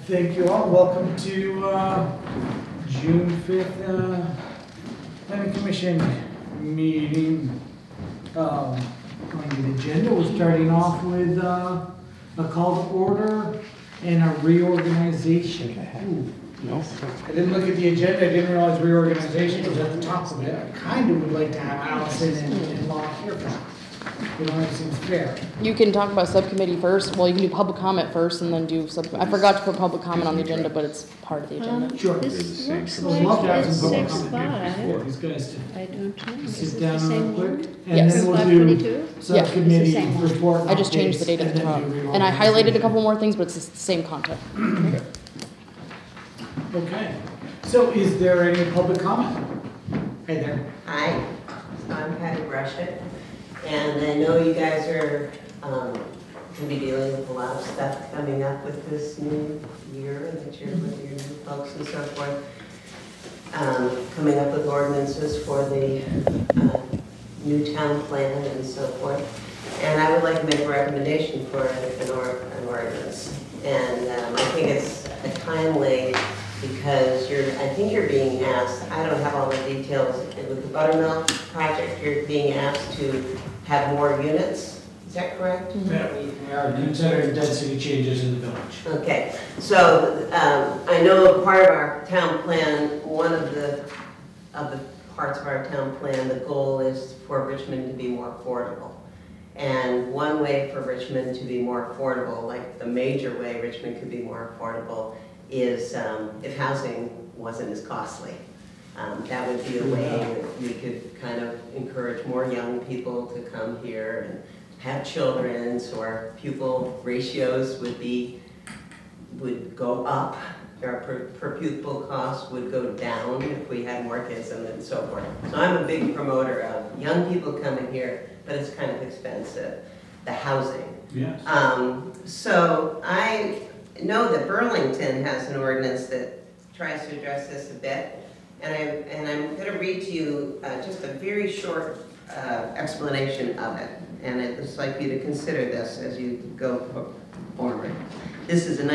Thank you all. Welcome to June 5th Planning Commission meeting. On the agenda, we're starting off with a call to order and a reorganization. Ooh. No? I didn't look at the agenda. I didn't realize reorganization was at the top of it. I kind of would like to have Allison and Locke here for that. You know, it seems fair. You can talk about subcommittee first. Well, you can do public comment first and then do sub. I forgot to put public comment on the agenda, but it's part of the agenda. Sure. This looks I'd love to have like it's some public 6 comment here five. before these guys to I don't know. Is sit it down the real same quick. one? And Yes. then we'll do 5:22? subcommittee It's the same one. report. I just changed the date at the updates, top. and then do And I highlighted a reorganization. couple more things, but it's the same content. Okay. So is there any public comment? Hey there. Hi, I'm Patty Brushett, and I know you guys are going to be dealing with a lot of stuff coming up with this new year, and that you're with your new folks and so forth. Coming up with ordinances for the new town plan and so forth. And I would like to make a recommendation for an ordinance. And I think it's timely because I think you're being asked, I don't have all the details, with the Buttermilk project, you're being asked to have more units, is that correct? Yeah, we are considering density changes in the village. Okay, so I know part of our town plan, one of the parts of our town plan, the goal is for Richmond to be more affordable. And one way for Richmond to be more affordable, like the major way Richmond could be more affordable, is if housing wasn't as costly. That would be a way that we could kind of encourage more young people to come here and have children, so our pupil ratios would go up, our per pupil cost would go down if we had more kids and so forth. So I'm a big promoter of young people coming here, but it's kind of expensive, the housing. Yes. So I know that Burlington has an ordinance that tries to address this a bit, and I'm going to read to you just a very short explanation of it, and I'd just like you to consider this as you go forward. This is a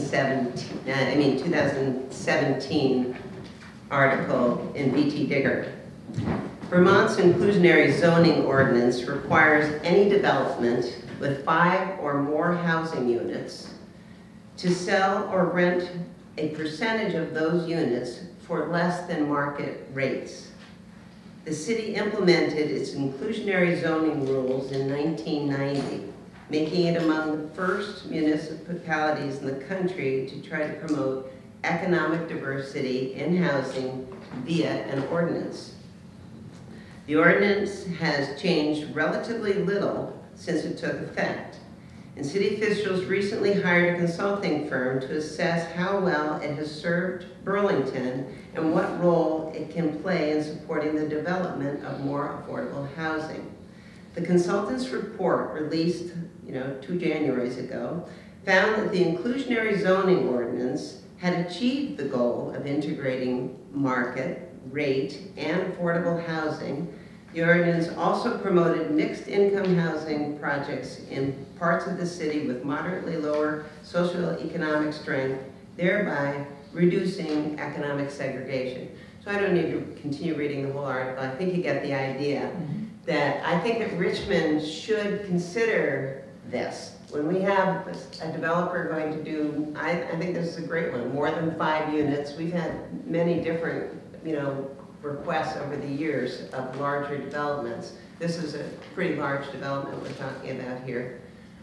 2017 article in BT Digger. Vermont's inclusionary zoning ordinance requires any development with 5 or more housing units to sell or rent a percentage of those units for less than market rates. The city implemented its inclusionary zoning rules in 1990, making it among the first municipalities in the country to try to promote economic diversity in housing via an ordinance. The ordinance has changed relatively little since it took effect, and city officials recently hired a consulting firm to assess how well it has served Burlington and what role it can play in supporting the development of more affordable housing. The consultant's report, released 2 Januaries ago, found that the inclusionary zoning ordinance had achieved the goal of integrating market, rate, and affordable housing. The ordinance also promoted mixed income housing projects in parts of the city with moderately lower socioeconomic strength, thereby reducing economic segregation. So I don't need to continue reading the whole article. I think you get the idea that I think that Richmond should consider this. When we have a developer going to do, I think this is a great one, more than 5 units. We've had many different, requests over the years of larger developments. This is a pretty large development we're talking about here.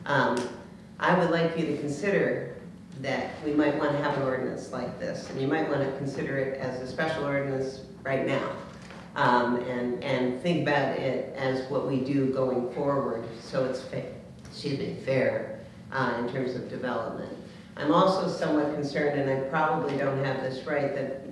I would like you to consider that we might want to have an ordinance like this, and you might want to consider it as a special ordinance right now, and think about it as what we do going forward, so it's fair in terms of development. I'm also somewhat concerned, and I probably don't have this right, that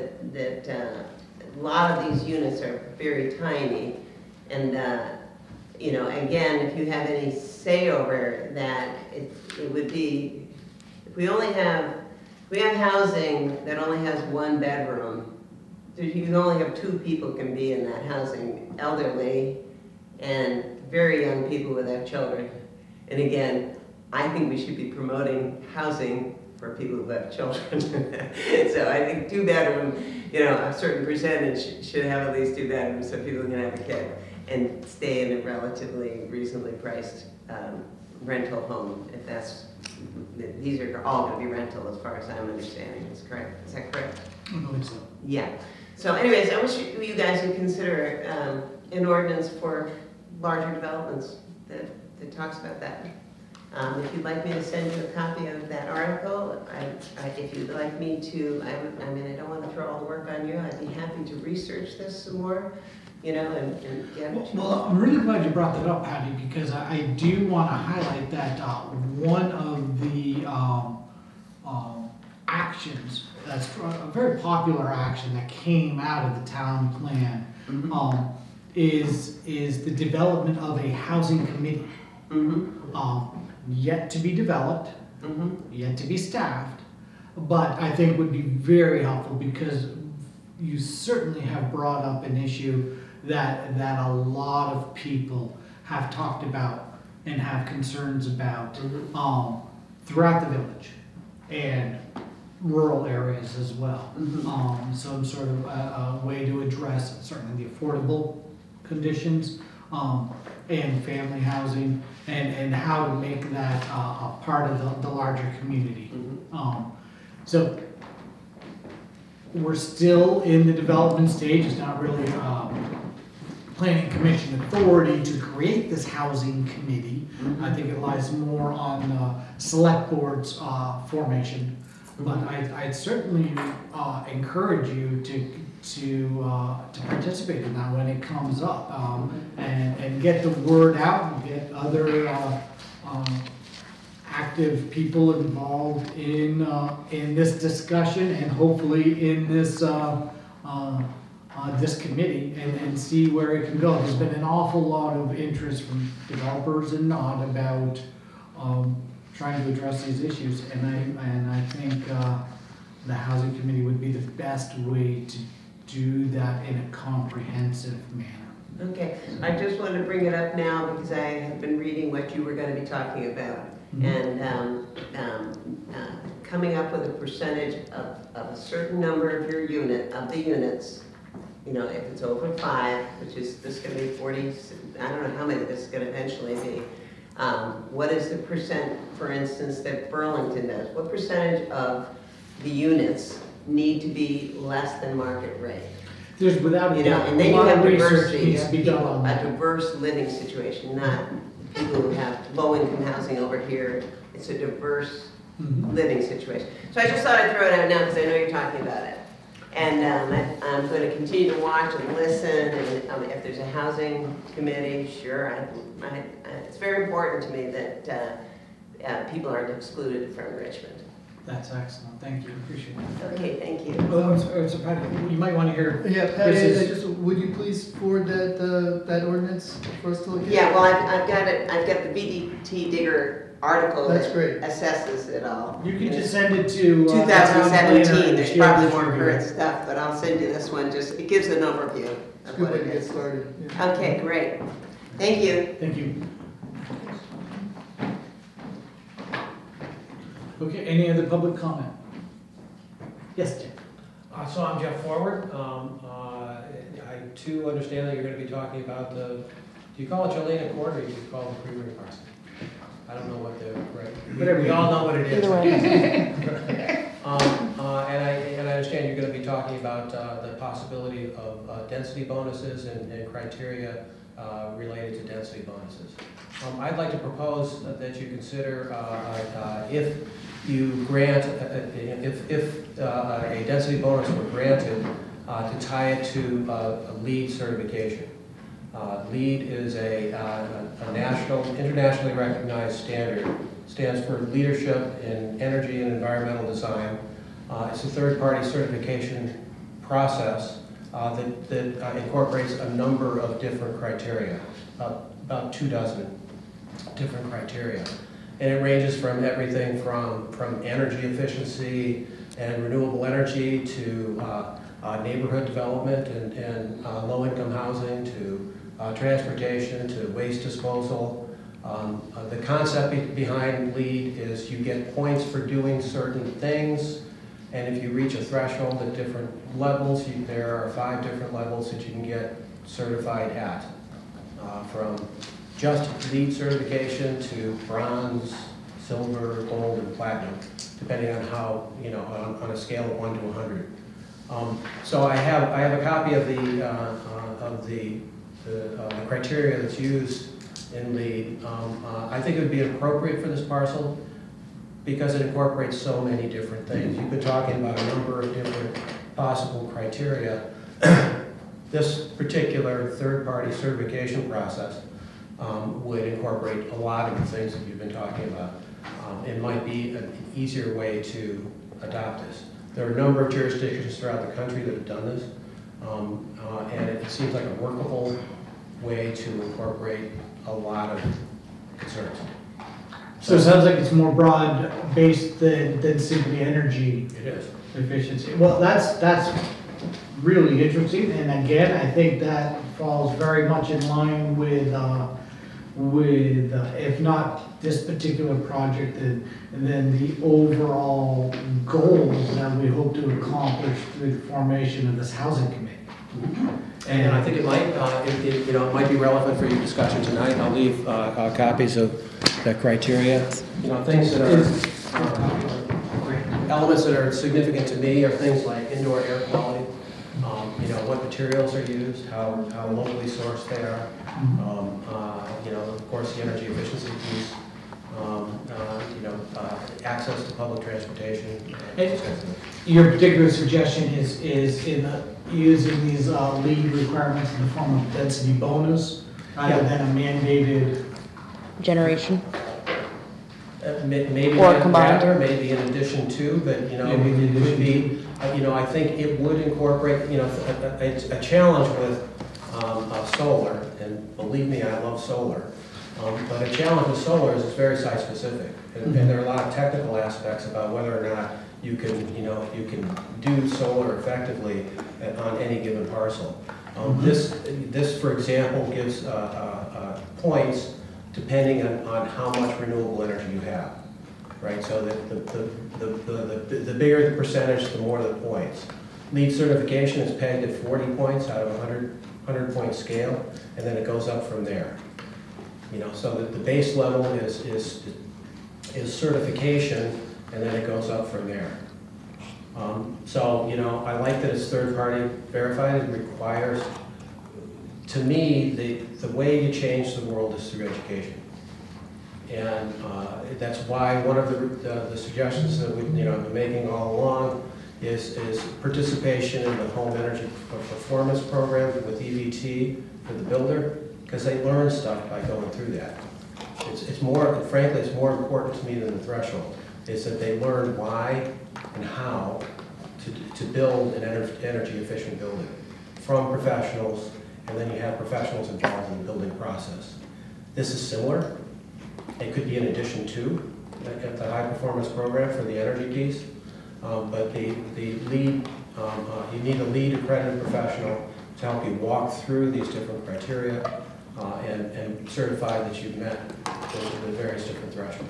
a lot of these units are very tiny, and again, if you have any say over that, it would be, if we have housing that only has 1 bedroom, you can only have 2 people can be in that housing, elderly and very young people without children. And again, I think we should be promoting housing for people who have children. So I think 2-bedroom, a certain percentage should have at least 2 bedrooms so people can have a kid and stay in a relatively reasonably priced rental home, if that's, these are all going to be rental as far as I'm understanding. Is that correct? I believe so. Yeah. So anyways, I wish you guys would consider an ordinance for larger developments that talks about that. If you'd like me to send you a copy of that article, if you'd like me to, I don't want to throw all the work on you, I'd be happy to research this some more, and get it. Well, I'm really glad you brought that up, Patty, because I do want to highlight that one of the actions, that's a very popular action that came out of the town plan, is the development of a housing committee. Yet to be developed, yet to be staffed, but I think would be very helpful because you certainly have brought up an issue that a lot of people have talked about and have concerns about throughout the village and rural areas as well. Some sort of a way to address certainly the affordable conditions and family housing and how to make that a part of the larger community. So we're still in the development stage. It's not really planning commission authority to create this housing committee. I think it lies more on the select board's formation. But I'd certainly encourage you to participate in that when it comes up, and get the word out and get other active people involved in this discussion and hopefully in this this committee and see where it can go. There's been an awful lot of interest from developers and not about trying to address these issues, and I think the housing committee would be the best way to do that in a comprehensive manner. Okay, I just wanted to bring it up now because I have been reading what you were going to be talking about, and coming up with a percentage of a certain number of the units. If it's over 5, which is this going to be 40, I don't know how many this is going to eventually be. What is the percent, for instance, that Burlington does? What percentage of the units need to be less than market rate? There's without a doubt, and then a you lot have of research diversity. needs to be done on A that. diverse living situation, not people who have low-income housing over here. It's a diverse living situation. So I just thought I'd throw it out now because I know you're talking about it. And I'm going to continue to watch and listen, and if there's a housing committee, sure. It's very important to me that people aren't excluded from Richmond. That's excellent. Thank you. Appreciate it. Okay, thank you. Well, so Patty, you might want to hear. Yeah, Patty, Chris's- would you please forward that ordinance for us to look at? Yeah, well, I've got it. I've got the BDT Digger article That's that great. assesses it all. You can just send it to 2017. There's probably more current current stuff, but I'll send you this one. Just it gives an overview It's a of good what way it to get is. started. Yeah. Okay, great. Thank you. Thank you. Okay, any other public comment? Yes, Jim. So I'm Jeff Forward. I too understand that you're going to be talking about do you call it Jelena Court or do you call it the Creamery Park? I don't know what we all know what it is. Either way. And I understand you're going to be talking about the possibility of density bonuses and criteria related to density bonuses. I'd like to propose that you consider if you grant, if a density bonus were granted, to tie it to a LEED certification. LEED is a internationally recognized standard. Stands for Leadership in Energy and Environmental Design. It's a third-party certification process that incorporates a number of different criteria, about 24 different criteria. And it ranges from everything from energy efficiency and renewable energy to neighborhood development and low-income housing to transportation to waste disposal The concept behind LEED is you get points for doing certain things, and if you reach a threshold at different levels, there are 5 different levels that you can get certified at, from just LEED certification to bronze, silver, gold, and platinum, depending on how, on a scale of 1 to 100. So I have a copy of the criteria that's used in LEED. I think it would be appropriate for this parcel because it incorporates so many different things. You've been talking about a number of different possible criteria. This particular third-party certification process would incorporate a lot of the things that you've been talking about. It might be an easier way to adopt this. There are a number of jurisdictions throughout the country that have done this, and it seems like a workable way to incorporate a lot of concerns. So it sounds like it's more broad-based than simply energy It is. efficiency. Well, that's really interesting, and again, I think that falls very much in line with if not this particular project, then the overall goals that we hope to accomplish through the formation of this housing committee. And I think it might, it might be relevant for your discussion tonight. I'll leave copies of the criteria. Things that are elements that are significant to me are things like indoor air quality. What materials are used, how locally sourced they are. Of course, the energy efficiency piece. Access to public transportation. Your particular suggestion is in using these LEED requirements in the form of density bonus rather than a mandated. Generation. Maybe Or not combined. together, maybe in addition to, but it would be, I think it would incorporate, it's a challenge with solar, and believe me, I love solar. But a challenge with solar is it's very site specific, and there are a lot of technical aspects about whether or not you can do solar effectively on any given parcel. This, for example, gives points depending on how much renewable energy you have, right? So the bigger the percentage, the more the points. LEED certification is pegged at 40 points out of a 100-point scale, and then it goes up from there. So that the base level is certification, and then it goes up from there. I like that it's third-party verified. It requires, to me, the way you change the world is through education. And that's why one of the suggestions that we've been making all along is participation in the Home Energy Performance Program with EVT for the builder, because they learn stuff by going through that. Frankly, it's more important to me than the threshold, is that they learn why and how to build an energy efficient building from professionals, and then you have professionals involved in the building process. This is similar. It could be in addition to the high performance program for the energy piece, but the LEED, you need a LEED accredited professional to help you walk through these different criteria and certify that you've met the various different thresholds.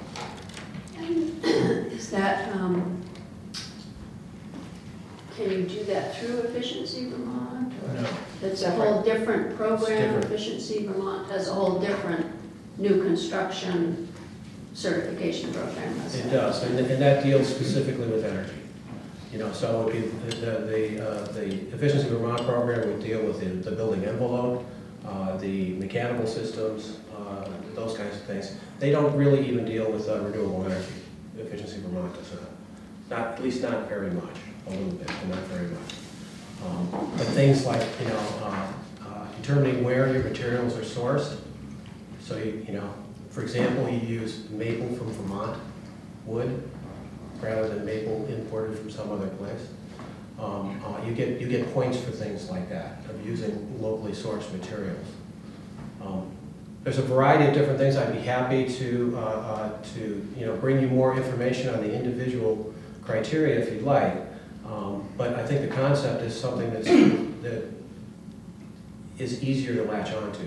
Is that, can you do that through Efficiency Vermont? Or No. That's a whole different program. different. Efficiency Vermont has a whole different new construction certification program. It does, and that deals specifically with energy. So it would be the Efficiency Vermont program would deal with the building envelope, the mechanical systems, those kinds of things. They don't really even deal with renewable energy. Efficiency Vermont does not, at least not very much, a little bit, but not very much. But things like, determining where your materials are sourced. So, for example, you use maple from Vermont wood rather than maple imported from some other place. You get points for things like that, of using locally sourced materials. There's a variety of different things. I'd be happy to bring you more information on the individual criteria if you'd like. But I think the concept is something that is easier to latch onto.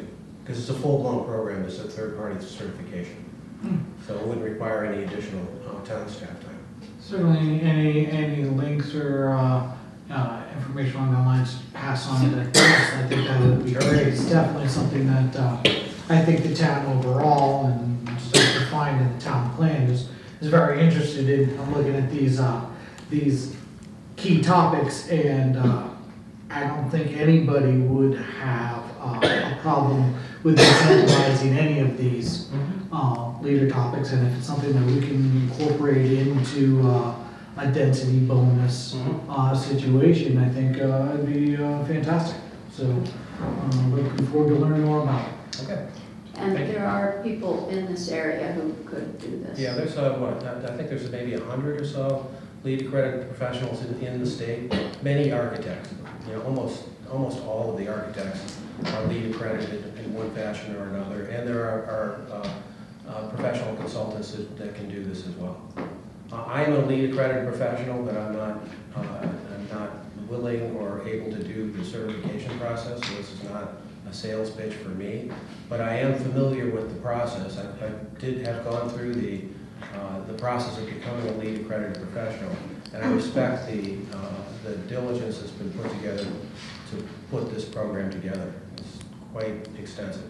because it's a full-blown program, it's a third-party certification. So it wouldn't require any additional town staff time. Certainly, any links or information along that lines, pass on to Chris. I think that would be great. It's definitely something that I think the town overall and stuff defined in the town plan is very interested in. I'm looking at these key topics, and I don't think anybody would have a problem with incentivizing any of these leader topics, and if it's something that we can incorporate into a density bonus situation, I think it'd be fantastic. So looking forward to learning more about it. Okay. And Thank you. there are people in this area who could do this. Yeah, there's I think there's maybe 100 or so lead accredited professionals in the state. Many architects, almost all of the architects are lead accredited in one fashion or another, and there are professional consultants that can do this as well. I'm a lead accredited professional, but I'm not willing or able to do the certification process, so this is not a sales pitch for me, but I am familiar with the process. I did have gone through the process of becoming a lead accredited professional, and I respect the diligence that's been put together to put this program together. It's quite extensive.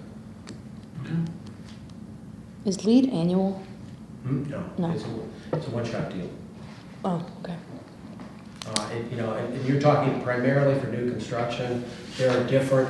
Is lead annual? No, No. it's a one-shot deal. Oh, okay. And you're talking primarily for new construction. There are different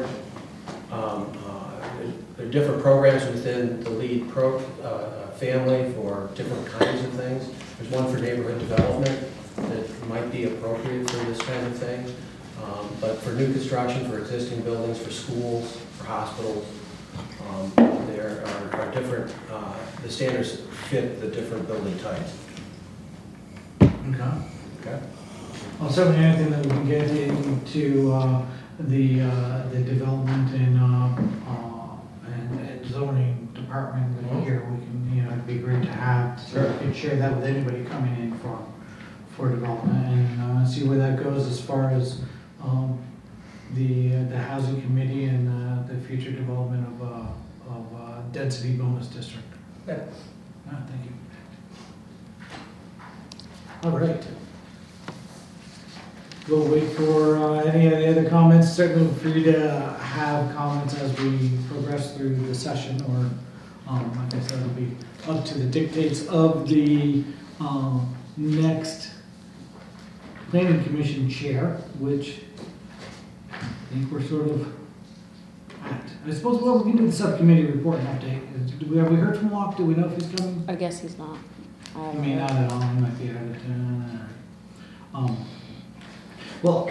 programs within the LEED family for different kinds of things. There's one for neighborhood development that might be appropriate for this kind of thing. But for new construction, for existing buildings, for schools, for hospitals, there are different, the standards fit the different building types. Okay. Okay. Well, certainly anything that we can get into the development and zoning department here, we can, it'd be great to have. So Sure. we can share that with anybody coming in for development and see where that goes as far as the housing committee and the future development of density bonus district. Yeah. Thank you. All right. We'll wait for any of the other comments. Certainly free to have comments as we progress through the session, or like I said, it'll be up to the dictates of the next planning commission chair, which I think we're sort of at. I suppose, well, we can do the subcommittee report and update. Have we heard from Locke? Do we know if he's coming? I guess he's not. I mean, not at all, he might be out of town. Well,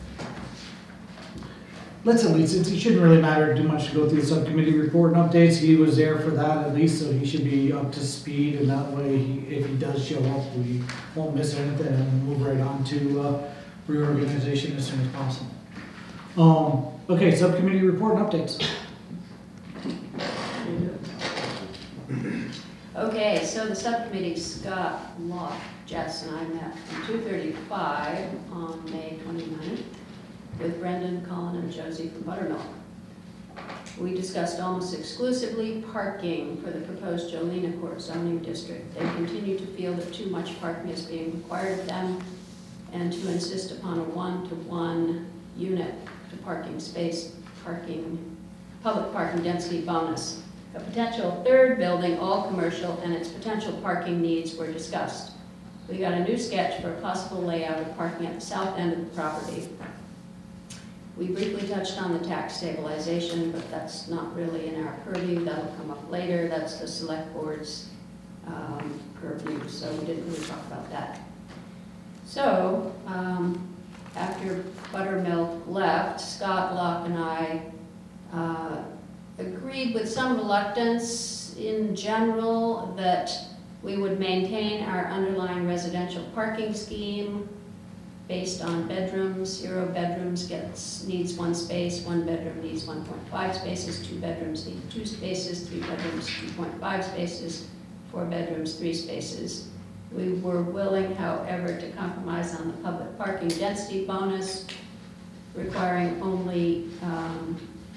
let's at least, it shouldn't really matter too much to go through the subcommittee report and updates. He was there for that at least, so he should be up to speed, and that way, if he does show up, we won't miss anything and move right on to reorganization as soon as possible. Okay, subcommittee report and updates. Okay, so the subcommittee, Scott, Locke, Jess, and I met from 2:35 on May 29th with Brendan, Colin, and Josie from Buttermilk. We discussed almost exclusively parking for the proposed Jolena Court zoning district. They continue to feel that too much parking is being required of them and to insist upon a one-to-one unit to parking space, public parking density bonus. A potential third building, all commercial, and its potential parking needs were discussed. We got a new sketch for a possible layout of parking at the south end of the property. We briefly touched on the tax stabilization, but that's not really in our purview. That'll come up later. That's the select board's purview, so we didn't really talk about that. So, after Buttermilk left, Scott, Locke, and I agreed with some reluctance in general that we would maintain our underlying residential parking scheme based on bedrooms. 0 bedrooms needs 1 space, 1 bedroom needs 1.5 spaces, 2 bedrooms need 2 spaces, 3 bedrooms 2.5 spaces, 4 bedrooms 3 spaces. We were willing, however, to compromise on the public parking density bonus, requiring only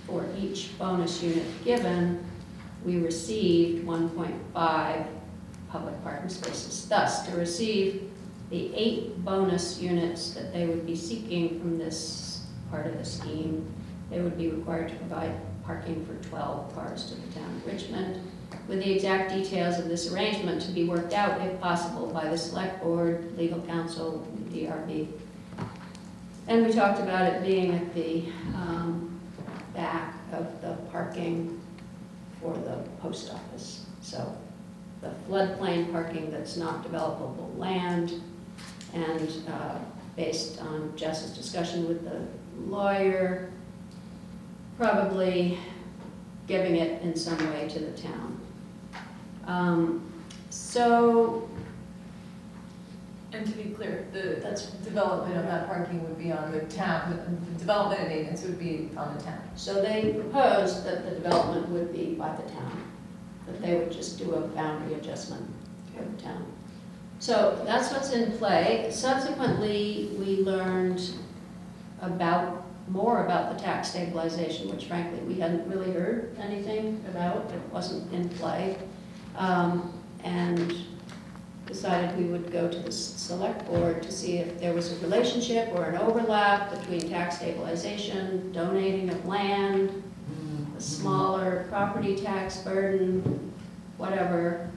for each bonus unit given, we received 1.5 public parking spaces. Thus, to receive the 8 bonus units that they would be seeking from this part of the scheme, they would be required to provide parking for 12 cars to the town of Richmond, with the exact details of this arrangement to be worked out, if possible, by the select board, legal counsel, DRB. And we talked about it being at the back of the parking for the post office. So the floodplain parking that's not developable land, and based on Jess's discussion with the lawyer, probably giving it in some way to the town. So, And to be clear, the development of that parking would be on the town, the development and maintenance would be on the town. so they proposed that the development would be by the town, that they would just do a boundary adjustment for the town. So that's what's in play. Subsequently, we learned more about the tax stabilization, which frankly, we hadn't really heard anything about. It wasn't in play. And decided we would go to the select board to see if there was a relationship or an overlap between tax stabilization, donating of land, a smaller property tax burden, whatever.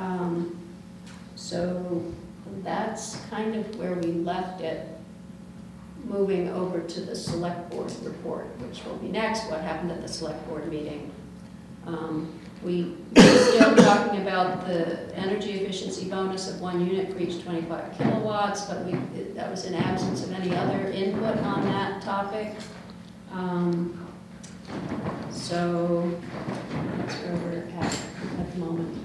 So that's kind of where we left it, moving over to the select board report, which will be next, what happened at the select board meeting. We're still talking about the energy efficiency bonus of 1 unit for each 25 kilowatts, but that was in absence of any other input on that topic. So that's where we're at the moment.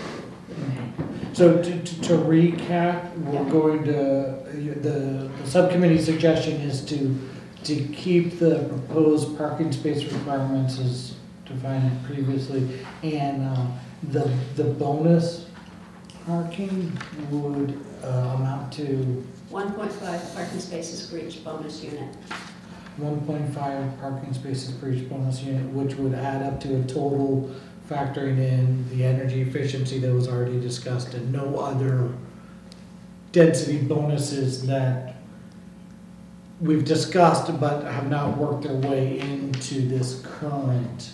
So to recap, we're going to, the subcommittee suggestion is to keep the proposed parking space requirements as defined previously, and the bonus parking would amount to 1.5 parking spaces for each bonus unit. 1.5 parking spaces per each bonus unit, which would add up to a total, factoring in the energy efficiency that was already discussed and no other density bonuses that we've discussed but have not worked their way into this current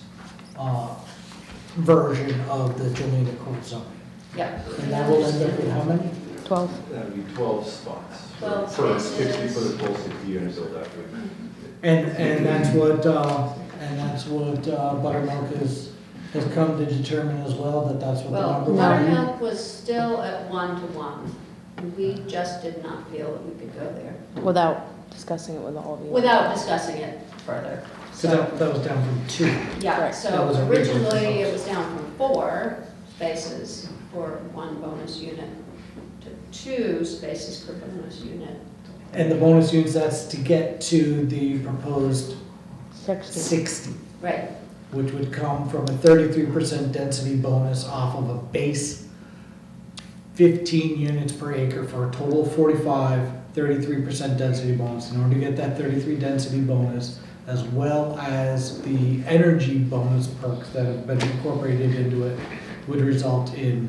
version of the Jolene Court zoning. Yep. And that will end up with how many? 12. That would be 12 spots. 12 For spaces. 60 for the full 60 units of that. And that's what Buttermilk has come to determine as well, that that's what the Well, number would be. Buttermilk was still at 1-to-1. We just did not feel that we could go there Without discussing it with all of you. without discussing it further. So that was down from 2. Yeah, Right. so That was originally originally it proposed. was down from 4 spaces for 1 bonus unit to 2 spaces per bonus unit. And the bonus units, that's to get to the proposed 60. 60, Right, which would come from a 33% density bonus off of a base 15 units per acre for a total of 45, 33% density bonus. In order to get that 33 density bonus, as well as the energy bonus perks that have been incorporated into it, would result in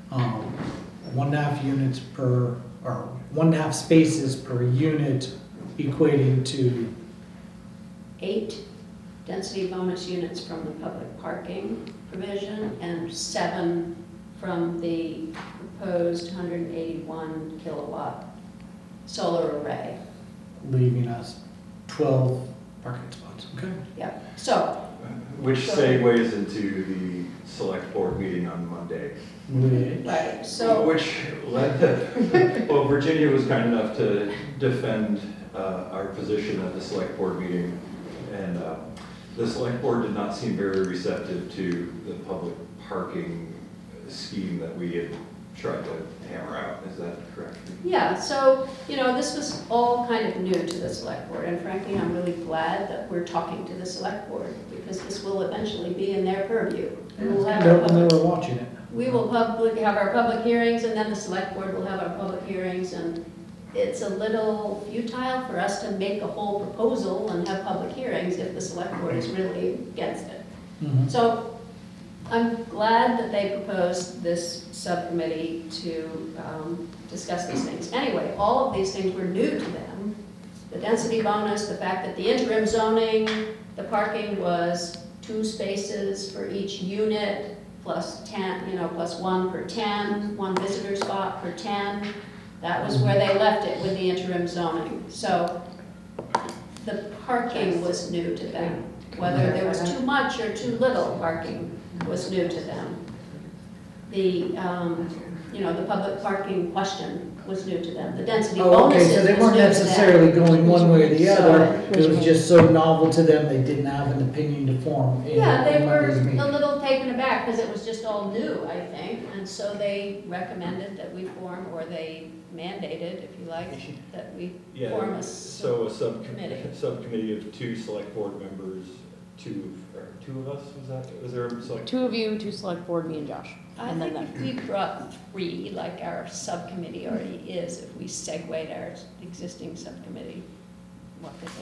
1.5 units per, or 1.5 spaces per unit, equating to 8 density bonus units from the public parking provision and 7 from the proposed 181 kilowatt solar array. leaving us 12 parking spots. Okay. Yeah, so, Which segues into the select board meeting on Monday. right, so, Which led, well, Virginia was kind enough to defend our position at the select board meeting. And the select board did not seem very receptive to the public parking scheme that we had tried to hammer out. Is that correct? yeah, so, this was all kind of new to the select board, and frankly, I'm really glad that we're talking to the select board, because this will eventually be in their purview. And we'll have our And they public- were watching it. We will have our public hearings, and then the select board will have our public hearings, and it's a little futile for us to make a whole proposal and have public hearings if the select board is really against it. So I'm glad that they proposed this subcommittee to discuss these things. Anyway, all of these things were new to them. The density bonus, the fact that the interim zoning, the parking was 2 spaces for each unit, plus 10, plus 1 per 10, 1 visitor spot per 10. That was where they left it with the interim zoning. So the parking was new to them. Whether there was too much or too little parking was new to them. The, the public parking question was new to them. The density Oh, okay, bonuses so they was weren't new to them. necessarily going one way or the other, So- it was just so novel to them, they didn't have an opinion to form. Yeah, they in were Monday's meeting. a little taken aback because it was just all new, I think. And so they recommended that we form, or they mandated, if you like, that we form a So a committee. subcommittee of 2 select board members, 2 of us, was there a select? 2 of you, 2 select board, me and Josh. I And then think if we brought 3, like our subcommittee already is, if we segued our existing subcommittee, what could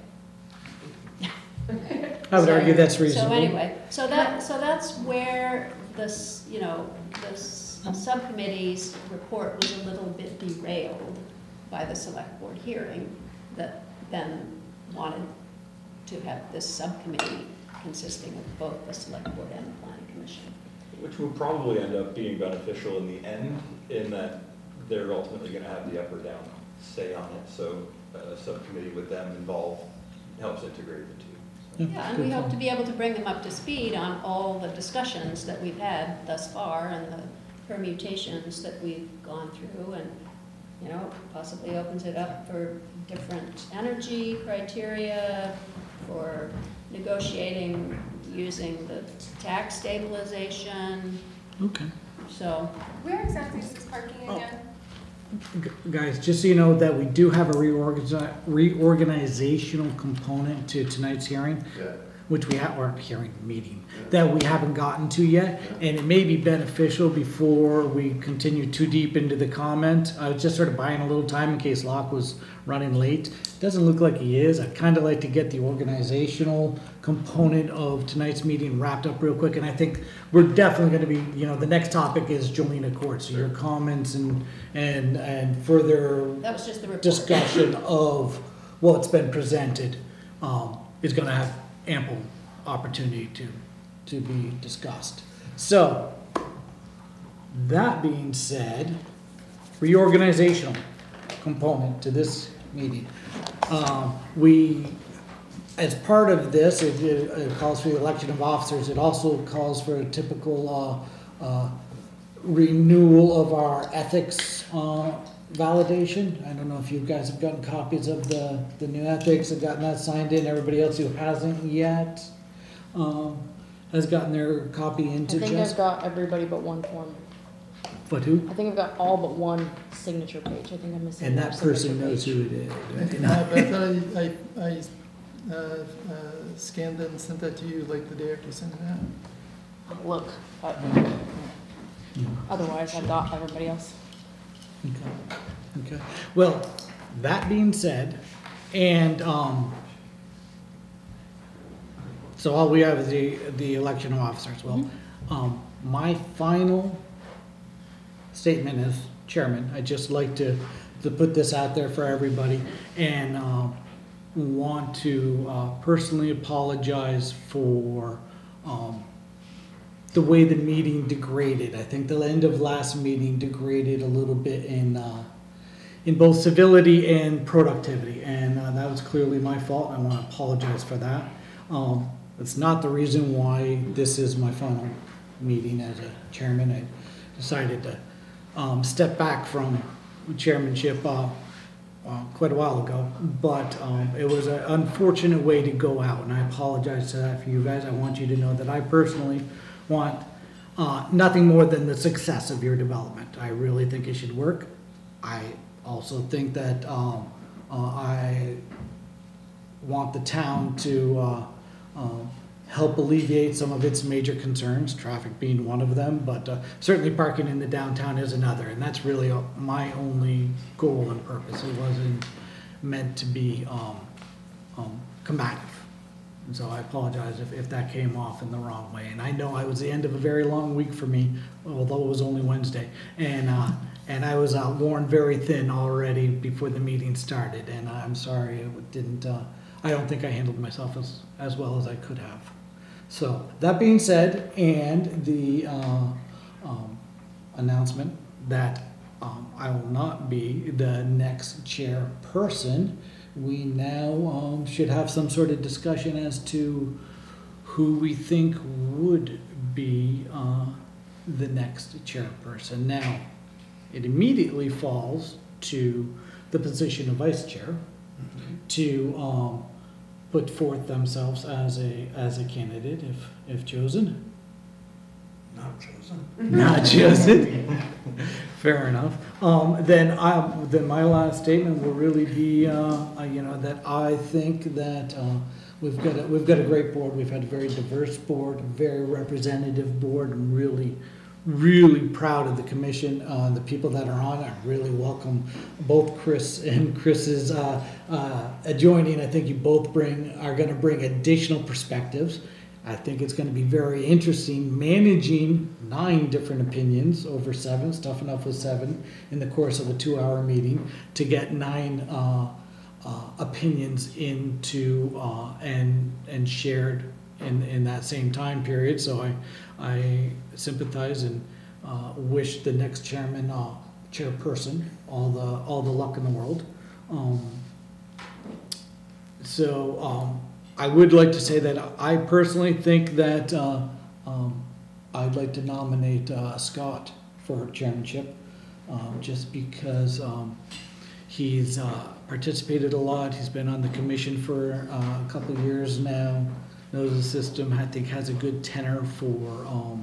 they say? I would argue that's reasonable. So anyway, so that's where this, this subcommittee's report was a little bit derailed by the select board hearing that then wanted to have this subcommittee consisting of both the select board and the planning commission. Which will probably end up being beneficial in the end, in that they're ultimately going to have the up or down say on it. So a subcommittee with them involved helps integrate the two. Yeah, and we hope to be able to bring them up to speed on all the discussions that we've had thus far and the permutations that we've gone through, and, possibly opens it up for different energy criteria, for negotiating using the tax stabilization, Okay. so. Where exactly is this parking again? Guys, just so you know that we do have a reorganizational component to tonight's hearing, which we have, or hearing meeting, that we haven't gotten to yet, and it may be beneficial before we continue too deep into the comment. I was just sort of buying a little time in case Locke was running late. Doesn't look like he is. I'd kind of like to get the organizational component of tonight's meeting wrapped up real quick, and I think we're definitely going to be, the next topic is Jolena Court, so your comments and further That was just the report. discussion of what's been presented is going to have ample opportunity to be discussed. So, that being said, reorganizational component to this meeting. We, as part of this, it calls for the election of officers. It also calls for a typical renewal of our ethics validation. I don't know if you guys have gotten copies of the new ethics, have gotten that signed in. Everybody else who hasn't yet has gotten their copy into I think Jess. I've got everybody but one form. But who? I think I've got all but one signature page. I think I'm missing And one that person signature knows page. who it is. right? But I scanned it and sent that to you like the day after you sent it out. Look, but otherwise I've got everybody else. Okay. Well, that being said, and so all we have is the election of officers. Well, my final statement as chairman, I'd just like to put this out there for everybody, and want to personally apologize for the way the meeting degraded. I think the end of last meeting degraded a little bit in both civility and productivity, and that was clearly my fault. I want to apologize for that. It's not the reason why this is my final meeting as a chairman. I decided to step back from chairmanship quite a while ago, but it was an unfortunate way to go out, and I apologize to that for you guys. I want you to know that I personally want nothing more than the success of your development. I really think it should work. I also think that I want the town to help alleviate some of its major concerns, traffic being one of them, but certainly parking in the downtown is another, and that's really my only goal and purpose. It wasn't meant to be combative. And so I apologize if that came off in the wrong way. And I know it was the end of a very long week for me, although it was only Wednesday. And I was worn very thin already before the meeting started. And I'm sorry it didn't, I don't think I handled myself as well as I could have. So that being said, and the announcement that I will not be the next chairperson, we now should have some sort of discussion as to who we think would be the next chairperson. Now, it immediately falls to the position of vice chair to put forth themselves as a candidate if chosen. Not chosen. Not chosen. Fair enough. Then my last statement will really be, that I think that we've got a great board. We've had a very diverse board, a very representative board. I'm really proud of the commission, the people that are on. I really welcome both Chris and Chris's joining. I think you both are going to bring additional perspectives. I think it's going to be very interesting managing 9 different opinions over 7. It's tough enough with 7 in the course of a 2-hour meeting to get 9 opinions into and shared in that same time period. So I sympathize and wish the next chairperson all the luck in the world. I would like to say that I personally think that I'd like to nominate Scott for chairmanship, just because he's participated a lot. He's been on the commission for a couple of years now, knows the system, I think has a good tenor for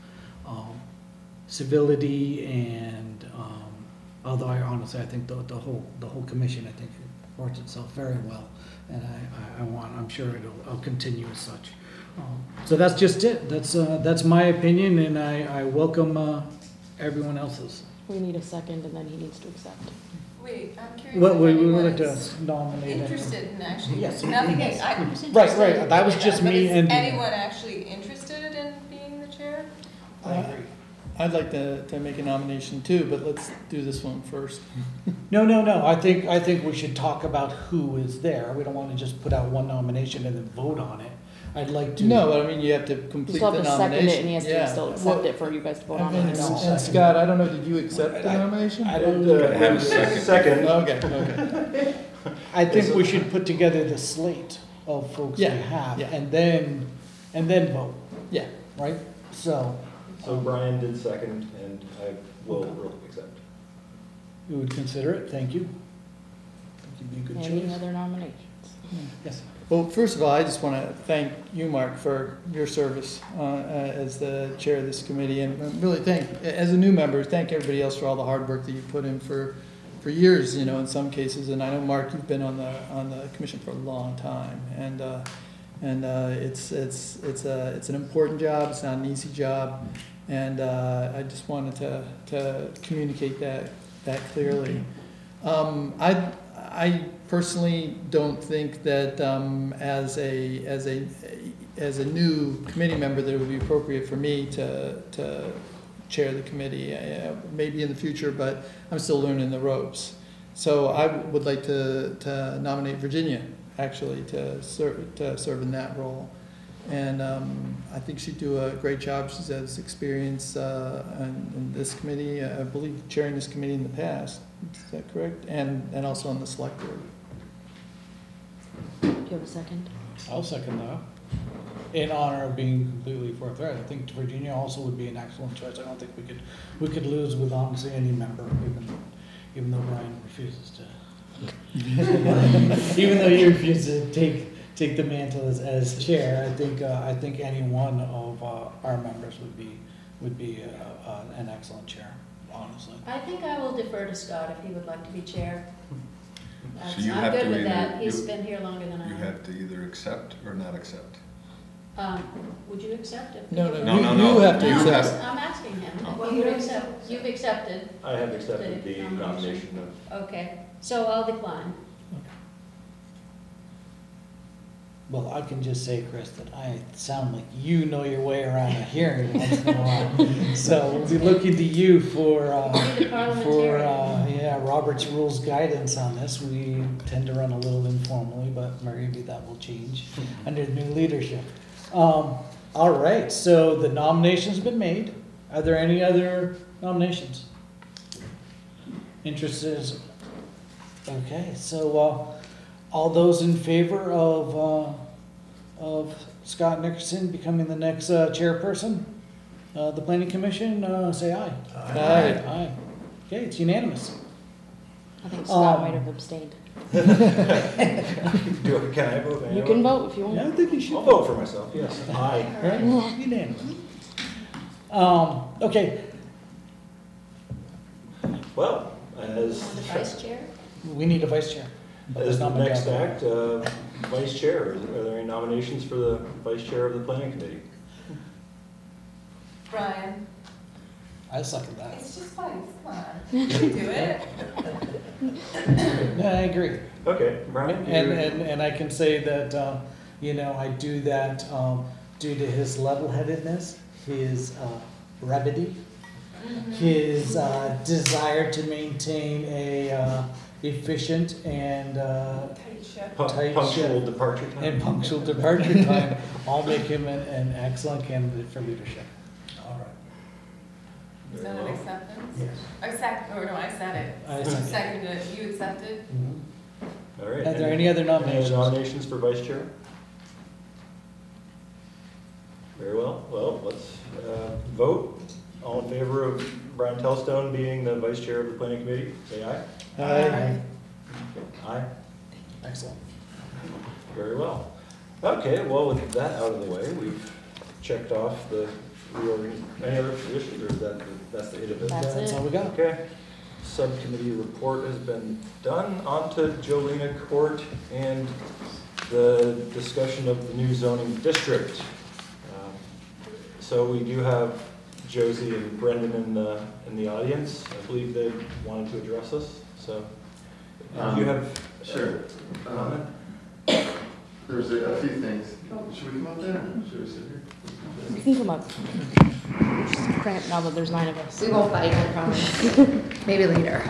civility, and although I think the whole commission, I think, supports itself very well. And I'm sure I'll continue as such. So that's just it. That's my opinion, and I welcome everyone else's. We need a second, and then he needs to accept. Wait, I'm curious. Well, we if would like anyone's to nominate. interested in actually. Yes. Nothing. Yes. Right. That was just But me is and. anyone actually interested in being the chair? I agree. I'd like to make a nomination too, but let's do this one first. No. I think we should talk about who is there. We don't want to just put out one nomination and then vote on it. I'd like to. No, but I mean, you have to You complete still the have to nomination. second it, and he has to Yeah. still accept Well, it for you guys to vote on And, it. and Scott, I don't know, did you accept the nomination? I don't. Have a second. Okay. I think we should put together the slate of folks we Yeah, have, yeah. and then vote. Yeah. Right. So Brian did second, and I will accept. you would consider it. Thank you. I think you'd be a good Any choice. other nominations? Yes. Well, first of all, I just want to thank you, Mark, for your service as the chair of this committee, and really as a new member, thank everybody else for all the hard work that you put in for years, in some cases. And I know, Mark, you've been on the commission for a long time, and it's an important job. It's not an easy job, and I just wanted to communicate that clearly. I personally don't think that as a new committee member that it would be appropriate for me to chair the committee. Maybe in the future, but I'm still learning the ropes. So I would like to nominate Virginia actually to serve in that role, and I think she'd do a great job. She has experience in this committee. I believe chairing this committee in the past. Is that correct? And also on the select board. Do you have a second? I'll second that. In honor of being completely forthright, I think Virginia also would be an excellent choice. I don't think we could lose with honestly any member, even though Brian refuses to. Even though you refuse to take the mantle as chair, I think any one of our members would be an excellent chair. Honestly. I think I will defer to Scott if he would like to be chair. So you I'm have good to with either- that. He's you- been here longer than I You have. have to either accept or not accept. Would you accept it? No, no, No, you, no, no. you have to You accept. have- I'm asking him. Well, You you accept, you've accepted. I have accepted the The nomination of. Okay, so I'll decline. Well, I can just say, Chris, that I sound like you know your way around a hearing once in a while. So we'll be looking to you for, Be the parliamentarian. yeah, Robert's Rules guidance on this. We tend to run a little informally, but maybe that will change under the new leadership. All right, so the nominations have been made. Are there any other nominations? Interested? Okay, so, all those in favor of Scott Nickerson becoming the next chairperson, the planning commission, say aye. Aye. Aye. Okay, it's unanimous. I think Scott Um, might have abstained. Can I vote? You can vote if you want. Yeah, I think you should. I'll vote for myself, yes. Aye. All right, unanimous. Okay, Well, as, The vice chair? we need a vice chair. but there's as the not much next out there. act, vice chair, are there any nominations for the vice chair of the planning committee? Brian, I second that. it's just fun, come on. You can do it. Yeah, I agree. Okay, Brian? And I can say that, you know, I do that due to his level-headedness, his brevity, his desire to maintain a efficient and Tight ship. tight Punctual ship departure time? and punctual departure time, all make him an excellent candidate for leadership. All right. Is Very that an well. acceptance? Yes. I said it. I second. Seconded it, you accepted? All right. Are there any other nominations? Any other nominations for vice chair? Very well. Well, let's vote. All in favor of Brian Tellstone being the vice chair of the planning committee, say aye. Aye. Aye. Excellent. Very well. Okay, well, with that out of the way, we've checked off the reorganization. Any other issues, or is that's the end of it? That's That's it. all we got. Okay. Subcommittee report has been done. On to Jolena Court and the discussion of the new zoning district. So we do have Josie and Brendan in the audience. I believe they wanted to address us, so. Do you have? Sure. Comment? There's a few things. Should we come up there? Should we sit here? You can come up. Just cramp now that there's 9 of us. We won't fight, I promise. Maybe later.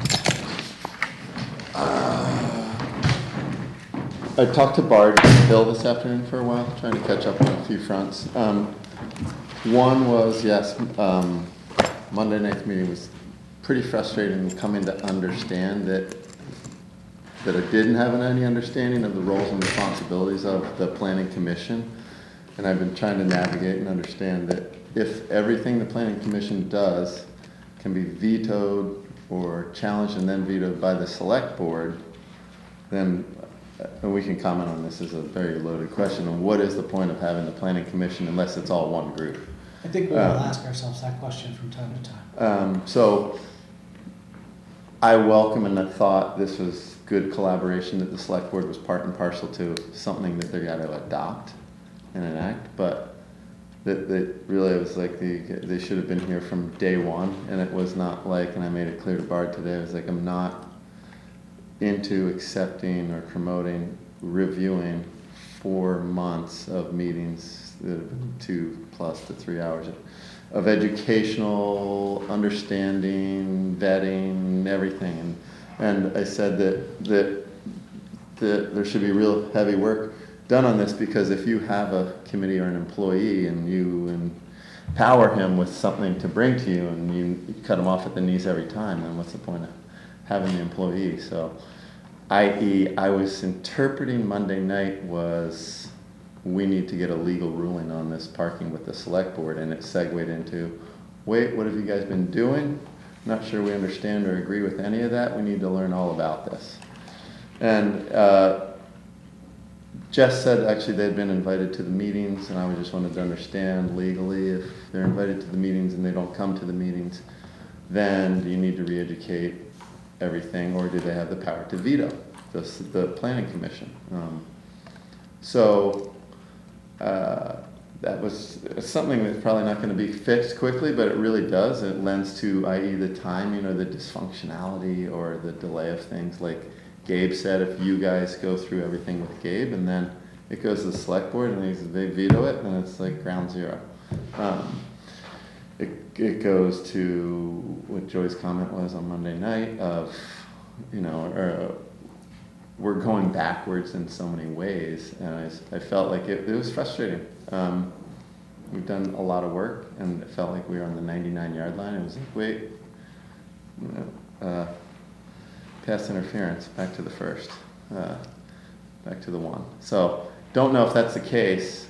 I talked to Bard Hill this afternoon for a while, trying to catch up on a few fronts. One was, yes, Monday night's meeting was pretty frustrating coming to understand that I didn't have any understanding of the roles and responsibilities of the planning commission. And I've been trying to navigate and understand that if everything the planning commission does can be vetoed or challenged and then vetoed by the select board, then, and we can comment on this as a very loaded question, on what is the point of having the planning commission unless it's all one group? I think we will ask ourselves that question from time to time. So I welcome and I thought this was good collaboration, that the select board was part and parcel to something that they're got to adopt and enact, but that really it was like they should have been here from day one, and it was not like, and I made it clear to Bard today, I was like, I'm not into accepting or promoting, reviewing 4 months of meetings that have been 2+ to 3 hours of educational understanding, vetting, everything. And I said that there should be real heavy work done on this, because if you have a committee or an employee and you empower him with something to bring to you and you cut him off at the knees every time, then what's the point of having the employee? So, i.e., I was interpreting Monday night was we need to get a legal ruling on this parking with the select board, and it segued into, wait, what have you guys been doing? Not sure we understand or agree with any of that. We need to learn all about this. And Jess said actually they'd been invited to the meetings, and I just wanted to understand legally, if they're invited to the meetings and they don't come to the meetings, then do you need to re-educate everything, or do they have the power to veto the planning commission? So that was something that's probably not going to be fixed quickly, but it really does. It lends to, i.e. the time, the dysfunctionality or the delay of things. Like Gabe said, if you guys go through everything with Gabe and then it goes to the select board and they veto it, then it's like ground zero. It goes to what Joy's comment was on Monday night of, we're going backwards in so many ways, and I felt like it was frustrating. We've done a lot of work, and it felt like we were on the 99-yard line. It was like, wait, pass interference, back to the first, back to the one. So don't know if that's the case,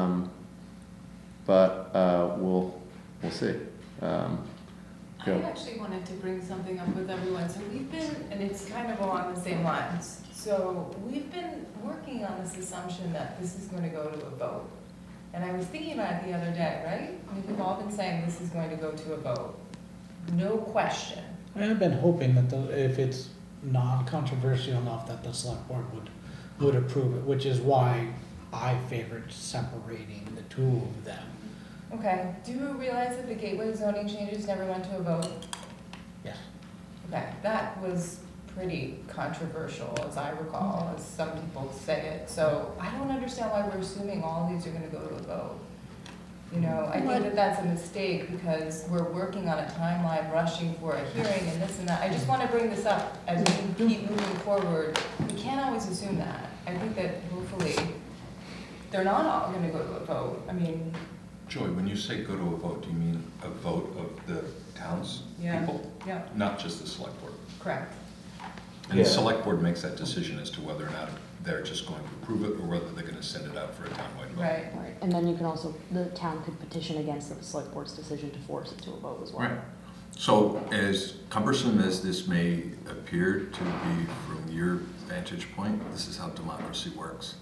but we'll see. I actually wanted to bring something up with everyone. So we've been, and it's kind of along the same lines. So we've been working on this assumption that this is going to go to a vote. And I was thinking about it the other day, right? I mean, we've all been saying this is going to go to a vote. No question. I've been hoping that if it's non-controversial enough that the select board would approve it, which is why I favored separating the two of them. Okay, do you realize that the gateway zoning changes never went to a vote? Yes. Okay, that was pretty controversial, as I recall, as some people say it. So I don't understand why we're assuming all these are gonna go to a vote. I think that that's a mistake because we're working on a timeline, rushing for a hearing and this and that. I just wanna bring this up as we keep moving forward. We can't always assume that. I think that hopefully they're not all gonna go to a vote. I mean, Joy, when you say go to a vote, do you mean a vote of the town's people? Yeah, Not just the select board? correct. And the select board makes that decision as to whether or not they're just going to approve it or whether they're going to send it out for a townwide vote. Right. Right, and then you can also, the town could petition against the select board's decision to force it to a vote as well. Right. So as cumbersome as this may appear to be from your vantage point, this is how democracy works.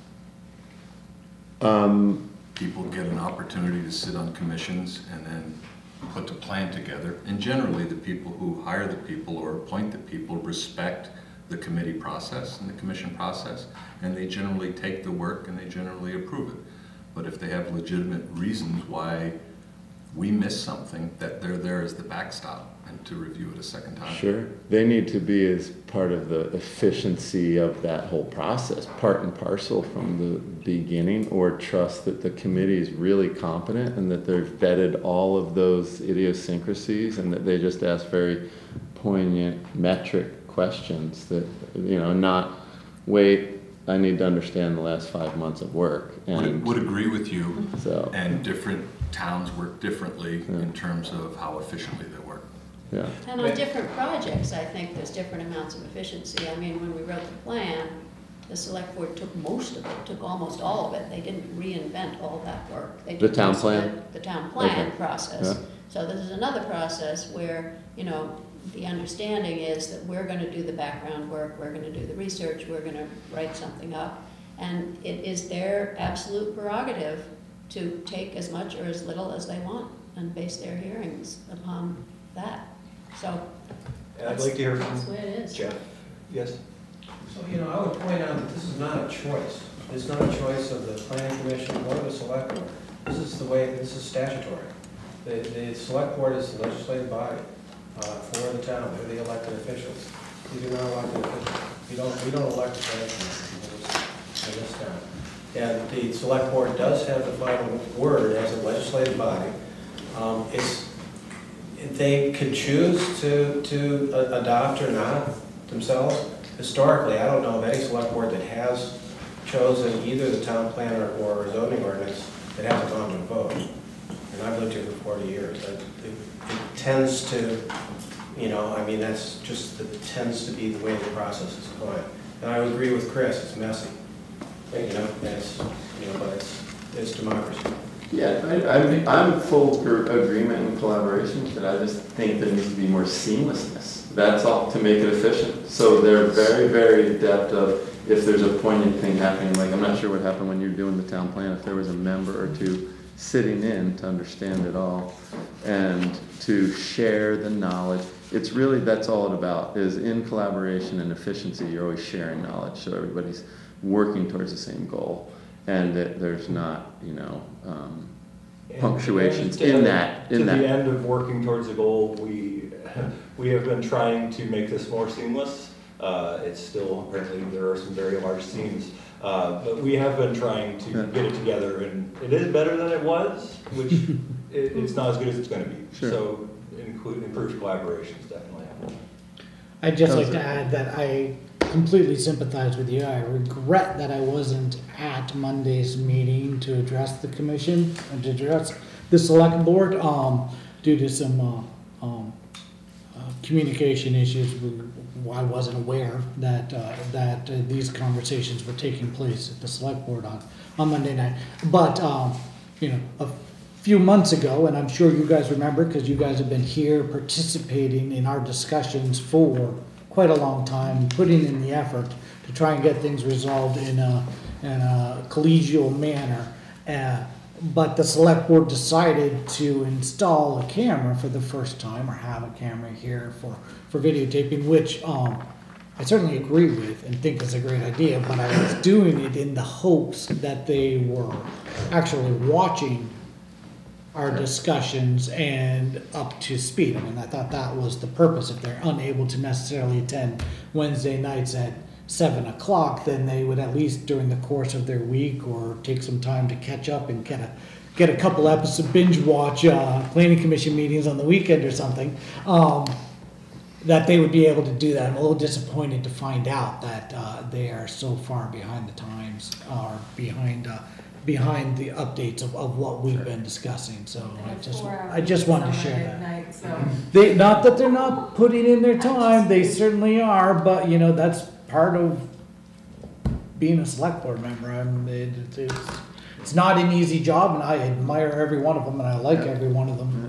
People get an opportunity to sit on commissions and then put the plan together. And generally, the people who hire the people or appoint the people respect the committee process and the commission process, and they generally take the work and they generally approve it. But if they have legitimate reasons why we miss something, that they're there as the backstop and to review it a second time. Sure. They need to be as part of the efficiency of that whole process, part and parcel from the beginning, or trust that the committee is really competent and that they've vetted all of those idiosyncrasies and that they just ask very poignant metric questions that, not wait, I need to understand the last 5 months of work. And Would agree with you, so, and different towns work differently in terms of how efficiently they work. yeah. And on different projects, I think there's different amounts of efficiency. I mean, when we wrote the plan, the select board took most of it, took almost all of it. They didn't reinvent all that work. They The took town most of plan? it, the town plan Okay. process. Yeah. So this is another process where, the understanding is that we're gonna do the background work, we're gonna do the research, we're gonna write something up. And it is their absolute prerogative to take as much or as little as they want and base their hearings upon that. So And I'd like to hear that's the from way it is. Jeff. Yes? So, I would point out that this is not a choice. It's not a choice of the planning commission or the select board. This is statutory. The select board is the legislative body for the town. They're the elected officials. These are not elected officials. We don't elect the planning commission in this town. And the select board does have the final word as a legislative body. They could choose to adopt or not themselves. Historically, I don't know of any select board that has chosen either the town plan or zoning ordinance that hasn't gone to a vote. And I've lived here for 40 years. It tends to, that's just, it tends to be the way the process is going. And I would agree with Chris, it's messy. But it's democracy. Yeah, I'm full agreement and collaboration with it. I just think there needs to be more seamlessness. That's all, to make it efficient. So they're very, very adept of if there's a poignant thing happening, like I'm not sure what happened when you were doing the town plan, if there was a member or two sitting in to understand it all and to share the knowledge. It's really, that's all it's about, is in collaboration and efficiency, you're always sharing knowledge so everybody's working towards the same goal. and that there's not, And punctuations to- in that. To the end of working towards the goal, we have been trying to make this more seamless. It's still, apparently, there are some very large seams. But we have been trying to get it together, and it is better than it was, which it's not as good as it's gonna be. Sure. So improved collaborations, definitely. I'd just like to add that I completely sympathize with you. I regret that I wasn't at Monday's meeting to address the commission and to address the select board, due to some, communication issues. I wasn't aware that these conversations were taking place at the select board on Monday night. But, a few months ago, and I'm sure you guys remember because you guys have been here participating in our discussions for quite a long time, putting in the effort to try and get things resolved in a collegial manner. But the select board decided to install a camera for the first time, or have a camera here for videotaping, which I certainly agree with and think is a great idea, but I was doing it in the hopes that they were actually watching our discussions and up to speed. I mean, I thought that was the purpose. If they're unable to necessarily attend Wednesday nights at 7 o'clock, then they would at least during the course of their week or take some time to catch up and get a couple episodes, binge watch planning commission meetings on the weekend or something, that they would be able to do that. I'm a little disappointed to find out that they are so far behind the times, or behind the updates of what we've been discussing. So I just wanted to share that. Night, so. Not that they're not putting in their time, they certainly are, but that's part of being a select board member. It's not an easy job, and I admire every one of them, and I like every one of them.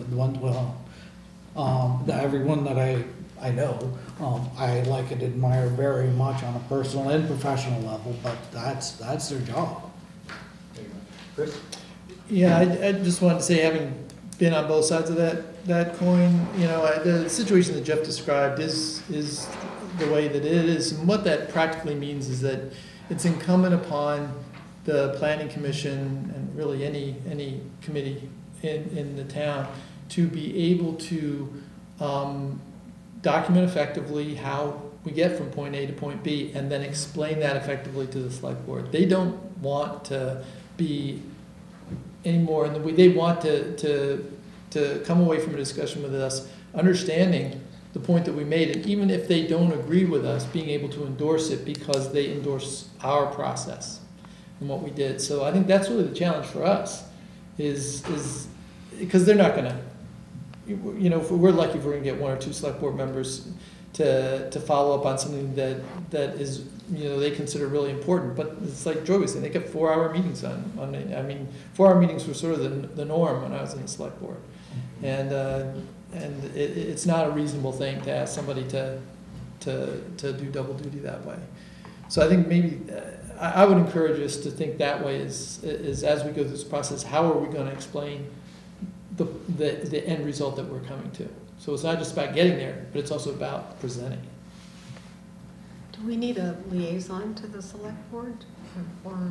Everyone that I know, I like and admire very much on a personal and professional level, but that's their job. Chris? Yeah, I just wanted to say, having been on both sides of that coin, the situation that Jeff described is the way that it is. And what that practically means is that it's incumbent upon the planning commission and really any committee in the town to be able to document effectively how we get from point A to point B, and then explain that effectively to the select board. They don't want to be anymore, and they want to come away from a discussion with us understanding the point that we made, and even if they don't agree with us, being able to endorse it because they endorse our process and what we did. So I think that's really the challenge for us, is because they're not gonna, if we're lucky if we're gonna get one or two select board members to follow up on something that is, they consider really important. But it's like Joy was saying, they get 4-hour meetings on Monday. I mean, 4-hour meetings were sort of the norm when I was in the select board. And it's not a reasonable thing to ask somebody to do double duty that way. So I think maybe I would encourage us to think that way is as we go through this process, how are we going to explain the end result that we're coming to? So it's not just about getting there, but it's also about presenting it. Do we need a liaison to the select board? Or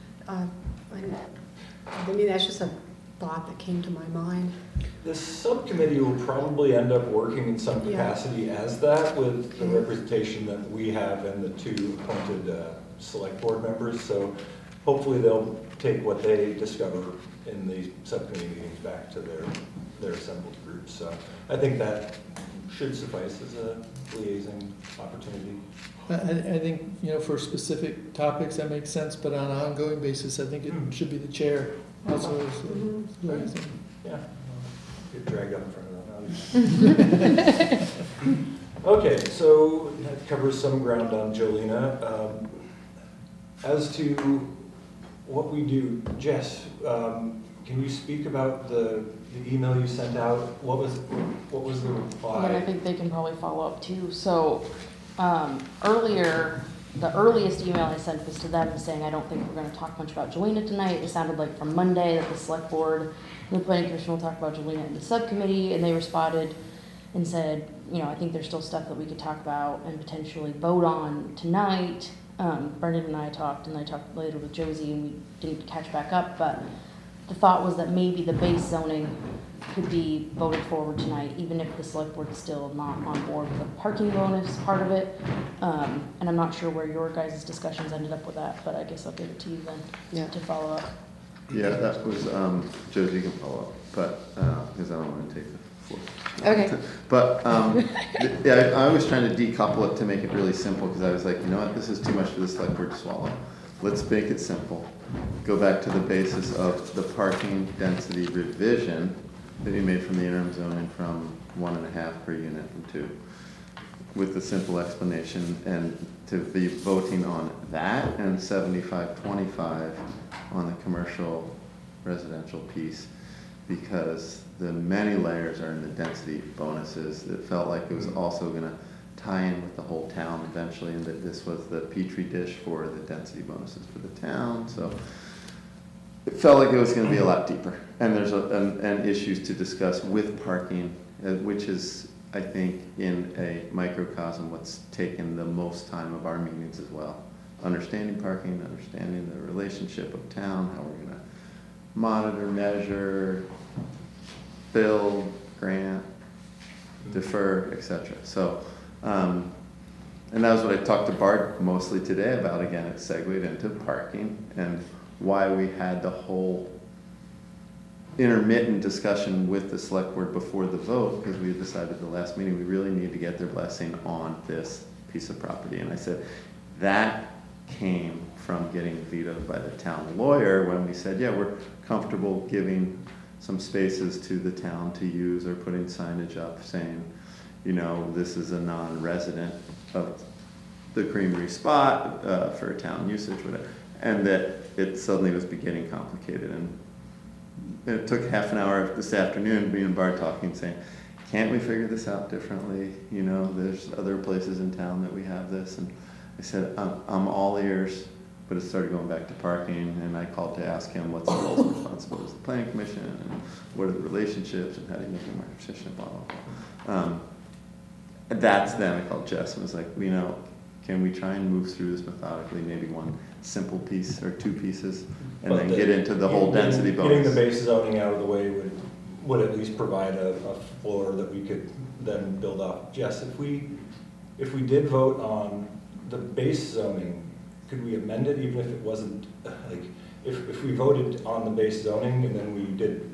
that's just a thought that came to my mind. The subcommittee will probably end up working in some capacity as that, with the representation that we have and the 2 appointed select board members. So hopefully they'll take what they discover in the subcommittee meetings back to their assembled groups. So I think that should suffice as a liaison opportunity. I think, for specific topics that makes sense, but on an ongoing basis, I think it should be the chair also. Yeah. Get dragged up in front of them. Okay, so that covers some ground on Jolena. As to what we do, Jess, can you speak about the email you sent out? What was the reply? And I think they can probably follow up too. So earlier, the earliest email I sent was to them saying, I don't think we're going to talk much about Jolena tonight. It sounded like from Monday that the select board and the planning commission will talk about Jolena in the subcommittee, and they responded and said, I think there's still stuff that we could talk about and potentially vote on tonight. Brendan and I talked, and I talked later with Josie, and we didn't catch back up, but the thought was that maybe the base zoning could be voted forward tonight, even if the select board's still not on board with the parking bonus part of it. And I'm not sure where your guys' discussions ended up with that, but I guess I'll give it to you then to follow up. Yeah, that was, Josie can follow up, but, because I don't want to take the floor. Okay. But, yeah, I was trying to decouple it to make it really simple, because I was like, you know what, this is too much for the select board to swallow. Let's make it simple. Go back to the basis of the parking density revision that you made from the interim zoning from 1.5 per unit and 2, with the simple explanation, and to be voting on that and 75-25 on the commercial residential piece, because the many layers are in the density bonuses. It felt like it was also gonna tie in with the whole town eventually, and that this was the petri dish for the density bonuses for the town. So it felt like it was gonna be a lot deeper. And there's and issues to discuss with parking, which is, I think, in a microcosm what's taken the most time of our meetings as well. Understanding parking, understanding the relationship of town, how we're gonna monitor, measure, build, grant, defer, etc. So, and that was what I talked to Bart mostly today about. Again, it segued into parking and why we had the whole intermittent discussion with the select board before the vote, because we decided at the last meeting we really need to get their blessing on this piece of property. And I said that came from getting vetoed by the town lawyer when we said, yeah, we're comfortable giving some spaces to the town to use, or putting signage up saying, you know, this is a non-resident of the creamery spot for town usage, whatever. And that it suddenly was beginning complicated. And it took half an hour this afternoon, me and Bart talking, saying, can't we figure this out differently? You know, there's other places in town that we have this. And I said, I'm all ears, but it started going back to parking, and I called to ask him what's the roles and responsibilities of the planning commission, and what are the relationships, and how do you make them more efficient, blah, blah, blah. That's then I called Jess and was like, you know, can we try and move through this methodically, maybe one simple piece or 2 pieces, and then get into the whole density bonus. Getting the base zoning out of the way would at least provide a floor that we could then build off. Jess, if we did vote on the base zoning, could we amend it even if it wasn't, like, if we voted on the base zoning and then we did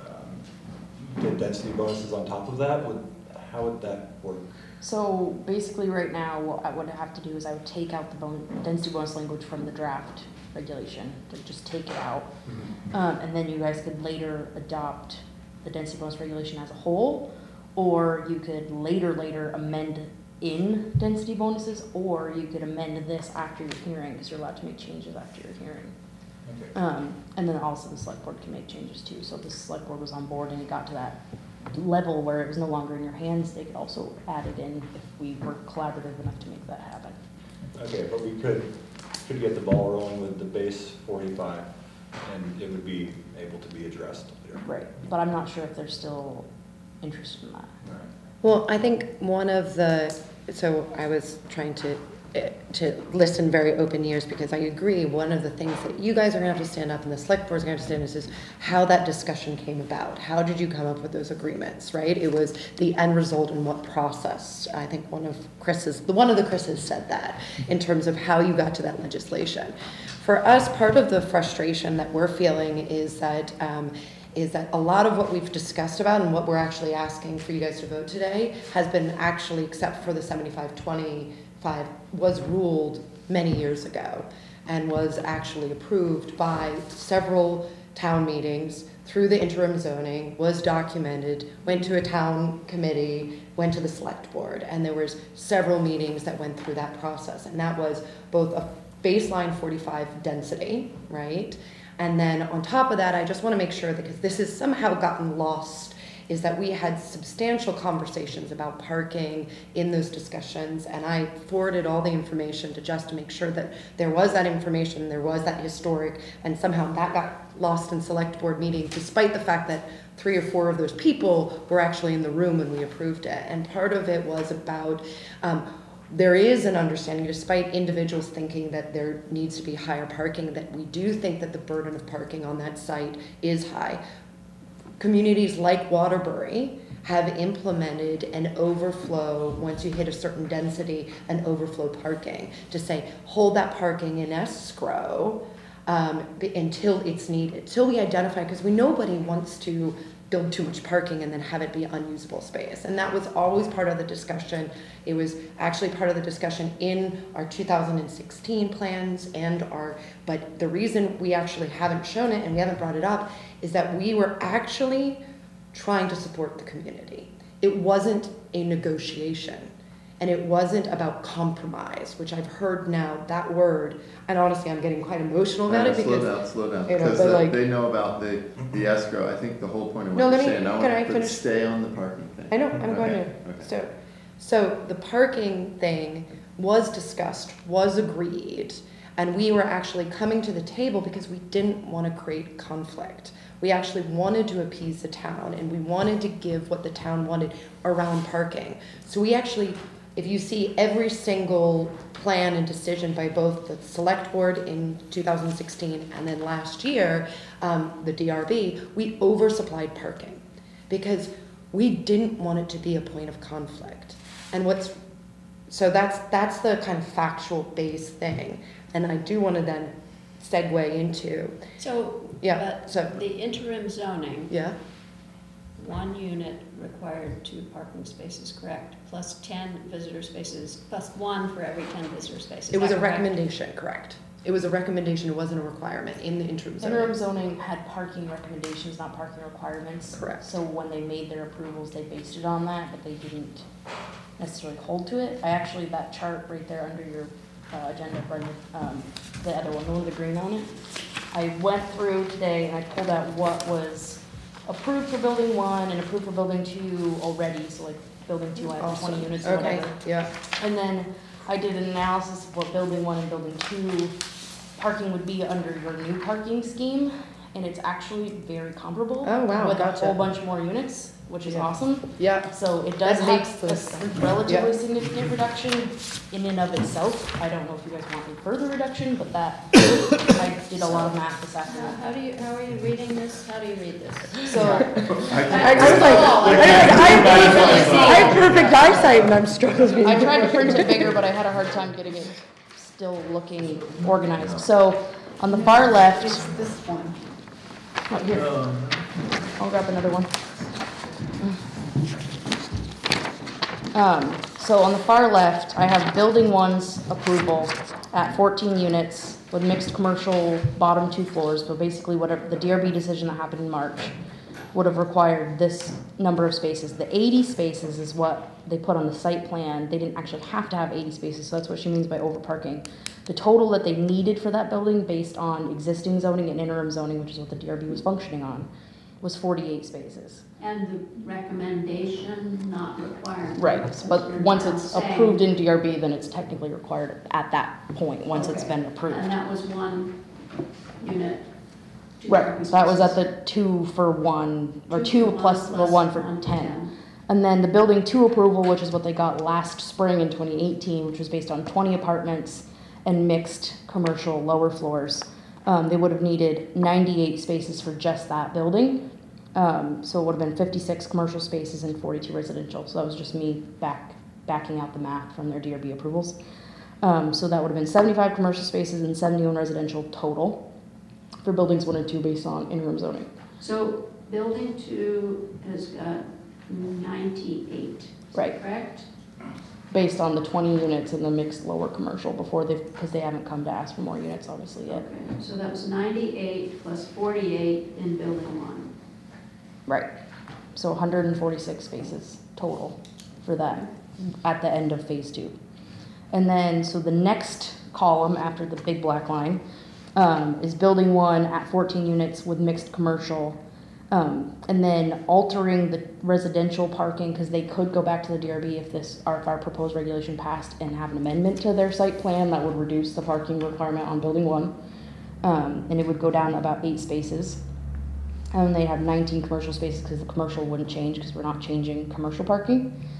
density bonuses on top of that, how would that work? So basically right now, what I would have to do is I would take out the density bonus language from the draft regulation, to just take it out. And then you guys could later adopt the density bonus regulation as a whole, or you could later amend in density bonuses, or you could amend this after your hearing, because you're allowed to make changes after your hearing. Okay. And then also the select board can make changes too. So if the select board was on board and it got to that level where it was no longer in your hands, they could also add it in if we were collaborative enough to make that happen. Okay, but we could get the ball rolling with the base 45, and it would be able to be addressed later. Right, but I'm not sure if they're still interested in that. All right. Well, I think one of the, so I was trying to listen very open ears, because I agree, one of the things that you guys are gonna have to stand up and the select board's gonna have to stand up is how that discussion came about. How did you come up with those agreements, right? It was the end result and what process. I think one of the Chris's said that in terms of how you got to that legislation. For us, part of the frustration that we're feeling is that a lot of what we've discussed about and what we're actually asking for you guys to vote today has been actually, except for the 75-25, was ruled many years ago and was actually approved by several town meetings through the interim zoning, was documented, went to a town committee, went to the select board, and there was several meetings that went through that process. And that was both a baseline 45 density, right? And then on top of that, I just want to make sure that, because this has somehow gotten lost, is that we had substantial conversations about parking in those discussions, and I forwarded all the information to Jess to make sure that there was that information, there was that historic, and somehow that got lost in select board meetings, despite the fact that 3 or 4 of those people were actually in the room when we approved it. And part of it was about there is an understanding, despite individuals thinking that there needs to be higher parking, that we do think that the burden of parking on that site is high. Communities like Waterbury have implemented an overflow, once you hit a certain density, an overflow parking, to say, hold that parking in escrow until it's needed, till we identify, because nobody wants to build too much parking and then have it be unusable space. And that was always part of the discussion. It was actually part of the discussion in our 2016 plans but the reason we actually haven't shown it and we haven't brought it up is that we were actually trying to support the community. It wasn't a negotiation. And it wasn't about compromise, which I've heard now, that word, and honestly, I'm getting quite emotional about it because... Slow down, you know, because but like- they know about the escrow. I think the whole point of No, what let you're me- saying, I can I want to finish? stay on the parking thing. I know, I'm going to. Okay. So the parking thing was discussed, was agreed, and we were actually coming to the table because we didn't want to create conflict. We actually wanted to appease the town, and we wanted to give what the town wanted around parking. So we actually, if you see every single plan and decision by both the select board in 2016 and then last year, the DRB, we oversupplied parking because we didn't want it to be a point of conflict. And so that's the kind of factual based thing. And I do want to then segue into, So, yeah, but so, the interim zoning, yeah, 1 unit required 2 parking spaces, correct? Plus 10 visitor spaces, plus 1 for every 10 visitor spaces. it was Is a that correct? recommendation, correct? It was a recommendation, it wasn't a requirement in the interim zoning. Interim zoning had parking recommendations, not parking requirements. Correct. So when they made their approvals, they based it on that, but they didn't necessarily hold to it. I actually, that chart right there under your agenda, Brendan, the other one, the one with the green on it, I went through today and I pulled out what was approved for building 1 and approved for building 2 already, so like building 2 had 20 Awesome. units or Okay, whatever. yeah, And then I did an analysis of what building 1 and building 2 parking would be under your new parking scheme, and it's actually very comparable. Oh, wow, With gotcha. a whole bunch more units, which is Yeah. awesome. yeah, So it does That have makes a this- relatively yeah. significant reduction in and of itself. I don't know if you guys want any further reduction, but that, I did a lot of math this afternoon. How are you reading this? How do you read this? So, I was like, I have perfect eyesight and I'm struggling. I tried to print it bigger, but I had a hard time getting it still looking organized. So on the far left, It's this one. oh, here, I'll grab another one. So on the far left, I have building 1's approval at 14 units with mixed commercial bottom 2 floors, but basically whatever the DRB decision that happened in March would have required this number of spaces. The 80 spaces is what they put on the site plan. They didn't actually have to have 80 spaces, so that's what she means by overparking. The total that they needed for that building based on existing zoning and interim zoning, which is what the DRB was functioning on, was 48 spaces. And the recommendation, not requirement. Right, That's but what you're once now it's saying. approved in DRB, then it's technically required at that point, once it's Okay. been approved. And that was 1 unit. 2 Right, parking that was at spaces. the 2 for 1, or 2 2 for plus the 1 for 10. And then the building 2 approval, which is what they got last spring in 2018, which was based on 20 apartments and mixed commercial lower floors. They would have needed 98 spaces for just that building. So it would have been 56 commercial spaces and 42 residential. So that was just me backing out the math from their DRB approvals. So that would have been 75 commercial spaces and 71 residential total for buildings 1 and 2 based on interim zoning. So building 2 has got 98. Is that Right. correct? Based on the 20 units in the mixed lower commercial because they haven't come to ask for more units obviously yet. Okay, so that was 98 plus 48 in building 1. Right. So 146 spaces total for that at the end of phase 2. And then, so the next column after the big black line is building 1 at 14 units with mixed commercial. And then altering the residential parking, because they could go back to the DRB if our proposed regulation passed and have an amendment to their site plan that would reduce the parking requirement on building 1. And it would go down about 8 spaces. And they have 19 commercial spaces because the commercial wouldn't change because we're not changing commercial parking.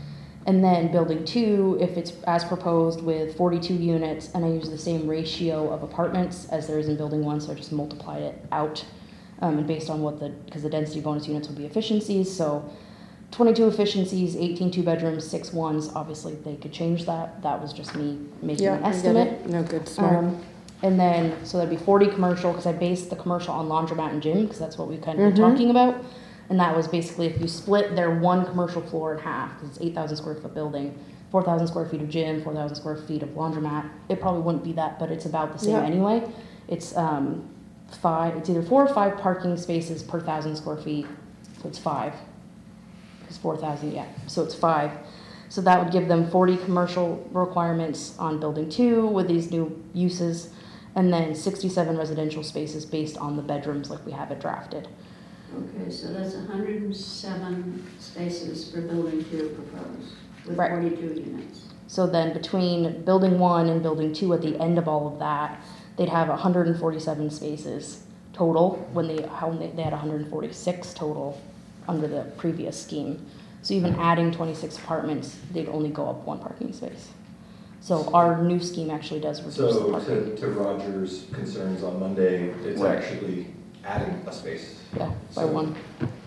And then building 2, if it's as proposed with 42 units, and I use the same ratio of apartments as there is in building 1, so I just multiplied it out. And based on because the density bonus units will be efficiencies, so 22 efficiencies, 18 2-bedrooms, 6 ones, obviously they could change that. That was just me making Yeah, an I get estimate. it. No, good, smart. And then, so that'd be 40 commercial, because I based the commercial on laundromat and gym, because that's what we've kind of been Mhm. talking about. And that was basically if you split their one commercial floor in half, because it's 8,000 square foot building, 4,000 square feet of gym, 4,000 square feet of laundromat. It probably wouldn't be that, but it's about the same Yeah. anyway. It's it's either 4 or 5 parking spaces per 1,000 square feet, so it's 5. It's 4,000, yeah, so it's 5. So that would give them 40 commercial requirements on building 2 with these new uses, and then 67 residential spaces based on the bedrooms like we have it drafted. Okay, so that's 107 spaces for building 2 proposed, with Right. 42 units. So then between building 1 and building 2 at the end of all of that, they'd have 147 spaces total when they had 146 total under the previous scheme. So even adding 26 apartments, they'd only go up 1 parking space. So our new scheme actually does reduce the So parking. to Roger's concerns on Monday, it's Right. actually adding a space. Yeah, by So- 1.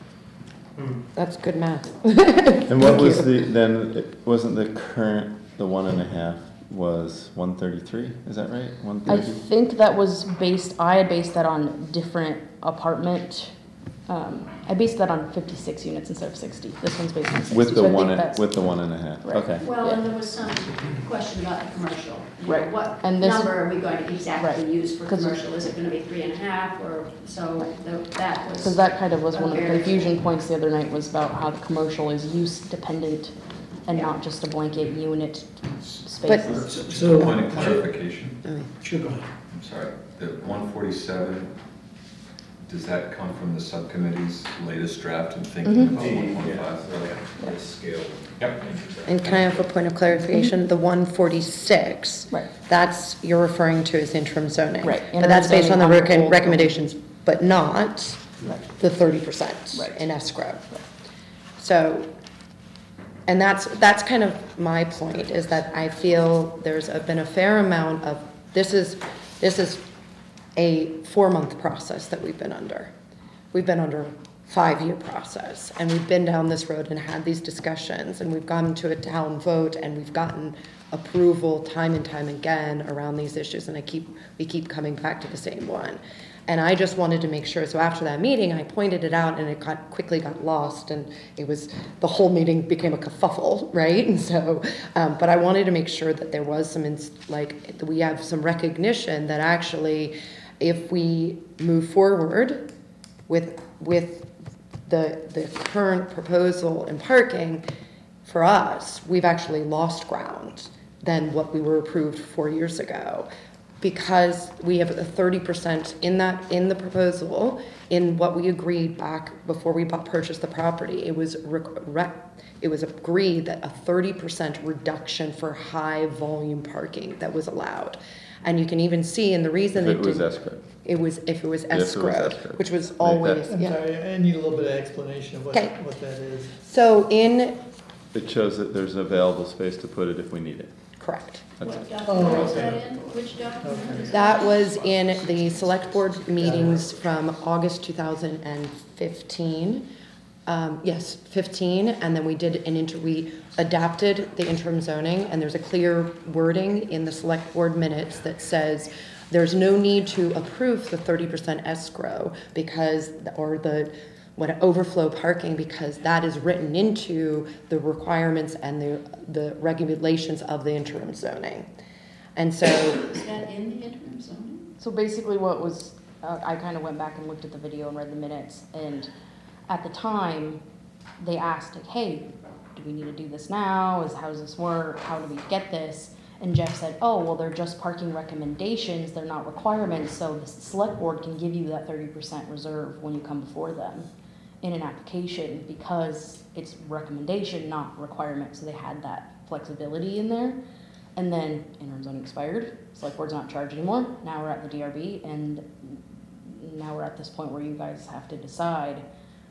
That's good math. And what Thank was you. wasn't the current, the 1.5 was 133, is that right? I 130? think that was I had based that on different apartment, I based that on 56 units instead of 60. This one's based on 60. With the so I think one, that's- with the 1.5, Right. okay. Well, Yeah. and there was some question about the commercial. You know, Right. What And this- number are we going to exactly Right. use for 'Cause- commercial? Is it going to be 3.5 or, so that was. Because that kind of was one of the Very- confusion points the other night was about how the commercial is use dependent and Yeah. not just a blanket unit spaces. Just a point of clarification. Sure, go ahead. I'm sorry, the 147, does that come from the subcommittee's latest draft and thinking about 1.5? Yeah, it's scaled. Yep. And can I have a point of clarification? The 146, Right. that's, you're referring to as interim zoning. Right, But that's interim based on the zoning on the old recommendations, but not Right. the 30% Right. in escrow. So, and that's kind of my point, is that I feel been a fair amount of, this is a 4-month process that we've been under. We've been under a 5-year process, and we've been down this road and had these discussions, and we've gone to a town vote, and we've gotten approval time and time again around these issues, and we keep coming back to the same one. And I just wanted to make sure, so after that meeting, I pointed it out, and it quickly got lost, and the whole meeting became a kerfuffle, right? And so, but I wanted to make sure that there was that we have some recognition that actually, if we move forward with the current proposal in parking, for us, we've actually lost ground than what we were approved 4 years ago. Because we have a 30% in the proposal, in what we agreed back before we purchased the property, it was agreed that a 30% reduction for high volume parking that was allowed. And you can even see in the reason If it was escrow. if it was If it was escrow, escrow. which was Right, always, I'm yeah. sorry, I need a little bit of explanation of what Okay. that is. So in, It shows that there's available space to put it if we need it. correct. That's What it. document Oh, was that okay. in? Which document is That was in the select board meetings from August 2015. Yes, 15, and then we did we adapted the interim zoning, and there's a clear wording in the select board minutes that says there's no need to approve the 30% escrow when overflow parking, because that is written into the requirements and the regulations of the interim zoning. And so, Is that in the interim zoning? So basically what was, I kind of went back and looked at the video and read the minutes, and at the time, they asked, like, hey, do we need to do this now? How does this work? How do we get this? And Jeff said, oh, well, they're just parking recommendations, they're not requirements, so the select board can give you that 30% reserve when you come before them in an application, because it's recommendation, not requirement, so they had that flexibility in there. And then interim zoning expired, select board's not charged anymore, now we're at the DRB, and now we're at this point where you guys have to decide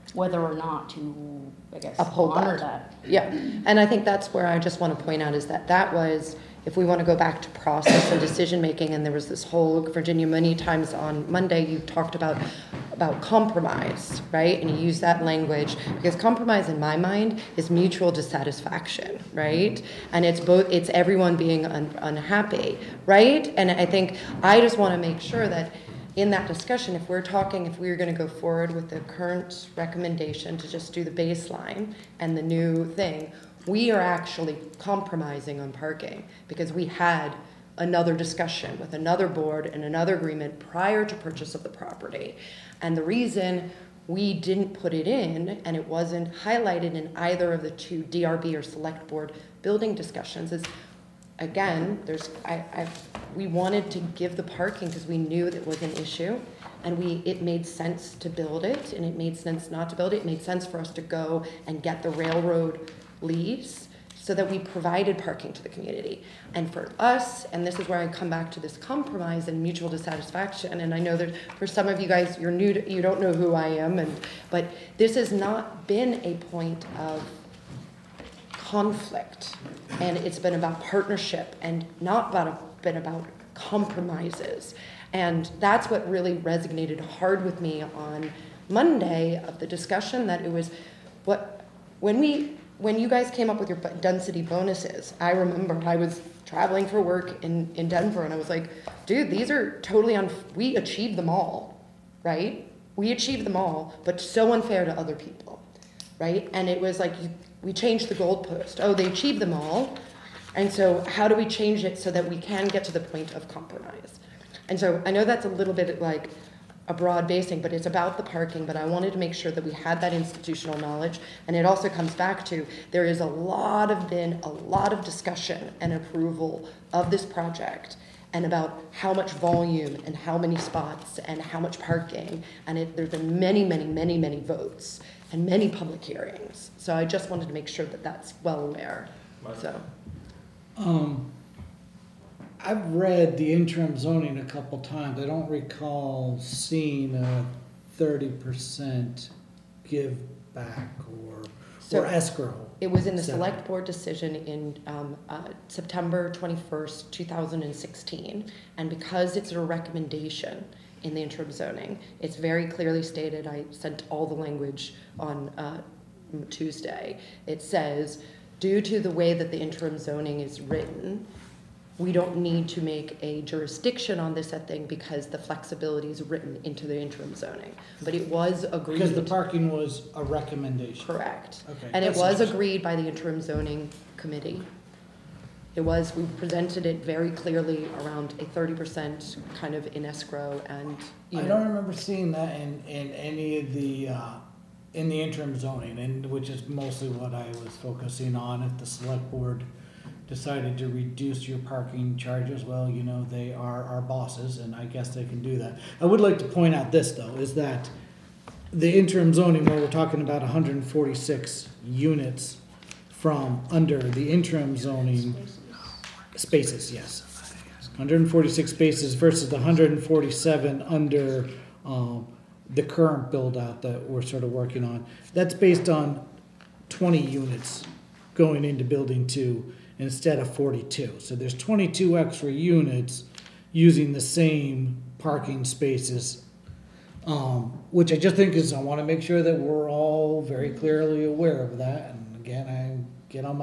whether or not to, I guess, Uphold honor that. that. Yeah, and I think that's where I just want to point out is that was, if we want to go back to process and decision-making, and there was this whole, Virginia, many times on Monday, you talked about compromise, right? And you use that language, because compromise in my mind is mutual dissatisfaction, right? And it's everyone being unhappy, right? And I think I just want to make sure that in that discussion, if we're going to go forward with the current recommendation to just do the baseline and the new thing, we are actually compromising on parking, because we had another discussion with another board and another agreement prior to purchase of the property. And the reason we didn't put it in, and it wasn't highlighted in either of the two DRB or select board building discussions, is, again, we wanted to give the parking because we knew that was an issue, and it made sense to build it, and it made sense not to build it. It made sense for us to go and get the railroad lease so that we provided parking to the community. And for us, and this is where I come back to this compromise and mutual dissatisfaction, and I know that for some of you guys, you're new to, you don't know who I am, but this has not been a point of conflict, and it's been about partnership and not been about compromises. And that's what really resonated hard with me on Monday of the discussion, that it was when you guys came up with your density bonuses, I remember I was traveling for work in Denver, and I was like, dude, these are totally we achieved them all, right? We achieved them all, but so unfair to other people, right? And it was like, we changed the goalpost. Oh, they achieved them all, and so how do we change it so that we can get to the point of compromise? And so I know that's a little bit like a broad basing, but it's about the parking. But I wanted to make sure that we had that institutional knowledge. And it also comes back to, there is been a lot of discussion and approval of this project, and about how much volume and how many spots and how much parking. And there's been many, many, many, many votes and many public hearings. So I just wanted to make sure that that's well aware. So. I've read the interim zoning a couple times. I don't recall seeing a 30% give back or escrow. It was in the select board decision in September 21st, 2016. And because it's a recommendation in the interim zoning, it's very clearly stated. I sent all the language on Tuesday. It says, due to the way that the interim zoning is written, we don't need to make a jurisdiction on this thing because the flexibility is written into the interim zoning. But it was agreed. Because the parking was a recommendation. Correct. Okay. And it was agreed by the interim zoning committee. We presented it very clearly around a 30% kind of in escrow, and I don't remember seeing that in any of the in the interim zoning, and which is mostly what I was focusing on. If the select board decided to reduce your parking charges, well, they are our bosses, and I guess they can do that. I would like to point out this, though, is that the interim zoning, where we're talking about 146 units from under the interim zoning spaces, yes. 146 spaces versus the 147 under the current build-out that we're sort of working on. That's based on 20 units going into building 2 instead of 42. So there's 22 extra units using the same parking spaces, which I just think I want to make sure that we're all very clearly aware of that. And again, I get on my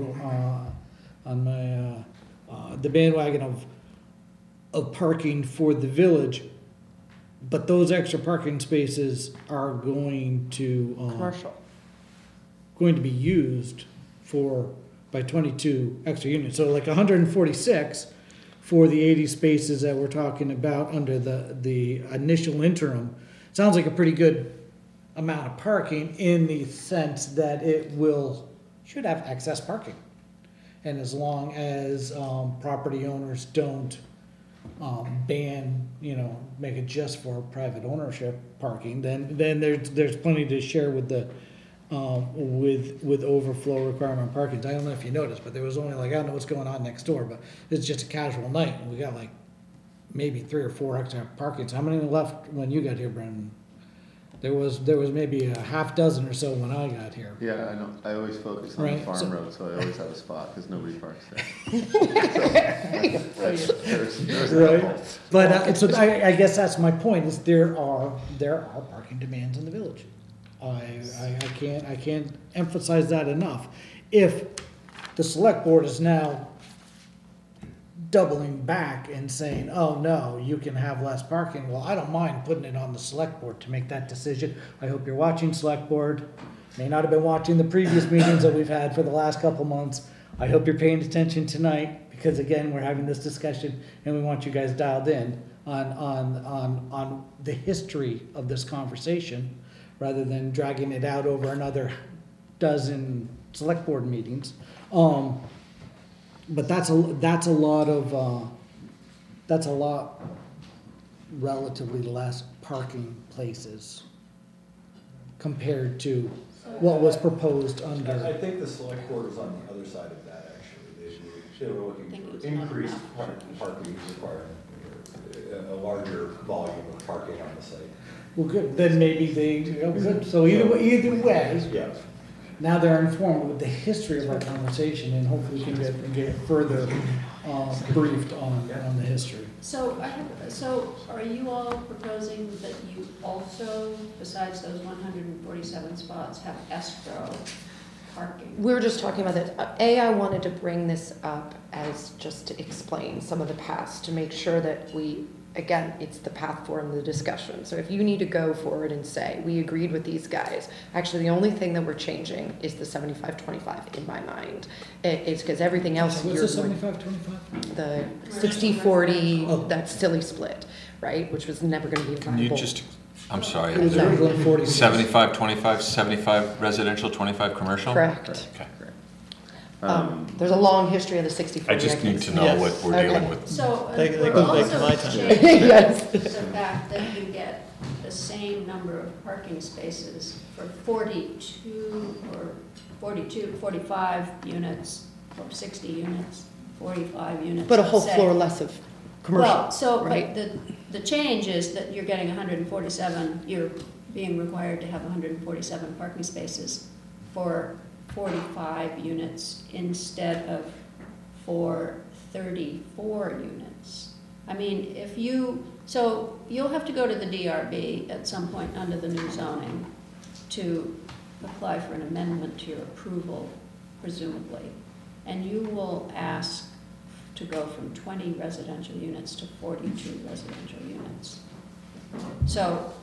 the bandwagon of parking for the village, but those extra parking spaces are going to be used by 22 extra units. So like 146 for the 80 spaces that we're talking about under the initial interim. Sounds like a pretty good amount of parking in the sense that it should have excess parking. And as long as property owners don't ban, make it just for private ownership parking, then there's plenty to share with the with overflow requirement parking. I don't know if you noticed, but there was only I don't know what's going on next door, but it's just a casual night, and we got maybe 3 or 4 extra parkings. How many left when you got here, Brendan? There was maybe a half dozen or so when I got here. Yeah, I know, I always focus on the Right, farm so- road, so I always have a spot, because nobody parks there. There's a Right. couple. But so I guess that's my point, is there are parking demands in the village. I can't emphasize that enough. If the select board is now doubling back and saying, oh no, you can have less parking, well, I don't mind putting it on the select board to make that decision. I hope you're watching, select board. May not have been watching the previous meetings that we've had for the last couple months. I hope you're paying attention tonight, because again, we're having this discussion and we want you guys dialed in on the history of this conversation, rather than dragging it out over another dozen select board meetings. But that's a lot relatively less parking places compared to what was proposed I under. think the select board was on the other side of that, actually. They were looking Think for it's not increased enough. parking requirement, a larger volume of parking on the site. Well, good, then maybe good. So either way, Yeah. now they're informed with the history of our conversation, and hopefully we can get further briefed on the history. So are you all proposing that you also, besides those 147 spots, have escrow parking? We were just talking about that. I wanted to bring this up as just to explain some of the past, to make sure that we, again, it's the path forward in the discussion. So if you need to go forward and say, we agreed with these guys, actually the only thing that we're changing is the 75-25 in my mind. It's because everything else. What's you're the going- 75-25? The 60-40, Oh. that silly split, right, which was never gonna be Can you viable. just, I'm sorry, It was originally 40. 75, 25, 75 residential, 25 commercial? Correct. Okay. There's a long history of the 60-40. I just can need to see. know Yes. what we're Okay. dealing with. So That we're goes back to also my time. changing Yes. the fact that you get the same number of parking spaces for 45 units, or 60 units, 45 units. But a whole let's say. floor less of commercial, Well, so, right? but the change is that you're getting 147, you're being required to have 147 parking spaces for 45 units instead of for 34 units. I mean, so you'll have to go to the DRB at some point under the new zoning to apply for an amendment to your approval, presumably. And you will ask to go from 20 residential units to 42 residential units. So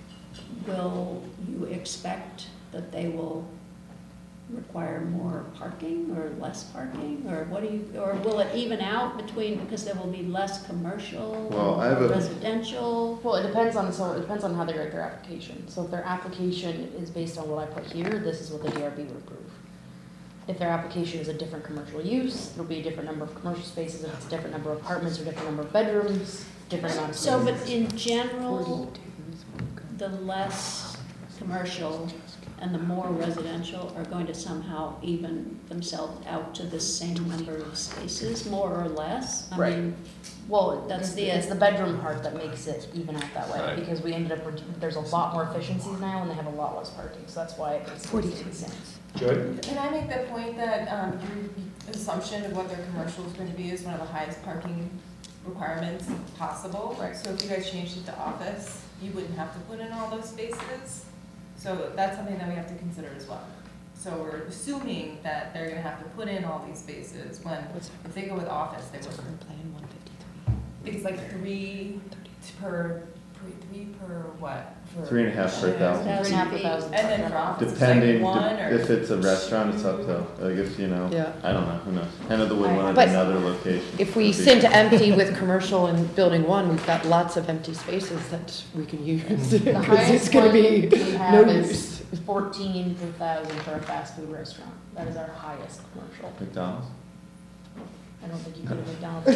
will you expect that they will require more parking or less parking? Or or will it even out between, because there will be less commercial Well, I have or a- residential? Well, it depends on how they write their application. So if their application is based on what I put here, this is what the DRB would approve. If their application is a different commercial use, it'll be a different number of commercial spaces. If it's a different number of apartments or different number of bedrooms, different amount of So, spaces. but in general, the less commercial and the more residential are going to somehow even themselves out to the same number of spaces, more or less? I Right. mean, Well, That's it's the bedroom part that makes it even out that way, Right. because we ended up, there's a lot more efficiencies now and they have a lot less parking, so that's why it makes 42 sense. Joy? Can I make the point that your assumption of what their commercial is going to be is one of the highest parking requirements possible? Right. So if you guys changed it to office, you wouldn't have to put in all those spaces. So that's something that we have to consider as well. So we're assuming that they're gonna have to put in all these spaces when, if they go with office, they would. Plan 153. It's like three per what? For- 3.5 per thousand. 3.5 per thousand. And then for office, it's Depending, like one or? if it's a restaurant, it's up to, like if, you know, Yeah. I don't know, who knows. Hannah would want But another location. If we Would be- sit empty with commercial in building one, we've got lots of empty spaces that we can use. The 'Cause highest it's gonna one be we no have use. is 14 per thousand for a fast food restaurant. That is our highest commercial. McDonald's? I don't think you could have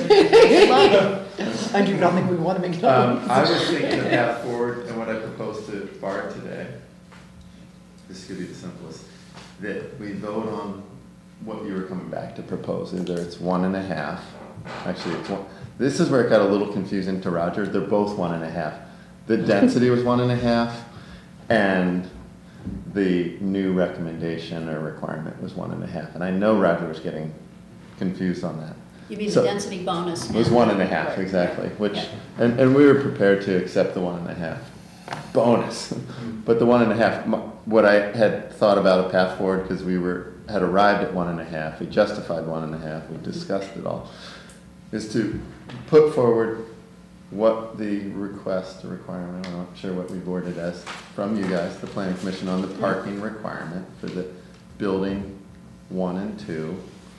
McDonald's. I do not think we want to make it. I was thinking of that forward, and what I proposed to Bart today, this could be the simplest, that we vote on what you were coming back to propose, either it's 1.5, actually it's one, this is where it got a little confusing to Roger, they're both 1.5. The density was 1.5, And the new recommendation or requirement was 1.5. And I know Roger was getting confused on that. You mean the So- density bonus? It was and- 1.5, Right. exactly, which, Yeah. and we were prepared to accept the 1.5 bonus. But the 1.5, what I had thought about a path forward, because had arrived at 1.5, we justified 1.5, we discussed it all, is to put forward what the requirement, I'm not sure what we worded as, from you guys, the planning commission, on the parking requirement for the building 1 and 2,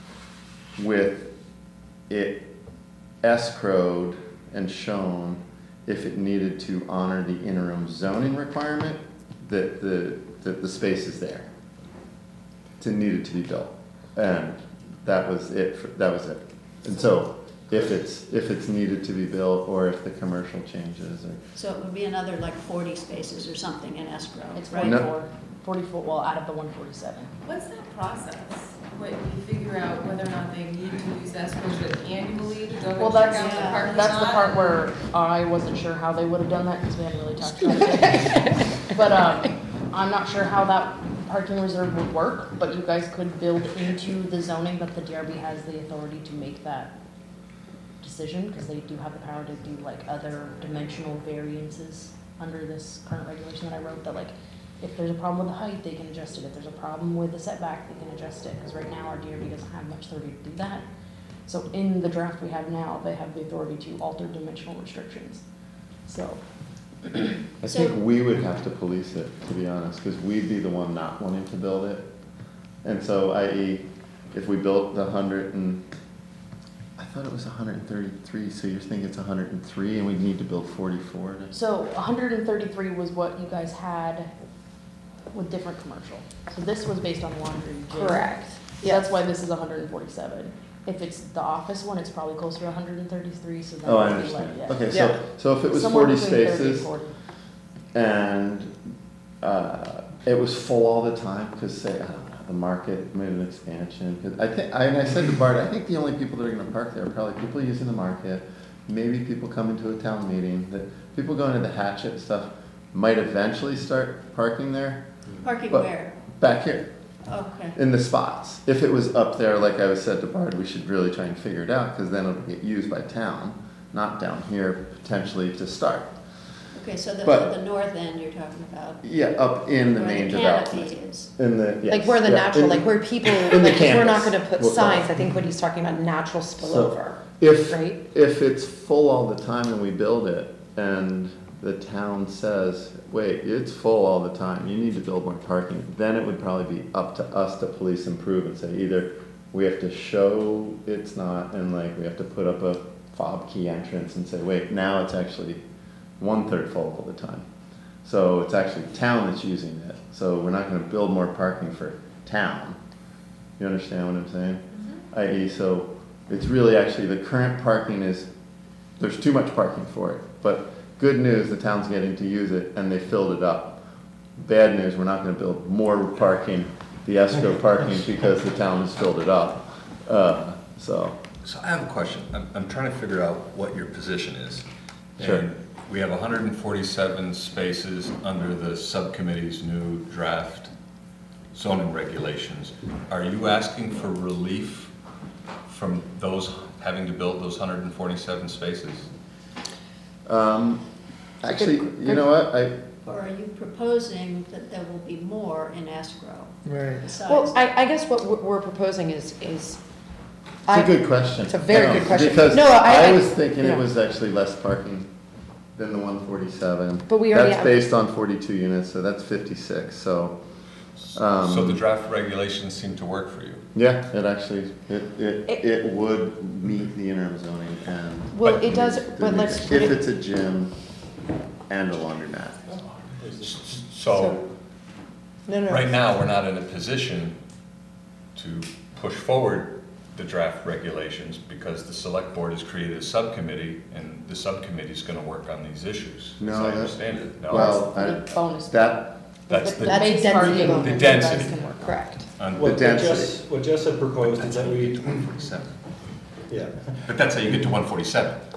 with it escrowed and shown if it needed to honor the interim zoning requirement, that the space is there. It needed to be built, and that was it. And so, if it's needed to be built, or if the commercial changes, or So it would be another like 40 spaces or something in escrow, It's right? 44, well, out of the 147. What's that process? When you figure out whether or not they need to use escrow, is it annually to go Well, and check out the yeah, parking That's the lot? part where I wasn't sure how they would have done that because we hadn't really talked about it. But I'm not sure how that parking reserve would work, but you guys could build into the zoning, but the DRB has the authority to make that decision because they do have the power to do like other dimensional variances under this current regulation that I wrote, that like if there's a problem with the height, they can adjust it. If there's a problem with the setback, they can adjust it. Because right now our DRB doesn't have much authority to do that. So in the draft we have now, they have the authority to alter dimensional restrictions. So, I think we would have to police it, to be honest, because we'd be the one not wanting to build it. And so, i.e., if we built the 100 and, I thought it was 133, so you're thinking it's 103 and we need to build 44 to. so 133 was what you guys had with different commercial. So this was based on laundry and gym. Correct. So that's why this is 147. If it's the office one, it's probably closer to 133, so then Oh, I it'd be like, understand. yeah. Okay, Yeah. so if it was Somewhere 40 between 30 and spaces 40. and it was full all the time, because say, I don't know, the market made an expansion, because I said to Bart, I think the only people that are gonna park there are probably people using the market, maybe people coming to a town meeting, that people going to the Hatchet stuff might eventually start parking there. Parking But- where? Back here, Okay. in the spots. If it was up there, like I was said to Bart, we should really try and figure it out, because then it'll get used by town, not down here potentially to start. Okay, so But- the north end you're talking about, Yeah, up in the where main the canopy development. is. In the, yes. Like where the yeah, natural, in- like where people, in the like, 'cause we're not campus, gonna put we'll call it. signs, I think what he's talking about, natural spillover, If, right? if it's full all the time and we build it, and the town says, wait, it's full all the time, you need to build more parking, then it would probably be up to us to police and prove and say, either we have to show it's not, and like, we have to put up a fob key entrance and say, wait, now it's actually 1/3 full all the time. So it's actually town that's using it, so we're not gonna build more parking for town. You understand what I'm saying? I.e., so it's really actually, the current parking is, there's too much parking for it. But good news, the town's getting to use it and they filled it up. Bad news, we're not gonna build more parking, the escrow parking, because the town has filled it up. So, So I have a question. I'm trying to figure out what your position is. Sure. And we have 147 spaces under the subcommittee's new draft zoning regulations. Are you asking for relief from those, having to build those 147 spaces? actually, you know what, Or are you proposing that there will be more in escrow Right. besides? Well, I guess what we're proposing is. it's a good question. It's a very I know, good question. Because No, I I- was thinking yeah. it was actually less parking than the 147. But we already That's have- based on 42 units, so that's 56, so. So the draft regulations seem to work for you? Yeah, it actually, it would meet the interim zoning and. Well, it does, but let's If put it, it's a gym and a laundromat. So, no, no. right now, we're not in a position to push forward the draft regulations because the select board has created a subcommittee and the subcommittee's gonna work on these issues, as No, I that- understand it. No? Well, The bonus. That's the- That's base density parking bonus. The you guys density. can work on. Correct. on- The density. What Jess had proposed is That's that how you we, get to 147. yeah, But that's how you get to 147.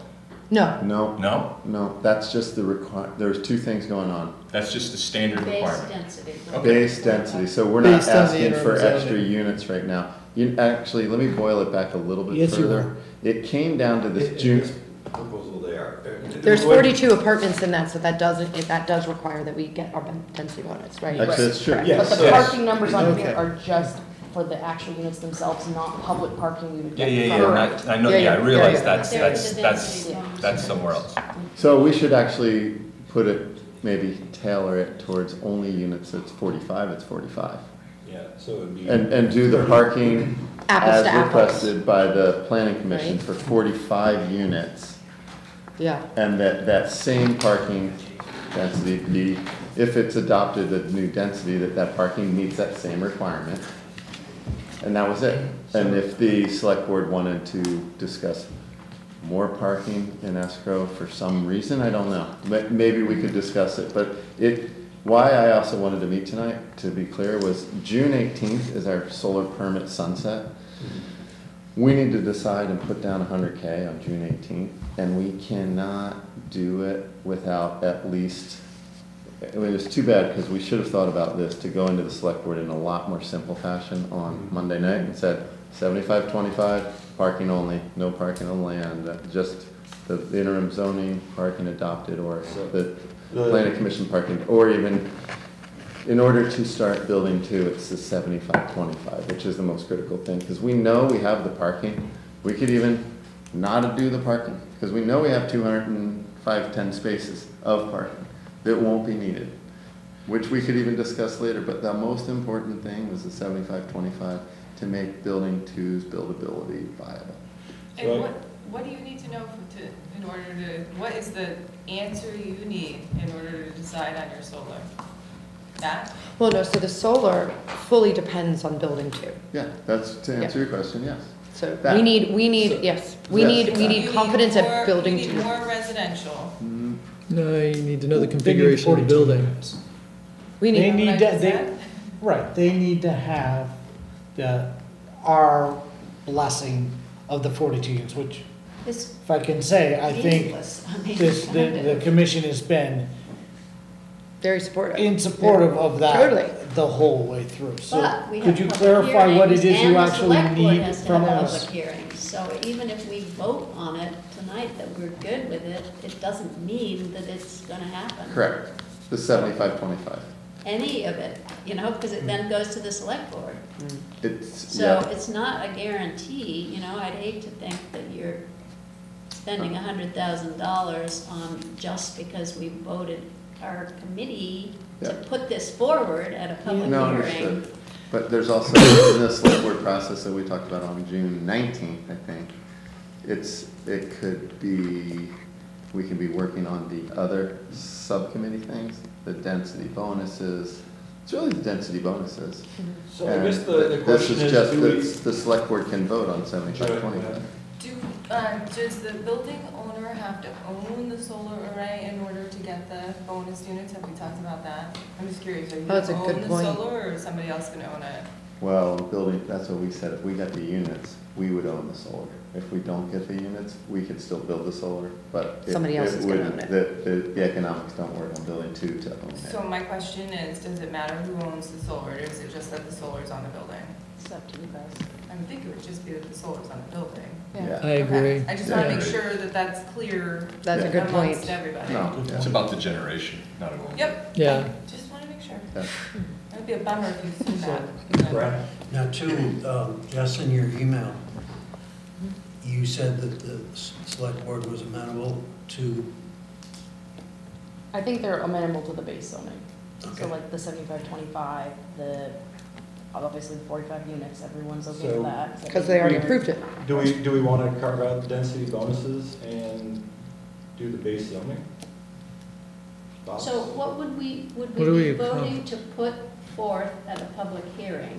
No, No, No? that's just there's two things going on. That's just the standard Base requirement. density. Base density, so we're not Based on the asking interim for extra zoning. units right now. Actually, let me boil it back a little bit Yes, you further. It came down to this In June, this proposal, they are. there's 42 apartments in that, so that does require that we get our density bonus, right? actually, it's true. Correct. Yes. But the parking numbers on Okay. here are just for the actual units themselves, not public parking you would Yeah, get. yeah, yeah, from- and I know, Yeah, yeah, I yeah, realize yeah, yeah. that's, There's the density Yeah. bonus. that's somewhere else. So we should actually put it, maybe tailor it towards only units that's 45, it's 45. Yeah, so it would be. And do the parking Apples as to apples. requested by the planning commission Right. for 45 units. Yeah, And that same parking density, if it's adopted, the new density, that parking meets that same requirement. And that was it. And if the select board wanted to discuss more parking in escrow for some reason, I don't know. But maybe we could discuss it, but why I also wanted to meet tonight, to be clear, was June 18th is our solar permit sunset. We need to decide and put down 100K on June 18th, and we cannot do it without at least, it was too bad, because we should have thought about this, to go into the select board in a lot more simple fashion on Monday night and said, 75-25, parking only, no parking on land, just the interim zoning parking adopted, or the planning commission parking, or even, in order to start building two, it's the 75-25, which is the most critical thing, because we know we have the parking. We could even not do the parking, because we know we have 210 spaces of parking that won't be needed, which we could even discuss later, but the most important thing was the 75-25 to make building two's buildability viable. And what do you need to know what is the answer you need in order to decide on your solar? That? well, no, so the solar fully depends on building two. Yeah, that's to answer your question, yes. So That- we need, yes, we Yes. need confidence at building You two. need more residential. No, you need to know the They need configuration of the 42 building. units. We They need, need What I to, just they, said? right, they need to have our blessing of the 42 units, which, It's if I can say, I think meaningless. I mean, the commission has been very supportive. in supportive of that Totally. the whole way through. So But we have could you public clarify what it hearings, is you and the actually select board need has to from have us? public hearings. So even if we vote on it tonight that we're good with it, it doesn't mean that it's gonna happen. Correct, the 75-25. Any of it, because it then goes to the select board. It's, So yeah, it's not a guarantee, I'd hate to think that you're spending $100,000 on just because we voted our committee to Yeah. put this forward at a public no, hearing. understood. But there's also, in the select board process that we talked about on June 19th, I think, it could be, we could be working on the other subcommittee things, the density bonuses. It's really the density bonuses. So I guess the And question This is, is just, do we? the select board can vote on 75-25. Does the building owner have to own the solar array in order to get the bonus units? Have we talked about that? I'm just curious, are you Oh, that's a gonna good own the point. solar or is somebody else gonna own it? Well, building, that's what we said, if we got the units, we would own the solar. If we don't get the units, we could still build the solar, but Somebody else is gonna wouldn't- own it. The economics don't work on building two to own So it. my question is, does it matter who owns the solar, or is it just that the solar's on the building? It's up to you guys. I would think it would just be that the solar's on the building. Yeah. I agree. Okay. I just wanna Yeah. make sure that that's clear That's a Yeah. good point. amongst everybody. No, It's yeah. about the generation, not a goal. Yep. Yeah. Just wanna make sure. Yeah. It would be a bummer if you see that. Brad? Now, too, Jess, in your email, you said that the select board was amenable to, I think they're amenable to the base zoning. Okay. So like the 75-25, obviously the 45 units, everyone's okay So- with that. Because they already approved it. Do we want to carve out the density bonuses and do the base zoning? Thoughts? So what would we What do we be voting to put forth at a public hearing?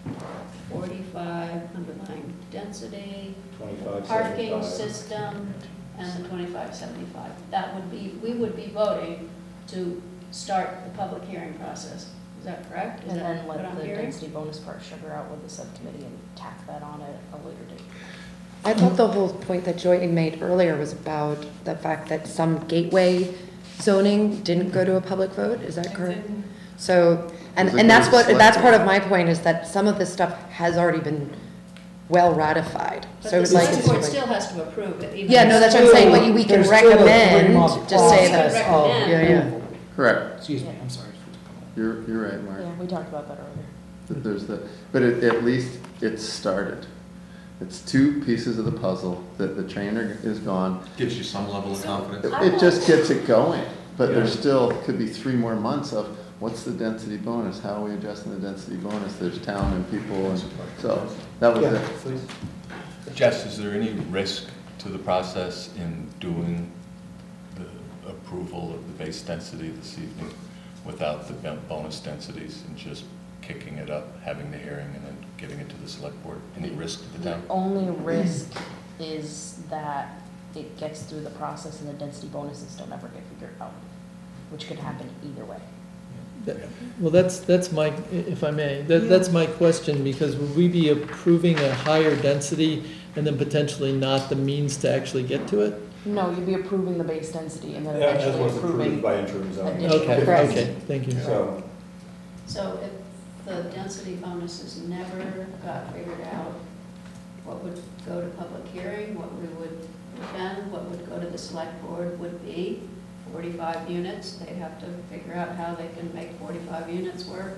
45 underlying density, 25, parking 75. system, and the 25-75. That would be, we would be voting to start the public hearing process. Is that correct? Is And that then what let I'm the hearing? density bonus part sugar out with the subcommittee and tack that on at a later date. I thought the whole point that Joy made earlier was about the fact that some gateway zoning didn't go to a public vote, is that correct? So, Does it and go that's to the what, select that's part board? of my point, is that some of this stuff has already been well ratified. But So the it's like, select it's board like, still has to approve it. even yeah, though no, that's it's what I'm saying, but we can There's still a recommend, three-month just say process that, of Recommend. yeah, yeah. approval. Correct. Excuse me, I'm sorry. You're right, Mark. Yeah, we talked about that earlier. That there's but at least it's started. It's two pieces of the puzzle, that the trainer is gone. Gives you some level of confidence. It just gets it going, but there still could be 3 more months of what's the density bonus? How are we adjusting the density bonus? There's town and people, and so that was it. Please. Jess, is there any risk to the process in doing the approval of the base density this evening without the bonus densities and just kicking it up, having the hearing, and then giving it to the select board? Any risk to the The town? only risk is that it gets through the process and the density bonuses don't ever get figured out, which could happen either way. Well, that's my, if I may, that's my question, because would we be approving a higher density and then potentially not the means to actually get to it? No, you'd be approving the base density and then Yeah, as eventually was approved approving. by interim zoning. additional Okay, density. okay, thank you. So, So if the density bonuses never got figured out, what would go to public hearing, what we would defend, what would go to the select board would be 45 units. They'd have to figure out how they can make 45 units work.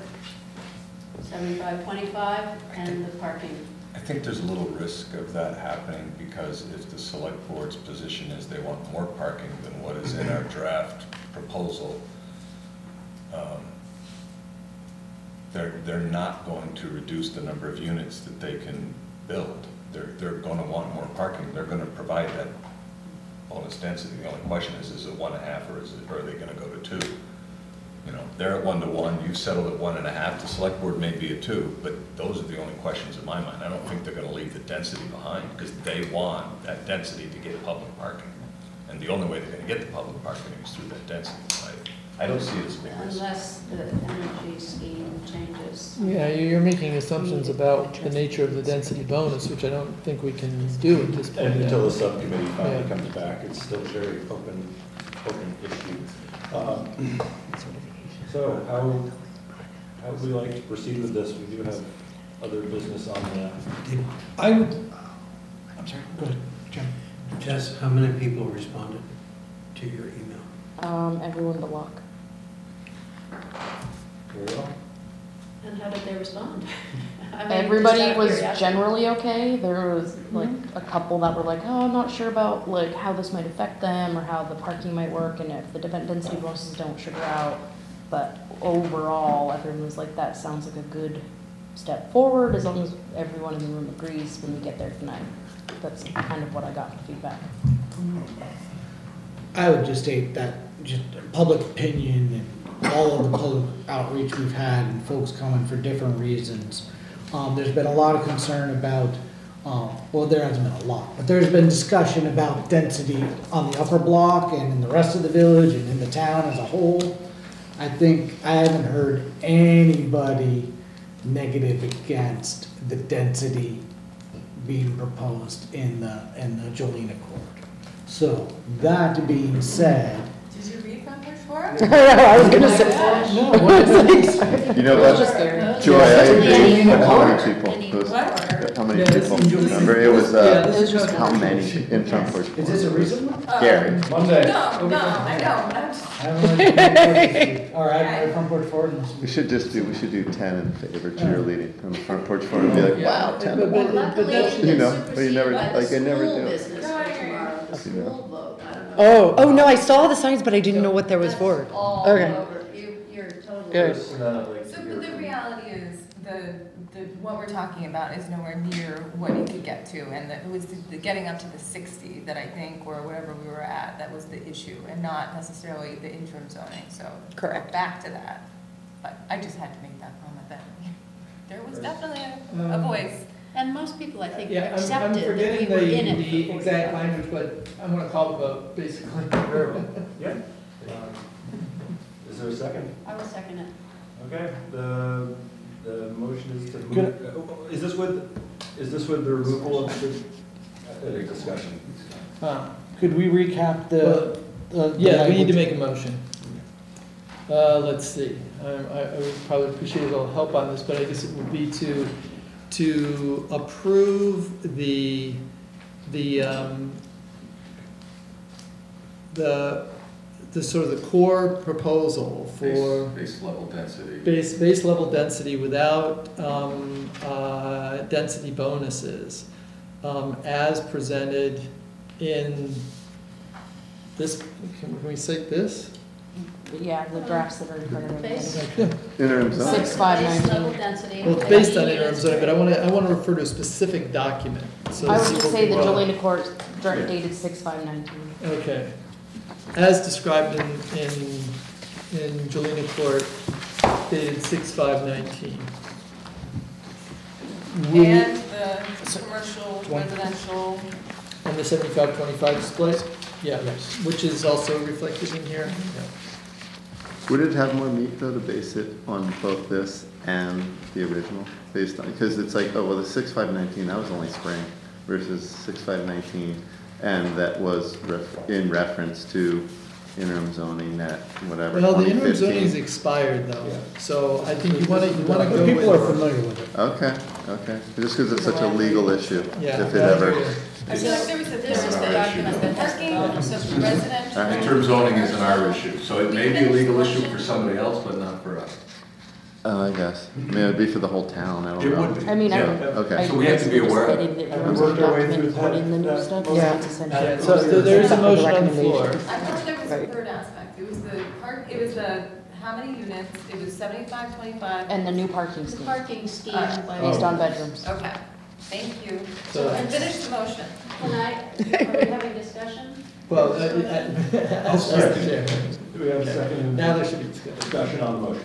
75-25, and the parking. I think there's a little risk of that happening, because if the select board's position is they want more parking than what is in our draft proposal, they're not going to reduce the number of units that they can build. They're gonna want more parking, they're gonna provide that bonus density. The only question is it 1.5, or are they gonna go to 2? You know, they're at 1-to-1, you settled at 1.5, the select board may be at 2, but those are the only questions in my mind. I don't think they're gonna leave the density behind, because they want that density to get public parking. And the only way they're gonna get the public parking is through that density. I don't see it as a big risk. Unless the energy scheme changes. Yeah, you're making assumptions about the nature of the density bonus, which I don't think we can do at this point. and until the subcommittee finally Yeah. comes back, it's still a very open issue. So how would we like to proceed with this? We do have other business on the, I would, I'm sorry, go ahead, Jim. Jess, how many people responded to your email? Everyone but Locke. very well. And how did they respond? I mean, Everybody just out of was curiosity. generally okay. There was like a couple that were like, oh, I'm not sure about like how this might affect them or how the parking might work and if the density bonuses don't sugar out. But overall, everyone was like, that sounds like a good step forward as long as everyone in the room agrees when we get there tonight. That's kind of what I got for feedback. I would just state that just public opinion and all of the public outreach we've had and folks coming for different reasons. There's been a lot of concern about, well, there hasn't been a lot, but there's been discussion about density on the upper block and in the rest of the village and in the town as a whole. I think I haven't heard anybody negative against the density being proposed in the Jolene Accord. So, that being said. Did you read Front Porch Forum? I was gonna say. No, what is it? You know It was what? just scary. Joy, I agree. Jolene How Accord. many people? It was- What? How many Yeah, this people? is Jolene. Remember, it was, Yeah, this is just- how many in front porch? Is this a recent one? Gary. Monday. No, I know, I'm just. I haven't read All right, my front porch forward. We should do 10 in favor cheerleading on the front porch forum and be like, wow, 10 to 1. Luckily, that's- it You know, gets but you never- superseded by the like, I never school do. business for tomorrow, the You know. school vote. I don't know. Oh no, I saw the signs, but I didn't know what there was for. That's all Okay. over. You're totally. Good. Chris, like, So, you're- but the reality is, what we're talking about is nowhere near what it could get to, and it was the getting up to the 60 that I think, or whatever we were at, that was the issue, and not necessarily the interim zoning, so. Correct. Back to that, but I just had to make that comment that there was definitely a voice. And most people, I think, Yeah, I'm accepted that we forgetting were in it. the for exact 45. language, but I'm gonna call the vote, basically. Very well. Yeah. Is there a second? I will second it. Okay, the motion is to move, is this with the removal of the a discussion. Could we recap the? Yeah, we need to make a motion. Let's see, I would probably appreciate a little help on this, but I guess it would be to approve the sort of the core proposal for Base level density. base level density without density bonuses, as presented in this, can we say this? Yeah, the drafts that are in front of Base. everybody. Interim zone. 6.519. Base level density. Well, it's based on interim zoning, but I want to refer to a specific document. So I would just people say the can- Jelena Court dated 6/5/19. Okay. As described in Jelena Court dated 6/5/19. And the commercial, residential, And the 75-25 split? Yeah, Yes. which is also reflected in here. Would it have more meat though to base it on both this and the original, based on, because it's like, oh, well, the 6/5/19, that was only spring, versus 6/5/19, and that was in reference to interim zoning at whatever, Well, the interim zoning is 2015. expired though, Yeah. so I think you want to go with. People are familiar with it. Okay, okay, just because it's such a legal issue, Yeah. if it ever. I feel like there was the document, the parking, so residential. Interim zoning isn't our issue, so it may be a legal issue for somebody else, but not for us. I guess, I mean, it'd be for the whole town, I don't It know. would be. I mean, I. Okay. So we have to be aware. Stating that We there was worked a our way document through put in the new that- stuff, Yeah. that's essentially. So there is a motion on the floor. I thought there was a Right. third aspect, it was the park, it was the, how many units, it was 75, 25? And the new parking The scheme, parking scheme Alright. by. based on bedrooms. Okay, thank you. So- And finish the motion. Can I, are we having discussion? Well, as the chair. Do we have a second? Now there should be discussion. Discussion on the motion.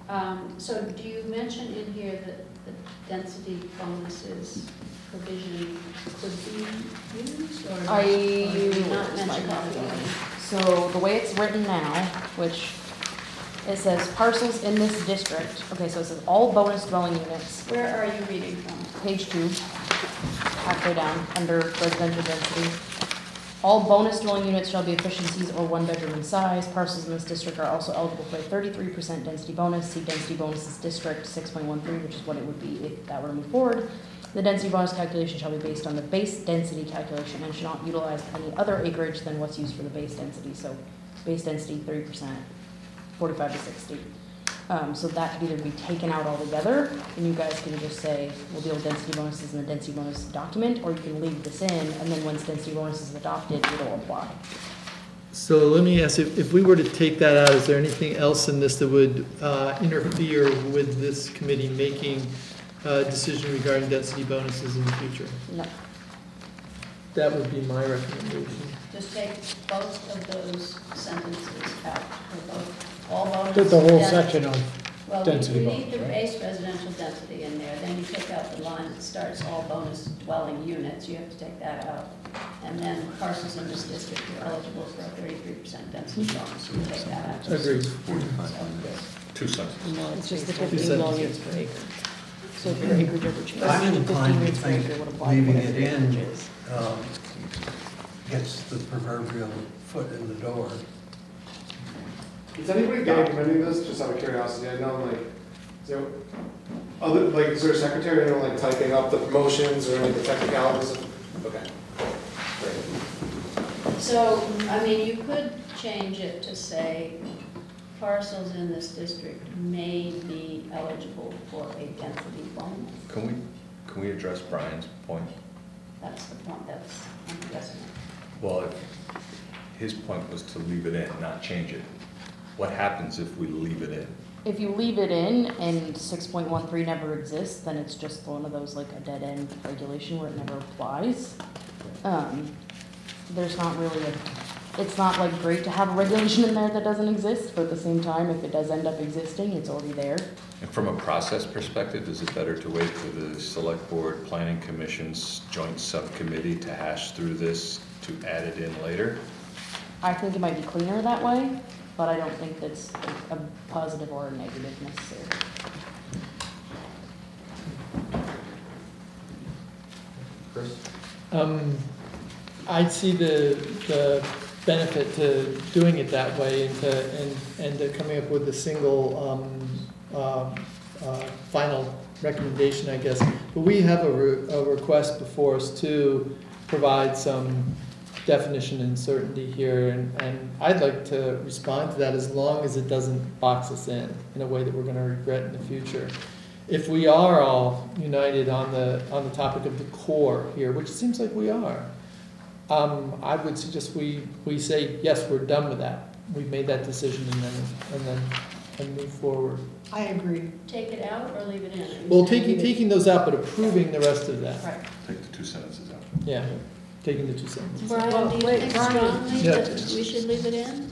So do you mention in here that the density bonuses provision could be used or not? I, Or do you not where's my mention that copy? at all? So the way it's written now, which it says parcels in this district, okay, so it says all bonus dwelling units, Where are you reading from? page 2, halfway down, under residential density. All bonus dwelling units shall be efficiencies or 1 bedroom in size. Parcels in this district are also eligible for a 33% density bonus. See density bonuses district 6.13, which is what it would be if that were to move forward. The density bonus calculation shall be based on the base density calculation and should not utilize any other acreage than what's used for the base density. So base density 30%, 45 to 60. So that could either be taken out altogether, and you guys can just say, we'll deal with density bonuses in the density bonus document, or you can leave this in, and then once density bonus is adopted, it'll apply. So let me ask, if we were to take that out, is there anything else in this that would interfere with this committee making a decision regarding density bonuses in the future? No. That would be my recommendation. Just take both of those sentences out, or both, all bonus. Put the whole den- section of Well, density we bonus, need the right? base residential density in there, then you take out the line that starts all bonus dwelling units, you have to take that out. And then parcels in this district are eligible for a 33% density bonus, you take that out. Agreed. Two sentences. No, it's just the Two 15 sentences. volumes per acre. So if your acreage ever changes, I'm 15 inclined to units per think acre would apply to leaving whatever it the acreage in is. gets the proverbial foot in the door. Is anybody documenting this, just out of curiosity? I know, like, is there other, like, is there a secretary, you know, like, typing up the promotions or any of the technicalities? Okay. Great. So, I mean, you could change it to say parcels in this district may be eligible for a density bonus. Can we address Brian's point? That's the point, that's, I'm guessing. Well, his point was to leave it in, not change it. What happens if we leave it in? If you leave it in and 6.13 never exists, then it's just one of those like a dead end regulation where it never applies. There's not really it's not like great to have a regulation in there that doesn't exist, but at the same time, if it does end up existing, it's already there. And from a process perspective, is it better to wait for the select board, planning commission's joint subcommittee to hash through this to add it in later? I think it might be cleaner that way, but I don't think that's a positive or a negative necessarily. Chris? I see the benefit to doing it that way and to coming up with a single final recommendation, I guess. But we have a request before us to provide some definition and certainty here, and I'd like to respond to that as long as it doesn't box us in a way that we're going to regret in the future. If we are all united on the topic of the core here, which it seems like we are, I would suggest we say, yes, we're done with that. We've made that decision and move forward. I agree. Take it out or leave it in? Well, taking those out, but approving the rest of that. Right. Take the 2 sentences out. Yeah, taking the 2 sentences. Brian, do you think strongly Yeah. that we should leave it in?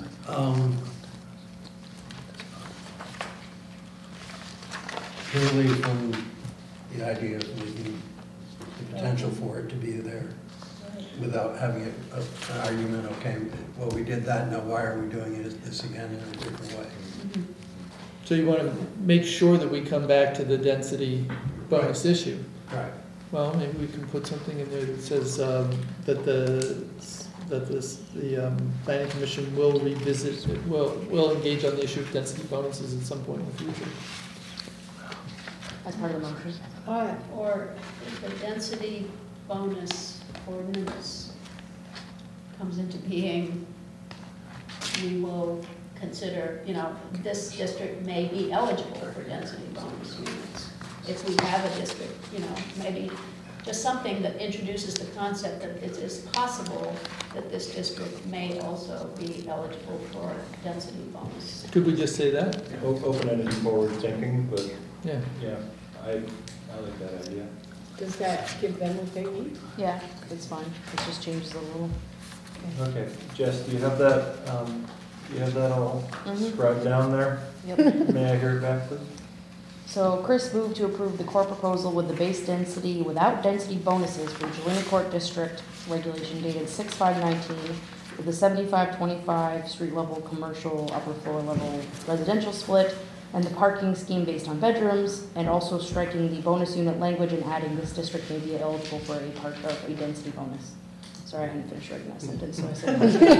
Purely from the idea of making the potential for it to be there without having an argument, okay, well, we did that, now why are we doing this again in a different way? So you want to make sure that we come back to the density bonus issue. Right. Well, maybe we can put something in there that says that the planning commission will revisit, will engage on the issue of density bonuses at some point in the future. As part of the motion. Or if the density bonus ordinance comes into being, we will consider, this district may be eligible for density bonus units. If we have a district, maybe just something that introduces the concept that it is possible that this district may also be eligible for density bonus. Could we just say that? Open-ended and forward thinking, but Yeah. yeah, I like that idea. Does that give them what they need? Yeah, it's fine. It just changes a little. Okay, Jess, do you have that, all scribed down there? Yep. May I hear it back, please? So Chris moved to approve the core proposal with the base density without density bonuses for Jelena Court District regulation dated 6/5/19 with the 75/25 street level commercial upper floor level residential split and the parking scheme based on bedrooms, and also striking the bonus unit language and adding this district may be eligible for a density bonus. Sorry, I hadn't finished writing that sentence, so I said.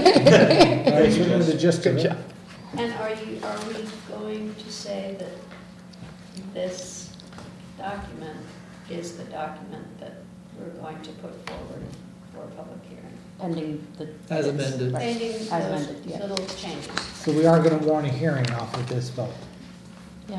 The gist of it. And are we going to say that this document is the document that we're going to put forward for a public hearing? Pending the. As amended. Right. Pending As those amended, yeah. little changes. So we are going to warn a hearing off of this vote. Yeah.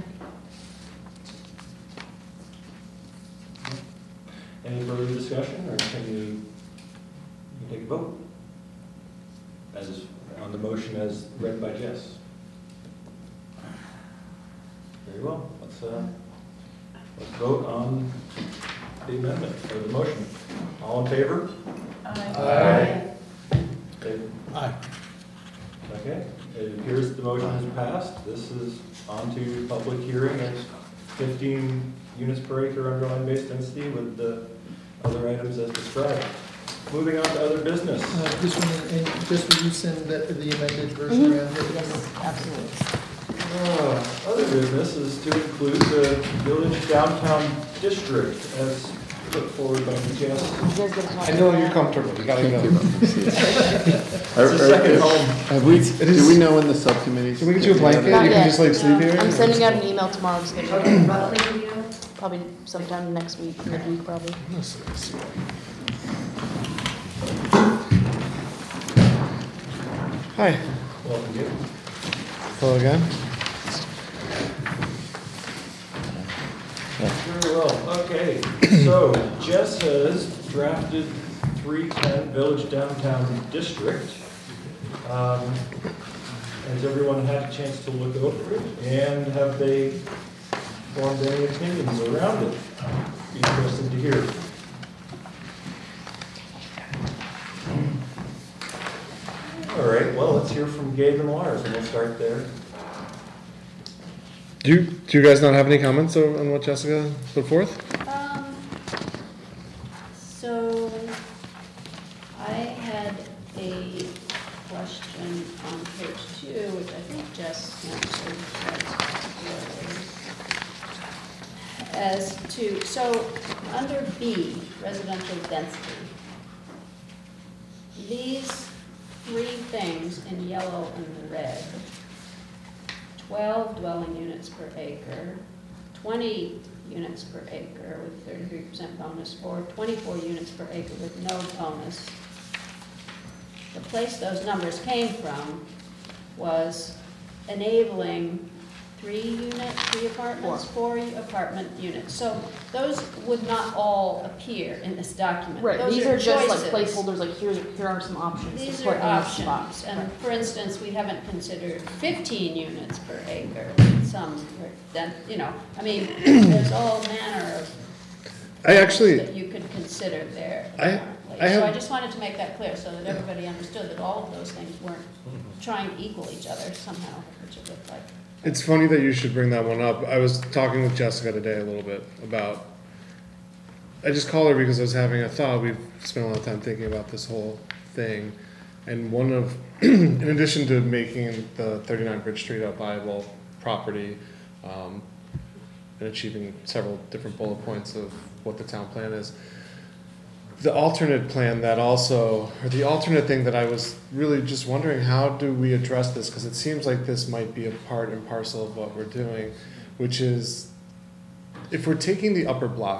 Any further discussion, or can you take a vote? As, on the motion as read by Jess? Very well, let's vote on the amendment, or the motion. All in favor? Aye. David? Aye. Okay, it appears the motion has passed. This is on to public hearing at 15 units per acre underlying base density with the other items as described. Moving on to other business. Just will you send the amended version around? Yes, absolutely. Other business is to include the village downtown district as put forward by Jess. You guys get a copy I know of you're that? comfortable, you gotta go. It's a second home. Do we know when the subcommittees? Can we get you a blanket? Not You can yet. just like sleep here? I'm sending out an email tomorrow to schedule. Okay, roughly, you know? Probably sometime next week, midweek probably. Hi. Welcome, Gabe. Hello again. Very well, okay. So Jess has drafted 310 Village Downtown District. Has everyone had a chance to look over it? And have they formed any opinions around it? Be interested to hear. All right, well, let's hear from Gabe and Lars, and we'll start there. Do you guys not have any comments on what Jessica put forth? So I had a question on page 2, which I think Jess answered as to, so under B, residential density, these three things in yellow and red, 12 dwelling units per acre, 20 units per acre with 33% bonus, or 24 units per acre with no bonus. The place those numbers came from was enabling 3 apartments, 4 apartment units. So those would not all appear in this document. Right, Those these are just like choices. placeholders, like here are some options to These put are in this spot. options, and for instance, we haven't considered 15 units per acre, with some, then, you know, I mean, there's all manner of that you could consider there. So I just wanted to make that clear, so that everybody understood that all of those things weren't trying to equal each other somehow, which it looked like. It's funny that you should bring that one up. I was talking with Jessica today a little bit about, I just called her because I was having a thought. We've spent a lot of time thinking about this whole thing. And one of, in addition to making the 39 Bridge Street a viable property, and achieving several different bullet points of what the town plan is, the alternate plan that also, or the alternate thing that I was really just wondering, how do we address this? Because it seems like this might be a part and parcel of what we're doing, which is, if we're taking the upper block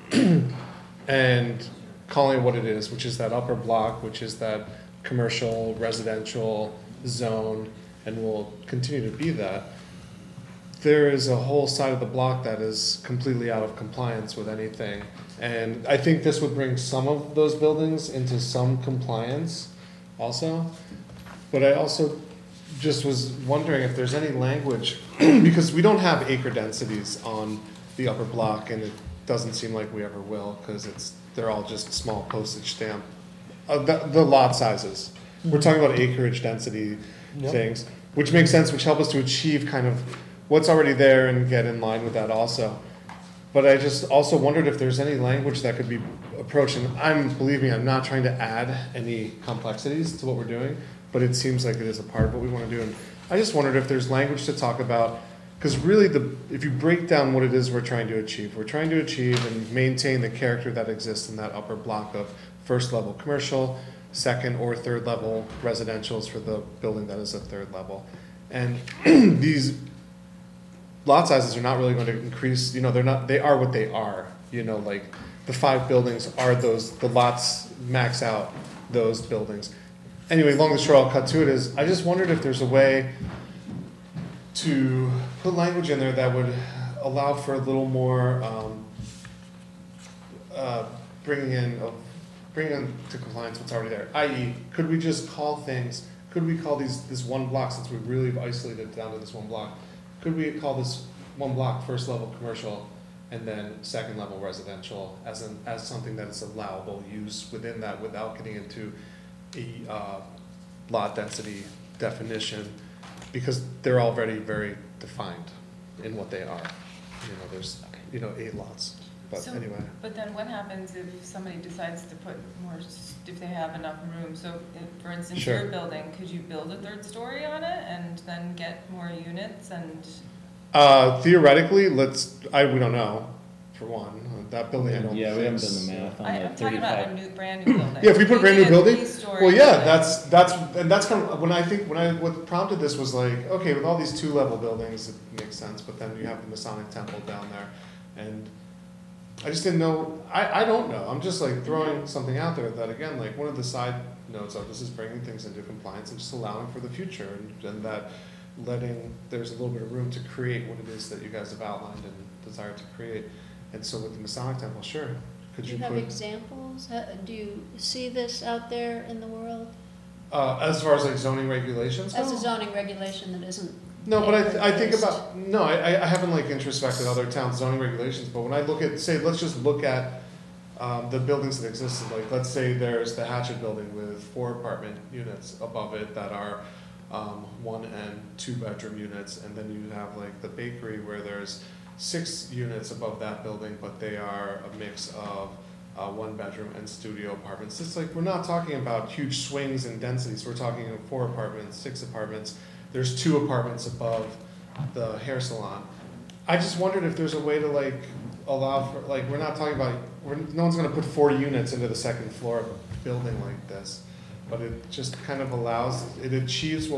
and calling it what it is, which is that upper block, which is that commercial, residential zone, and will continue to be that, there is a whole side of the block that is completely out of compliance with anything. And I think this would bring some of those buildings into some compliance also. But I also just was wondering if there's any language, because we don't have acre densities on the upper block, and it doesn't seem like we ever will, because they're all just small postage stamp. The lot sizes. We're talking about acreage density things, which makes sense, which help us to achieve kind of what's already there and get in line with that also. But I just also wondered if there's any language that could be approached, and believe me, I'm not trying to add any complexities to what we're doing, but it seems like it is a part of what we want to do. And I just wondered if there's language to talk about, because really if you break down what it is we're trying to achieve and maintain the character that exists in that upper block of first level commercial, second or third level residentials for the building that is a third level. And these lot sizes are not really going to increase, they are what they are, like the 5 buildings are the lots max out those buildings. Anyway, long and short, I'll cut to it is, I just wondered if there's a way to put language in there that would allow for a little more bringing into compliance what's already there. I.e., could we call this one block, since we really have isolated it down to this one block, could we call this one block first level commercial and then second level residential as something that is allowable use within that without getting into a lot density definition, because they're already very defined in what they are. There's 8 lots. But So, anyway. But then what happens if somebody decides to put more, if they have enough room? So for instance, Sure. your building, could you build a 3rd story on it and then get more units and? Theoretically, we don't know, for one. That building I don't Yeah, we haven't think done the math on I'm that talking about 35. a brand new building. Yeah, if we put brand new Maybe a building, 3-story well, yeah, building. that's kind of what prompted this was like, okay, with all these 2-level buildings, it makes sense, but then you have the Masonic Temple down there, and I just didn't know. I don't know. I'm just like throwing something out there that, again, like one of the side notes of this is bringing things into compliance and just allowing for the future, and that there's a little bit of room to create what it is that you guys have outlined and desire to create. And so with the Masonic Temple, sure. Do you have examples? Do you see this out there in the world? As far as like zoning regulations go? As a zoning regulation that isn't. No, but I think about, I haven't like introspected other towns' zoning regulations, but when I look at, let's just look at the buildings that existed, like let's say there's the Hatchet building with 4 apartment units above it that are 1 and 2 bedroom units, and then you have like the bakery where there's 6 units above that building, but they are a mix of 1 bedroom and studio apartments. It's like, we're not talking about huge swings in densities, we're talking 4 apartments, 6 apartments. There's 2 apartments above the hair salon. I just wondered if there's a way to like allow for, like, we're not talking about, no one's gonna put 4 units into the 2nd floor of a building like this. but it just kind of allows, it achieves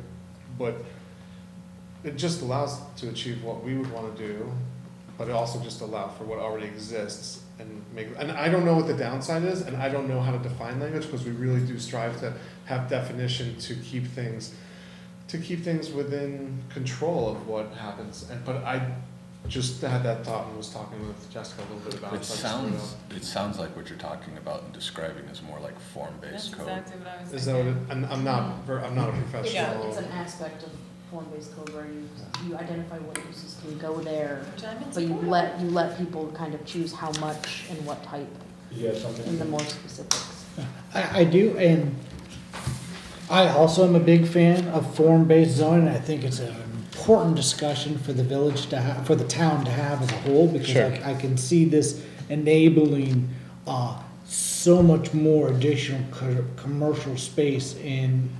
it just allows to achieve what we would want to do, but it also just allow for what already exists and I don't know what the downside is, and I don't know how to define language, because we really do strive to have definition to keep things within control of what happens. But I just had that thought and was talking with Jessica a little bit about it. It sounds like what you're talking about and describing is more like form-based code. That's exactly what I was Is that what thinking. I'm not a professional. Yeah, It's an aspect of form-based code where you identify what uses can go there, Which I'm in but you support of. let people kind of choose how much and what type in the more specifics. I do, and I also am a big fan of form-based zoning. I think it's an important discussion for the village to have, for the town to have as a whole, because Sure. I can see this enabling so much more additional commercial space in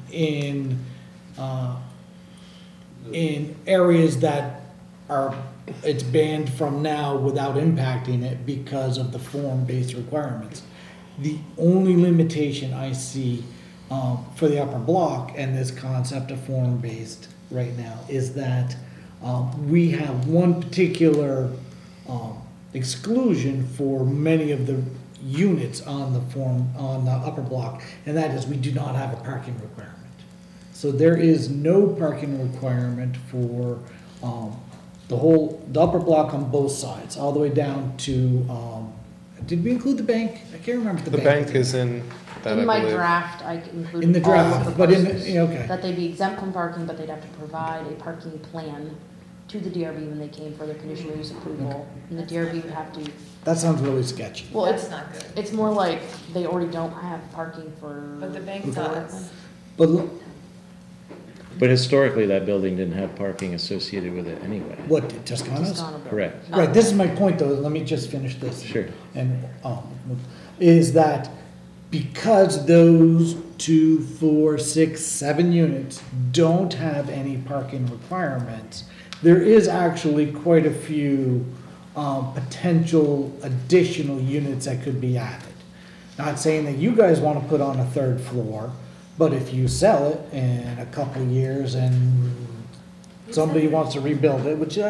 areas that are, it's banned from now without impacting it because of the form-based requirements. The only limitation I see for the upper block and this concept of form-based right now is that we have one particular exclusion for many of the units on the upper block, and that is we do not have a parking requirement. So there is no parking requirement for the upper block on both sides, all the way down to, did we include the bank? I can't remember if the The bank. bank is in that, I In my believe. draft, I included In the all of draft, the but in the- parcels, yeah, okay. that they be exempt from parking, but they'd have to provide a parking plan to the DRB when they came for their conditional use approval. And the DRB would have to, That sounds really sketchy. well, That's it's, not good. it's more like they already don't have parking for. But the bank development. does. But look, But historically, that building didn't have parking associated with it anyway. what, Toscano's? Toscano building. Correct. Right, this is my point though, let me just finish this. Sure. And, is that because those 2, 4, 6, 7 units don't have any parking requirements, there is actually quite a few, potential additional units that could be added. Not saying that you guys wanna put on a 3rd floor, but if you sell it in a couple of years and somebody wants to rebuild it, which,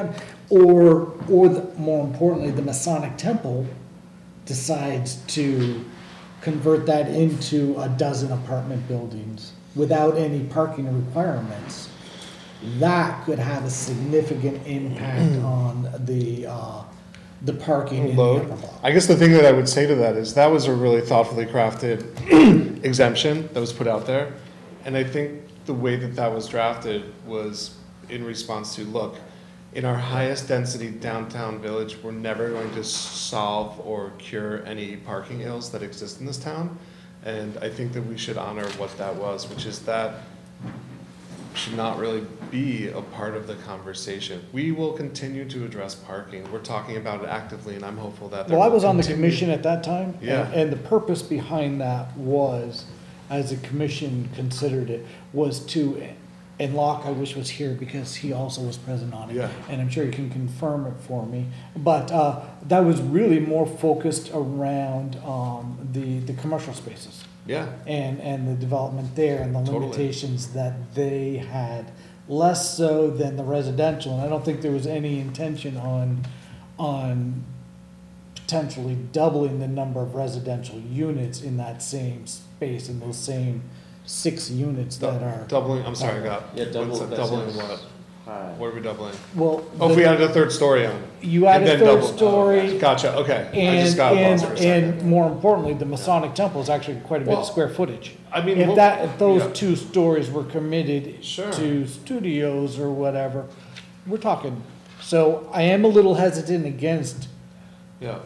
more importantly, the Masonic Temple decides to convert that into a dozen apartment buildings without any parking requirements, that could have a significant impact on the parking in the upper Load. block. I guess the thing that I would say to that is that was a really thoughtfully crafted exemption that was put out there. And I think the way that that was drafted was in response to, look, in our highest density downtown village, we're never going to solve or cure any parking ills that exist in this town. And I think that we should honor what that was, which is that should not really be a part of the conversation. We will continue to address parking. We're talking about it actively, and I'm hopeful that. Well, I was on the commission at that time. Yeah. And the purpose behind that was, as the commission considered it, was to, and Locke, I wish was here because he also was present on it. Yeah. And I'm sure he can confirm it for me. But that was really more focused around the commercial spaces. Yeah. And the development there and the Totally. limitations that they had, less so than the residential. And I don't think there was any intention on potentially doubling the number of residential units in that same space, in those same 6 units that are. Doubling, I'm sorry, I got. Yeah, double- what's that, that doubling sounds what? high. What are we doubling? Well. Oh, if we added a 3rd story on. You add and a then 3rd double- story. Gotcha, okay. I just got lost for a second. And more importantly, the Masonic Temple is actually quite a bit Well, of square footage. I mean, If yeah. those 2 stories were committed Sure. to studios or whatever, we're talking. So I am a little hesitant against, Yeah.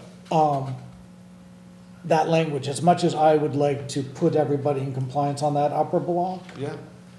that language, as much as I would like to put everybody in compliance on that upper block. Yeah.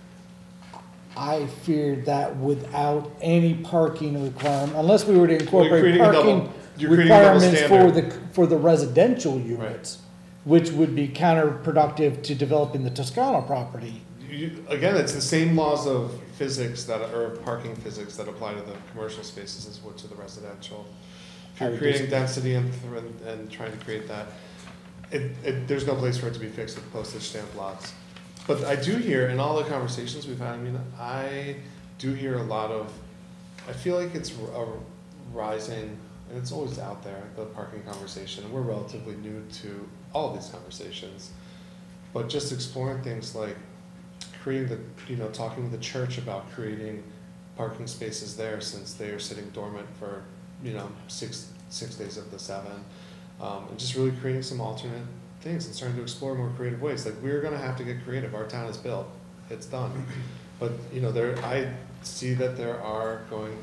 I feared that without any parking requirement, unless we were to Well, you're incorporate creating a double- parking you're creating a double requirements standard. for the residential units, which would be counterproductive to developing the Toscano property. Again, it's the same laws of physics or parking physics that apply to the commercial spaces as would to the residential. If I you're would creating disagree. density and trying to create that, there's no place for it to be fixed with postage stamp lots. But I do hear in all the conversations we've had, I mean, I do hear a lot of, I feel like it's a rising, and it's always out there, the parking conversation. We're relatively new to all of these conversations. But just exploring things like creating talking with the church about creating parking spaces there, since they are sitting dormant for, 6 days of the 7. And just really creating some alternate things and starting to explore more creative ways. Like, we're gonna have to get creative. Our town is built, it's done. But I see that there are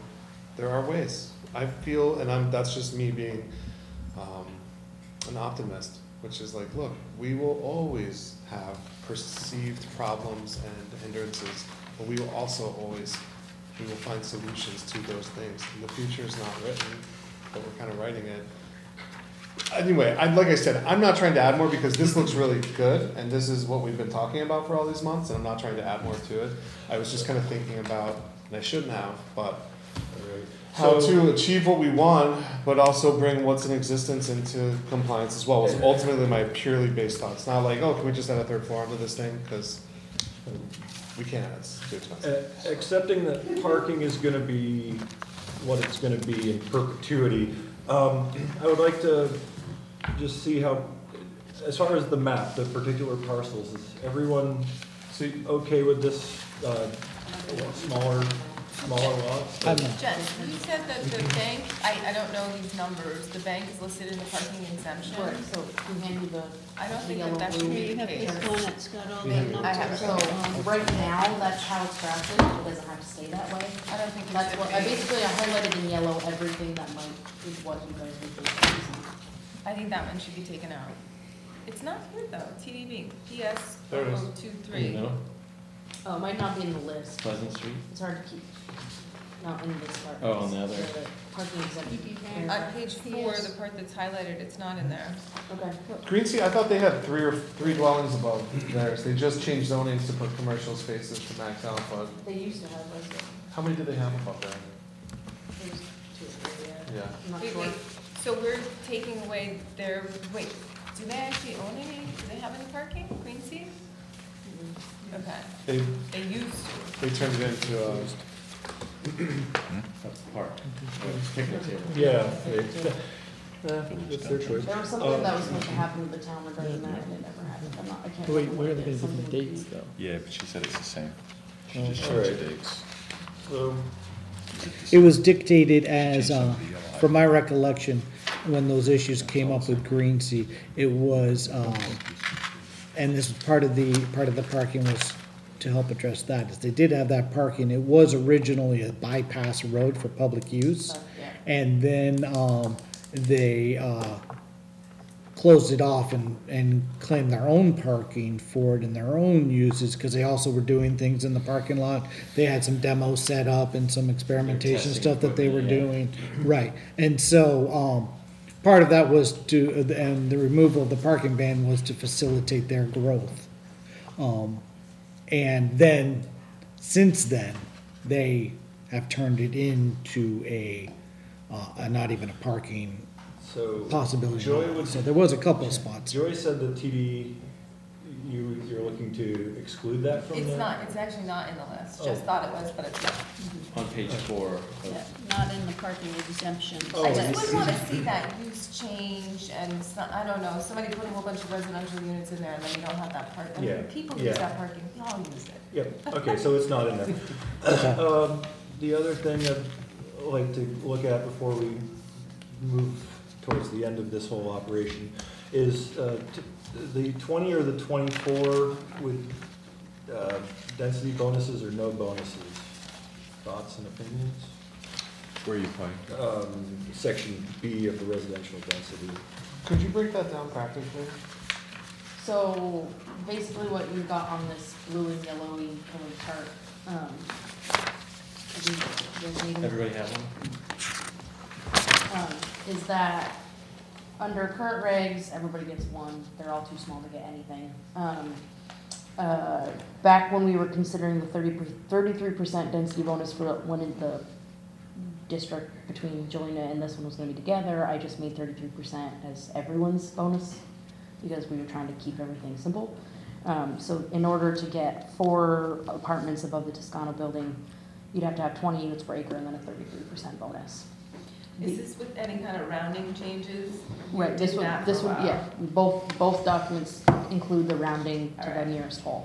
ways. I feel, and that's just me being an optimist, which is like, look, we will always have perceived problems and hindrances, but we will also always find solutions to those things. And the future is not written, but we're kind of writing it. Anyway, like I said, I'm not trying to add more because this looks really good, and this is what we've been talking about for all these months, and I'm not trying to add more to it. I was just kind of thinking about, and I shouldn't have, but how to achieve what we want, but also bring what's in existence into compliance as well, was ultimately my purely based thought. It's not like, oh, can we just add a 3rd floor onto this thing? Because we can't, it's too expensive. Accepting that parking is going to be what it's going to be in perpetuity, I would like to just see how, as far as the map, the particular parcels, is everyone okay with this smaller lots? Jen, you said that the bank, I don't know these numbers, the bank is listed in the parking exemption. Sure, so you hand me the. I don't think yellow, that should blue. be You the have case. this one that's got all the numbers. I have, So, right now, that's how it's drafted, it doesn't have to stay that way. I don't think it That's should what, be. I highlighted in yellow everything that is what you guys would do. I think that one should be taken out. It's not here though, TDB, PS There it is. 0023. Oh, it might not be in the list. Pleasant Street? It's hard to keep, not in this part. Oh, on the other. Parking exemption. On page 4, the part that's highlighted, it's not in there. Okay. Green Sea, I thought they had three dwellings above theirs. They just changed zonings to put commercial spaces to max out, but They used to have residential. how many did they have above there? There was 2 or 3, Yeah. I'm not Wait, sure. wait, so we're taking away their, wait, do they actually own any, do they have any parking, Green Sea? Okay, they used to. They turned it into a Park. Picnic table. Yeah. It's their choice. There was something that was supposed to happen to the town regarding that, and it never happened. I can't Wait, remember where are what they it is. gonna put the Something with dates the- though? Yeah, but she said it's the same. She Oh. just Alright. changed the dates. It was dictated as, from my recollection, when those issues came up with Green Sea, it was, and this was part of the parking was to help address that, is they did have that parking. It was originally a bypass road for public use. Yeah. And then, they, closed it off and claimed their own parking for it and their own uses, because they also were doing things in the parking lot. They had some demos set up and some experimentation testing stuff that they were equipment, doing. Right, and so, part of that was and the removal of the parking ban was to facilitate their growth. And then, since then, they have turned it into not even a parking So possibility. Joy would, So there was a couple of spots. Joy said that TD, you're looking to exclude that from the? It's not, it's actually not in the list, Oh. just thought it was, but it's not. On page 4 Yeah, of, not in the parking exemption. Oh, I I just would see. wanna see that use change and, I don't know, somebody put a whole bunch of residential units in there and then you don't have that park. I mean, Yeah, people yeah. use that parking, we all use it. Yep, okay, so it's not in there. The other thing I'd like to look at before we move towards the end of this whole operation is the 20 or the 24 with density bonuses or no bonuses. Thoughts and opinions? Where are you finding? Section B of the residential density. Could you break that down practically? So, basically what you got on this blue and yellowy colored chart, I think you guys need them. everybody have one? Is that under current regs, everybody gets one. They're all too small to get anything. Back when we were considering the 33% density bonus for one in the district between Jelena and this one was gonna be together, I just made 33% as everyone's bonus because we were trying to keep everything simple. So in order to get 4 apartments above the Toscano building, you'd have to have 20 units per acre and then a 33% bonus. Is this with any kind of rounding changes? You Right, this did would, that this for a would, while. yeah, both documents include the rounding to the Alright. nearest whole.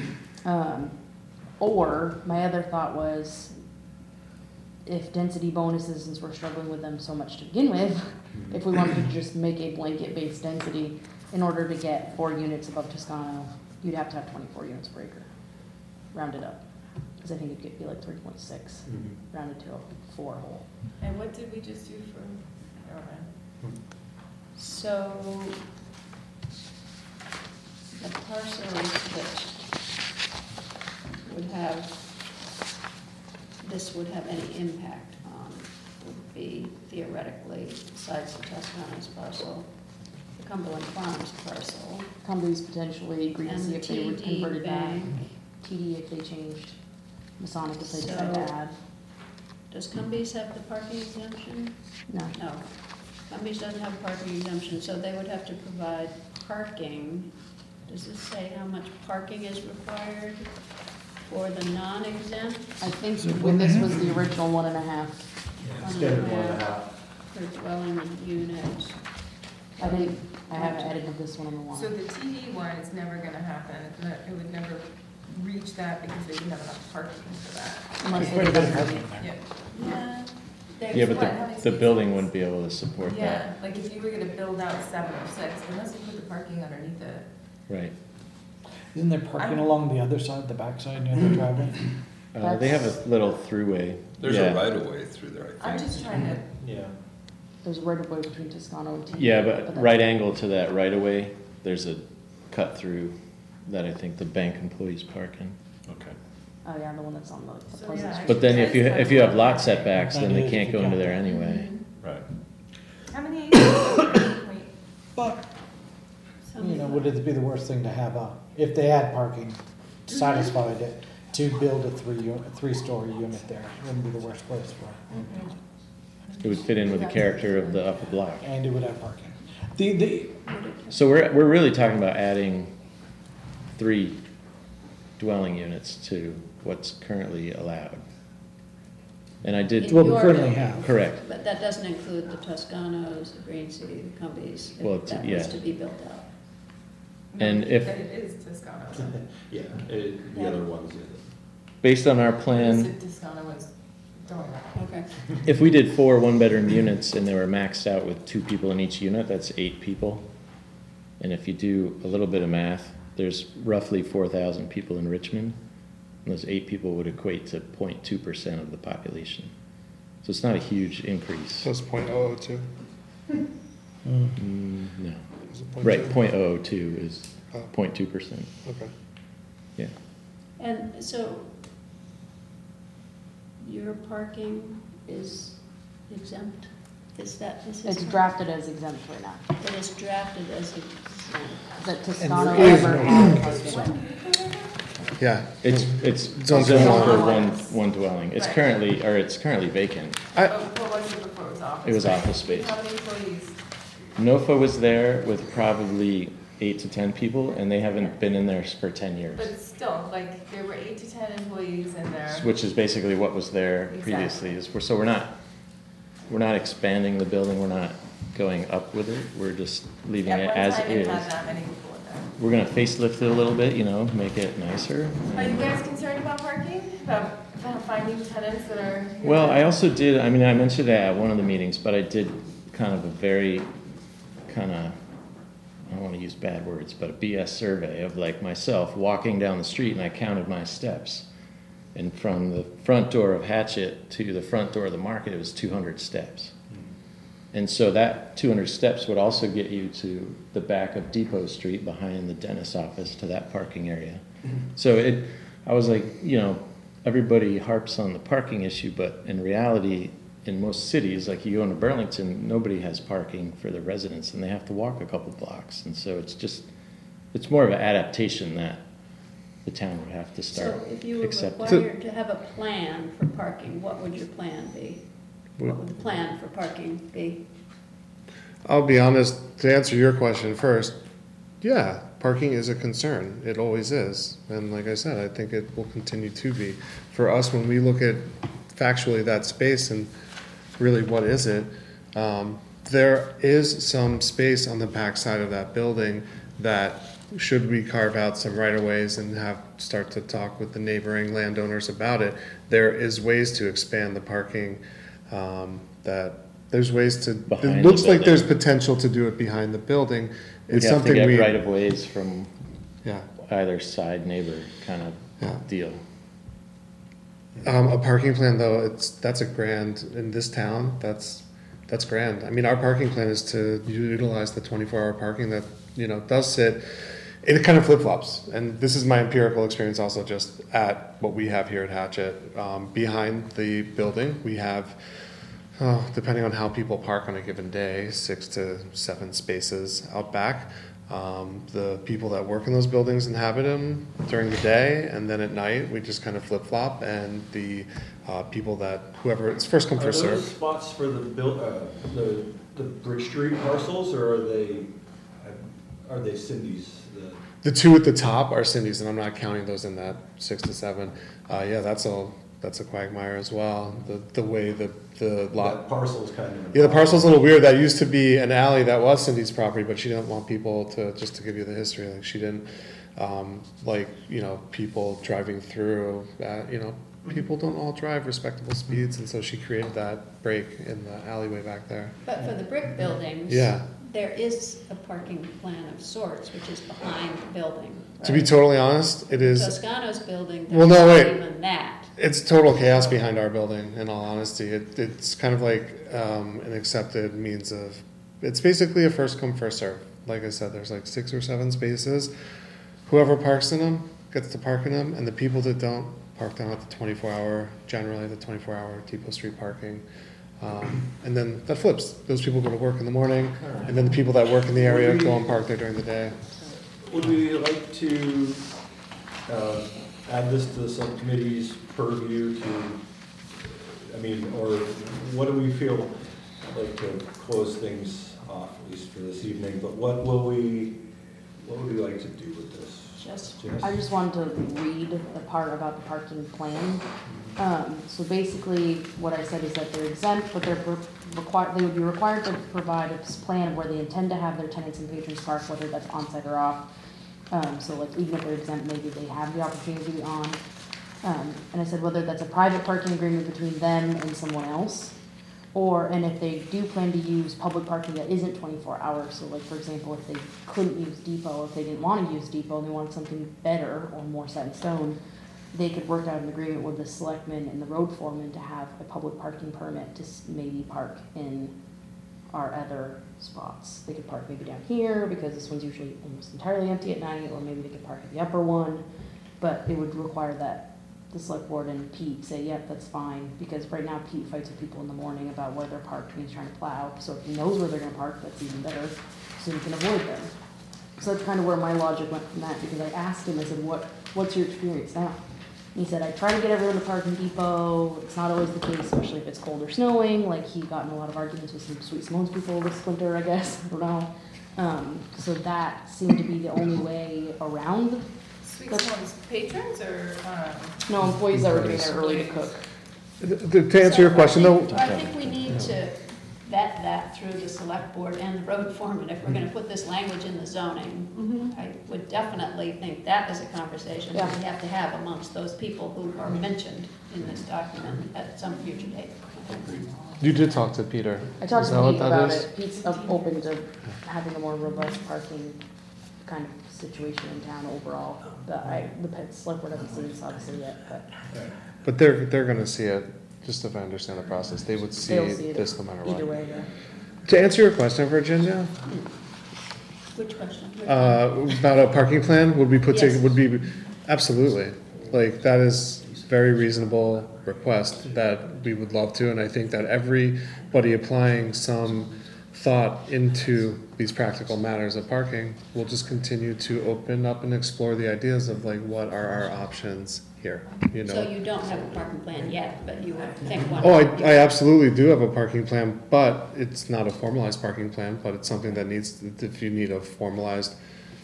Or, my other thought was, if density bonuses, since we're struggling with them so much to begin with, if we wanted to just make a blanket based density, in order to get 4 units above Toscano, you'd have to have 24 units per acre, rounded up. Because I think it'd be like 3.6, rounded to a 4 whole. And what did we just do for, never mind. So the parcels that would have, this would have any impact on would be theoretically, besides the Toscano's parcel, the Cumberland Farms parcel, Cumbies potentially, agree to and see the if they were TD converted back. Bank. TD if they changed, Masonic if they decided to So- add. Does Cumbies have the parking exemption? No. No. Cumbies doesn't have a parking exemption, so they would have to provide parking. Does this say how much parking is required for the non-exempt? I think when this was the original 1.5. Standard 1.5. Per dwelling unit. I think, I haven't edited this one on the one. So the TD one is never gonna happen, it would never reach that because they didn't have enough parking for that. Unless Quite a bit of they- parking there. Yeah. Yeah. There's Yeah, but what, how many the spaces? building wouldn't be able to support that. Yeah, like if you were gonna build out 706, unless you put the parking underneath it. Right. Isn't there parking along the other side, the backside near the driveway? They have a little throughway. There's Yeah. a right of way through there, I I'm think. just trying to, Yeah. There's a right of way between Toscano and TD. Yeah, but that's- right angle to that right of way, there's a cut through that I think the bank employees park in. Okay. Oh, yeah, the one that's on the So, Pleasant yeah, Street. But then Actually, if you have lot that's- setbacks, then they That is can't if go you into count there that. anyway. Right. how many acres? Wait, But, Some- you know, would it be the worst thing to have if they had parking, satisfied it, to build a 3-story unit there? Wouldn't be the worst place for it. It would fit in with the character of the upper block. And it would have parking. The, So we're really talking about adding 3 dwelling units to what's currently allowed. And I did, In what we your currently building. have. correct. But that doesn't include the Toscanos, the Green City, the Cumbies, Well, if that was yeah. to be built out. And no, if- that it is Toscano. Yeah, the other ones. Based on our Is plan, it Toscano was going up? Okay. if we did 4 one-bedroom units and they were maxed out with 2 people in each unit, that's 8 people. And if you do a little bit of math, there's roughly 4,000 people in Richmond. And those 8 people would equate to 0.2% of the population. So it's not a huge increase. So it's .002. No. Is it .02? Right, 0.002 is Oh. 0.2%. Okay. Yeah. And so your parking is exempt? Is that, this is? It's drafted as exempt right now. It is drafted as exempt. That Toscano there is ever no had parking. parking. Yeah. It's Zone zoned for one. one dwelling. It's Right. currently vacant. Oh, what was it before? It was office? It was right? office space. How many employees? NOFA was there with probably 8 to 10 people, and they haven't been in there for 10 years, But still, like, there were 8 to 10 employees in there. which is basically what was there previously. So we're not expanding the building, we're not going up with it, we're just leaving it as At one time, is. it had that many people in there. We're gonna facelift it a little bit, make it nicer. Are you guys concerned about parking? About finding tenants that are? Well, I also did, I mentioned that at one of the meetings, but I did kind of a very, I don't want to use bad words, but a BS survey of like myself walking down the street, and I counted my steps. And from the front door of Hatchet to the front door of the market, it was 200 steps. And so that 200 steps would also get you to the back of Depot Street behind the dentist's office to that parking area. So I was like, everybody harps on the parking issue, but in reality, in most cities, like you go into Burlington, nobody has parking for their residents and they have to walk a couple blocks. And so it's more of an adaptation that the town would have to start So if you were accepting. required to have a plan for parking, what would your plan be? What would the plan for parking be? I'll be honest, to answer your question first, yeah, parking is a concern. It always is. And like I said, I think it will continue to be. For us, when we look at factually that space and really what is it, there is some space on the back side of that building that should we carve out some right-of-ways and start to talk with the neighboring landowners about it, there is ways to expand the parking, there's ways to, Behind it the looks like building. there's potential to do it behind the building. We'd It's have to something get we, right of ways from yeah. either side neighbor kind Yeah. of deal. A parking plan though, that's a grand, in this town, that's grand. I mean, our parking plan is to utilize the 24-hour parking that, does sit, it kind of flip-flops. And this is my empirical experience also just at what we have here at Hatchet. Behind the building, we have, depending on how people park on a given day, 6 to 7 spaces out back. The people that work in those buildings inhabit them during the day, and then at night we just kind of flip flop. And the people that whoever it's first come first Are those serve. spots for the Bridge Street parcels, or are they Cindy's? The two at the top are Cindy's, and I'm not counting those in that 6 to 7. Yeah, that's a quagmire as well. The way the lot. That parcel's kind of. Yeah, the parcel's a little weird. That used to be an alley that was Cindy's property, but she didn't want people to, just to give you the history, like she didn't, people driving through, people don't all drive respectable speeds, and so she created that break in the alleyway back there. But for the brick buildings. Yeah. There is a parking plan of sorts, which is behind the building. To be right? totally honest, it is, Toscano's building, Well, there's no, not wait. even that. it's total chaos behind our building, in all honesty. It's kind of like an accepted means of, it's basically a first come, first serve. Like I said, there's like 6 or 7 spaces. Whoever parks in them gets to park in them, and the people that don't park down at the 24-hour, generally the 24-hour Depot Street parking. And then that flips. Those people go to work in the morning, and then the people that work in the area go and park there during the day. Would we like to add this to the subcommittee's purview or what do we feel like to close things off, at least for this evening, but what would we like to do with this? Just, I just wanted to read the part about the parking plan. So basically, what I said is that they're exempt, but they would be required to provide a plan of where they intend to have their tenants and patrons park, whether that's on-site or off. So like, even if they're exempt, maybe they have the opportunity to be on. And I said whether that's a private parking agreement between them and someone else, and if they do plan to use public parking that isn't 24 hours. So like, for example, if they couldn't use Depot, if they didn't want to use Depot and they wanted something better or more set in stone, they could work out an agreement with the selectmen and the road foreman to have a public parking permit to maybe park in our other spots. They could park maybe down here because this one's usually almost entirely empty at night, or maybe they could park at the upper one. But it would require that the select board and Pete say, yep, that's fine, because right now Pete fights with people in the morning about where they're parked when he's trying to plow. So if he knows where they're gonna park, that's even better, so he can avoid them. So that's kind of where my logic went from that, because I asked him, I said, what's your experience now? And he said, I try to get everyone to park in Depot. It's not always the case, especially if it's cold or snowing. Like, he got in a lot of arguments with some Sweet Simone's people this winter, I guess. I don't know. So that seemed to be the only way around. Sweet Simone's patrons or? No, employees that were doing there early to cook. To answer your question though. I think we need to vet that through the select board and the road foreman if we're gonna put this language in the zoning. I would definitely think that is a conversation that we have to have amongst those people who are mentioned in this document at some future date. You did talk to Peter. I talked Is to that what Pete that about is? it. Pete's open to having a more robust parking kind of situation in town overall. The select board hasn't seen this obviously yet, But they're gonna see it, just if I understand the process, they would see they'll see it this no matter what. either way, yeah. To answer your question, Virginia, Which question? about a parking plan, would Yes. be, absolutely. Like, that is very reasonable request that we would love to, and I think that everybody applying some thought into these practical matters of parking will just continue to open up and explore the ideas of like, what are our options here, you know? So you don't have a parking plan yet, but you would think one. Oh, I absolutely do have a parking plan, but it's not a formalized parking plan, but it's something that needs, if you need a formalized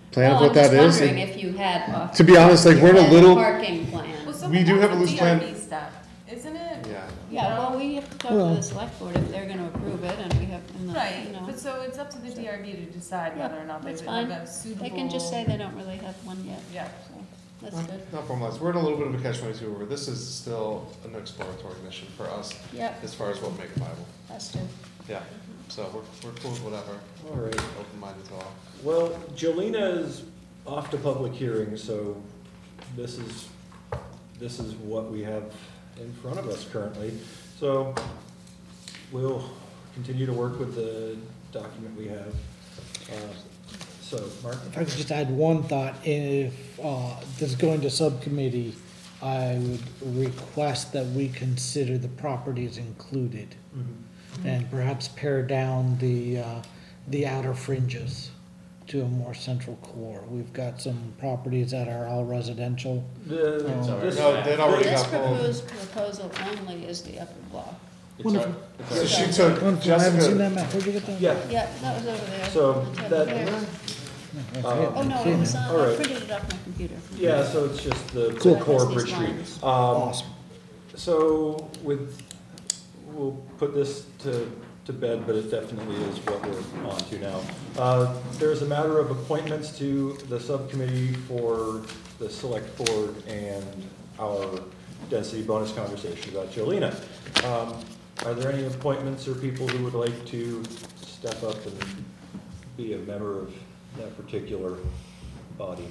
plan of Well, what that I'm is. just wondering if you had. To be honest, like, we're in a had little- Parking plan. Well, some We of do that's have a loose plan. DRB stuff, isn't it? Yeah. Yeah, well, we have to talk to the select board if they're gonna approve it, and we have, and the, Right, you know. but so it's up to the DRB to decide Yeah, whether or not they that's have fine. a suitable. They can just say they don't really have one yet, Yeah. so, that's Not, good. not formalized. We're in a little bit of a catch-22 where this is still an exploratory mission for us Yeah, as far as what make it viable. that's to. Yeah. So we're cool with whatever. All right. Open-minded to all. Well, Jolena is off to public hearing, so this is what we have in front of us currently. So we'll continue to work with the document we have. So, Mark? If I could just add one thought, if this is going to subcommittee, I would request that we consider the properties included and perhaps pare down the outer fringes to a more central core. We've got some properties that are all residential. No, they'd already This got pulled. proposal only is the upper block. Wonderful. So she took, I haven't seen Jessica, that map. Where'd you get that? Yeah, Yeah, that was over there. so It's over that, there. Oh, no, Okay. it was on, All I right. printed it off my computer. yeah, so it's just the Cool. core These retreat. lines. Awesome. So we'll put this to bed, but it definitely is what we're on to now. There's a matter of appointments to the subcommittee for the select board and our density bonus conversation about Jolena. Are there any appointments or people who would like to step up and be a member of that particular body?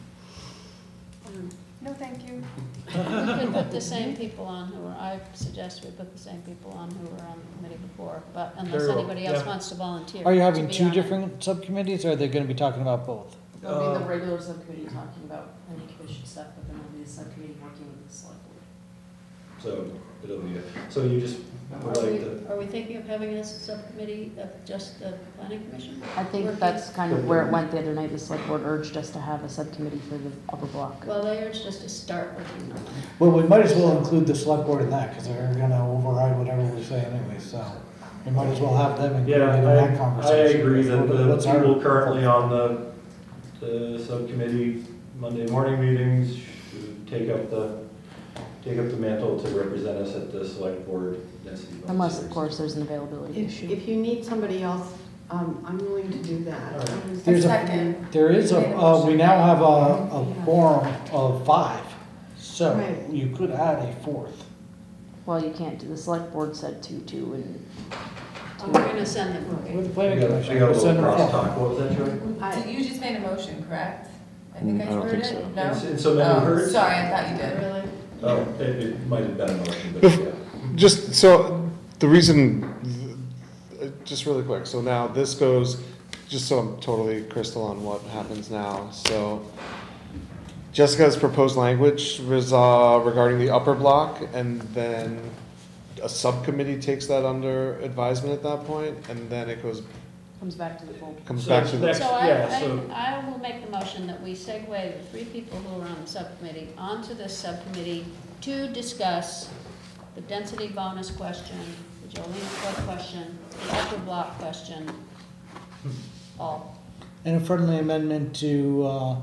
No, thank you. We could put the same people on who were, I suggest we put the same people on who were on the committee before, but unless Very well, anybody else yeah. wants to volunteer. Are you to having be two on it. different subcommittees, or are they gonna be talking about both? It'll be the regular subcommittee talking about any commission stuff, but then it'll be the subcommittee working with the select board. So it'll be, so you just would like to, Are we thinking of having a subcommittee of just the planning commission? I think that's kind of where it went the other night. The select board urged us to have a subcommittee for the upper block. Well, they urged us to start working on it. Well, we might as well include the select board in that, because they're gonna override whatever we say anyway, so we might as well have them included in that I conversation. agree that the What's our- people currently on the subcommittee Monday morning meetings should take up the mantle to represent us at the select board density bonus Unless, of hearings. course, there's an availability issue. If you need somebody else, I'm willing to do that. All right. There's a, Second. there is we now have a quorum of 5, so Right. you could add a fourth. Well, you can't do, the select board said 2, and We're gonna send them, With okay. the planning I got commission. a little Send them forth. crosstalk. What was that, Joey? You just made a motion, correct? I think I I don't heard think it. so. No? And so many Oh, heard? sorry, I thought you did. Really? Oh, it might have been a motion, but yeah. just so the reason, just really quick. So now this goes, just so I'm totally crystal on what happens now. So Jessica's proposed language was regarding the upper block, and then a subcommittee takes that under advisement at that point, and then it comes back to the full. comes So back to the. next- So yeah, so- I will make the motion that we segue the 3 people who are on the subcommittee onto this subcommittee to discuss the density bonus question, the Jolene Flood question, the upper block question, all. And a friendly amendment to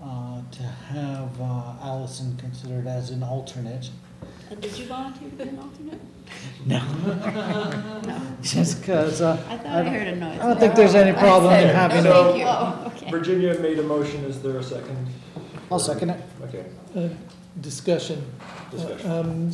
have Allison considered as an alternate. And did you volunteer to be an alternate? No. No. Just because, I thought I heard a noise. I don't think there's any problem in having No, a. thank you. Oh, okay. Virginia made a motion. Is there a second? I'll second it. Okay, Discussion. discussion.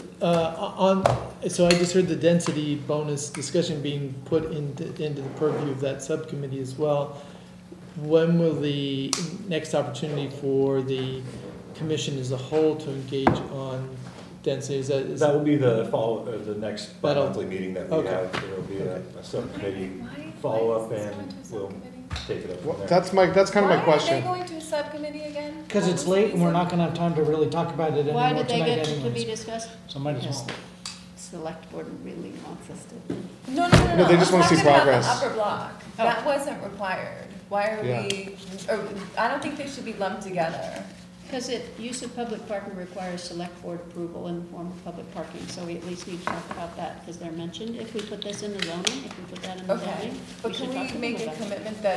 So I just heard the density bonus discussion being put into the purview of that subcommittee as well. When will the next opportunity for the commission as a whole to engage on density? Is That will be the the next That'll- monthly meeting that we okay. have. There will be a subcommittee follow-up, and we'll take it up from there. That's kind of my question. Why are they going to a subcommittee again? Because it's late and we're not gonna have time to really talk about it Why anymore did they tonight get to be anyways. discussed? So might as well. Select board really wants us to. No, No, they just I'm wanna see talking about the progress. upper block. That wasn't required. Why are Yeah. I don't think they should be lumped together. Because use of public parking requires select board approval in the form of public parking, so we at least need to talk about that, because they're mentioned. If we put this in the zoning, if we put that in the Okay, zoning, we but should can talk we to them make a about it. commitment that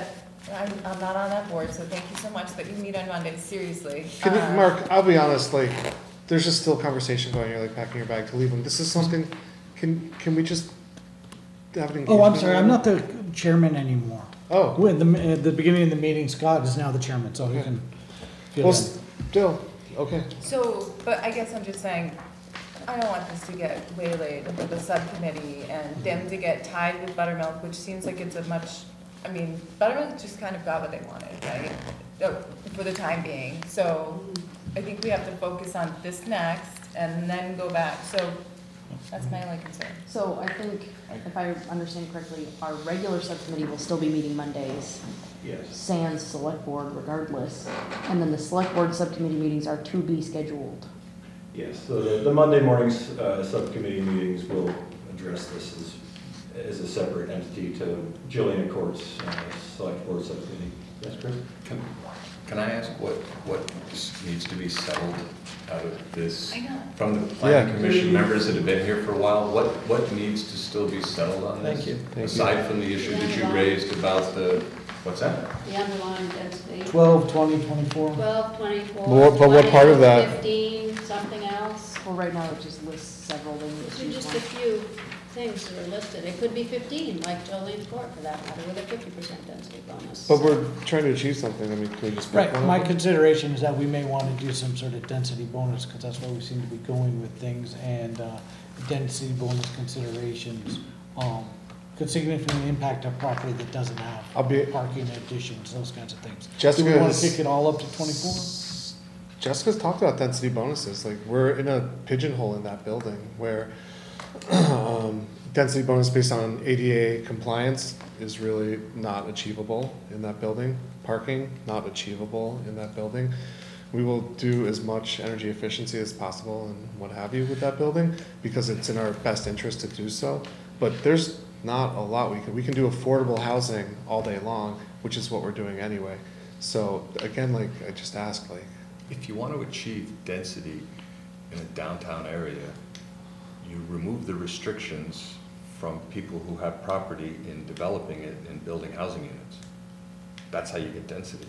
I'm not on that board, so thank you so much that you meet on Mondays, seriously. Can you, Mark, I'll be honest, like, there's just still conversation going, you're like packing your bag to leave them. This is something, can we just have an engagement? Oh, I'm sorry, I'm not the chairman anymore. Oh. At the beginning of the meeting, Scott is now the chairman, so he can. fill Well, in. still, okay. So, but I guess I'm just saying, I don't want this to get waylaid with the subcommittee and them to get tied with Buttermilk, which seems like it's a much, I mean, Buttermilk just kind of got what they wanted, right? For the time being. So I think we have to focus on this next and then go back. So that's my only concern. So I think, if I understand correctly, our regular subcommittee will still be meeting Mondays, Yes. sans select board regardless. And then the select board subcommittee meetings are to be scheduled. Yes, so the Monday mornings subcommittee meetings will address this as a separate entity to Jillian Court's select board subcommittee. Yes, Chris? Can I ask what needs to be settled out of this? I know. From the planning Yeah. commission members that have been here for a while, what needs to still be settled on this? Thank you. Thank you. Aside from the issue that you raised about the, what's that? The underlying density. 12, 20, 24. 12, 24. But what part of that? 15, something else. Well, right now it just lists several things. These are just a few things that are listed. It could be 15, like Jolene's Court for that matter, with a 50% density bonus. But we're trying to achieve something, I mean, can we just pick Right, one of my them? consideration is that we may want to do some sort of density bonus, because that's where we seem to be going with things, and density bonus considerations could significantly impact a property that doesn't I'll have be- parking additions, those kinds of things. Jessica Do we want has- to kick it all up to 24? Jessica's talked about density bonuses, like, we're in a pigeonhole in that building where density bonus based on ADA compliance is really not achievable in that building. Parking, not achievable in that building. We will do as much energy efficiency as possible and what have you with that building, because it's in our best interest to do so. But there's not a lot we can do affordable housing all day long, which is what we're doing anyway. So again, like, I just ask, like, If you want to achieve density in a downtown area, you remove the restrictions from people who have property in developing it and building housing units. That's how you get density.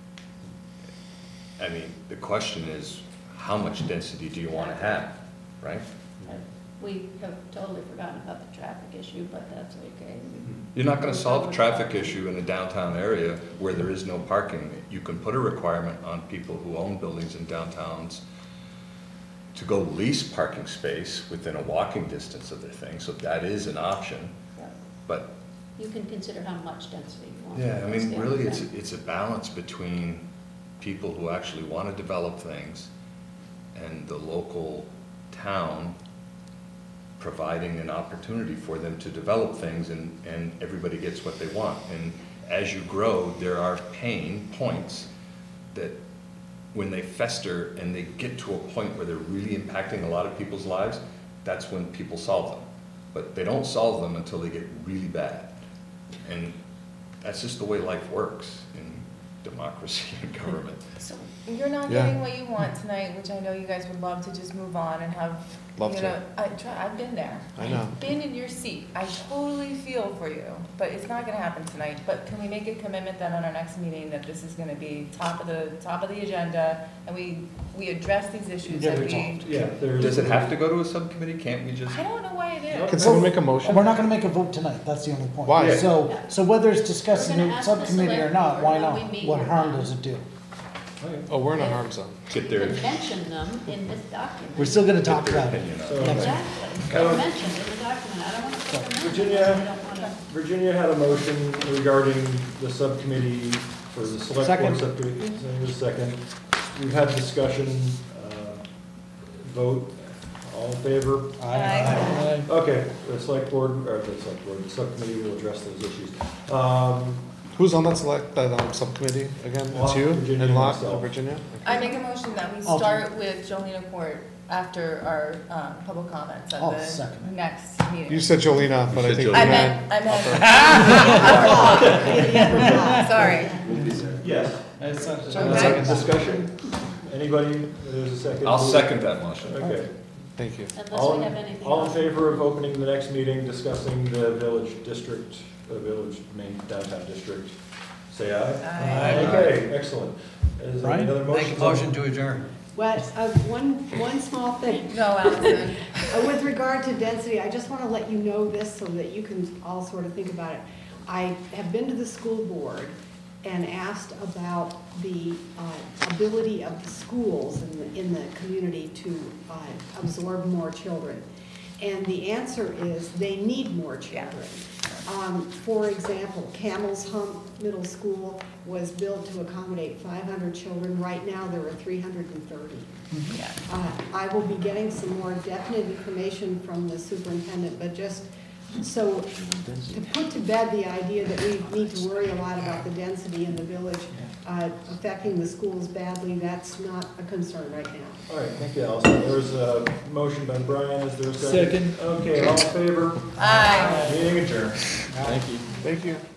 I mean, the question is, how much density do you want to have, right? We have totally forgotten about the traffic issue, but that's okay. You're not going to solve the traffic issue in a downtown area where there is no parking. You can put a requirement on people who own buildings in downtowns to go lease parking space within a walking distance of their thing, so that is an option. Yeah. But, You can consider how much density you want. yeah, I mean, Yeah. really, it's a balance between people who actually want to develop things and the local town providing an opportunity for them to develop things, and everybody gets what they want. And as you grow, there are pain points that when they fester and they get to a point where they're really impacting a lot of people's lives, that's when people solve them. But they don't solve them until they get really bad. And that's just the way life works in democracy and government. So you're not Yeah. getting what you want tonight, which I know you guys would love to just move on and have, Love you to. know, I've been there. I know. I've been in your seat. I totally feel for you, but it's not gonna happen tonight. But can we make a commitment then on our next meeting that this is gonna be top of the agenda, and we address these issues Get that we. resolved. Yeah, there's. Does it have to go to a subcommittee? Can't we just? I don't know why it is. can someone make a motion? We're not going to make a vote tonight, that's the only point. Why? So whether it's discussed in We're gonna a ask the subcommittee or select not, board why when not? we meet What or harm not. does it do? Okay. Oh, we're in a harm zone. Get You their, can mention them in this document. We're still going to talk get their about it. opinion on So- it. Exactly. They're mentioned in the document. I don't want to put them in. Virginia- I don't want to. Virginia had a motion regarding the subcommittee for the select board Second. subcommittee. So there's a second. We've had discussion, vote, all in favor? Aye. Okay, the select board, the subcommittee will address those issues. Who's on that subcommittee again? It's Locke, you Virginia, and Locke, myself. Virginia? I make a motion that we start with Jolena Court after our public comments at I'll the second it. next meeting. You said Jolena, but You I said think you Jolena. I meant. Sorry. Yes. Okay. Discussion? Anybody? There's a second. I'll second that motion. Okay. Thank you. Unless we have anything All in else. favor of opening the next meeting, discussing the village district, village main downtown district say aye. Aye. Okay, excellent. Is there Brian? another motion? Make a motion to adjourn. Well, one small thing. No, Allison. With regard to density, I just want to let you know this so that you can all sort of think about it. I have been to the school board and asked about the ability of the schools in the community to absorb more children. And the answer is they need more children. For example, Camel's Hump Middle School was built to accommodate 500 children. Right now, there are 330. Yeah. I will be getting some more definite information from the superintendent, but just so to put to bed the idea that we need to worry a lot about the density in the village affecting the schools badly, that's not a concern right now. All right, thank you, Allison. There's a motion by Brian, is there a second? Second. Okay, all in favor? Aye. Meeting adjourned. Thank you. Thank you.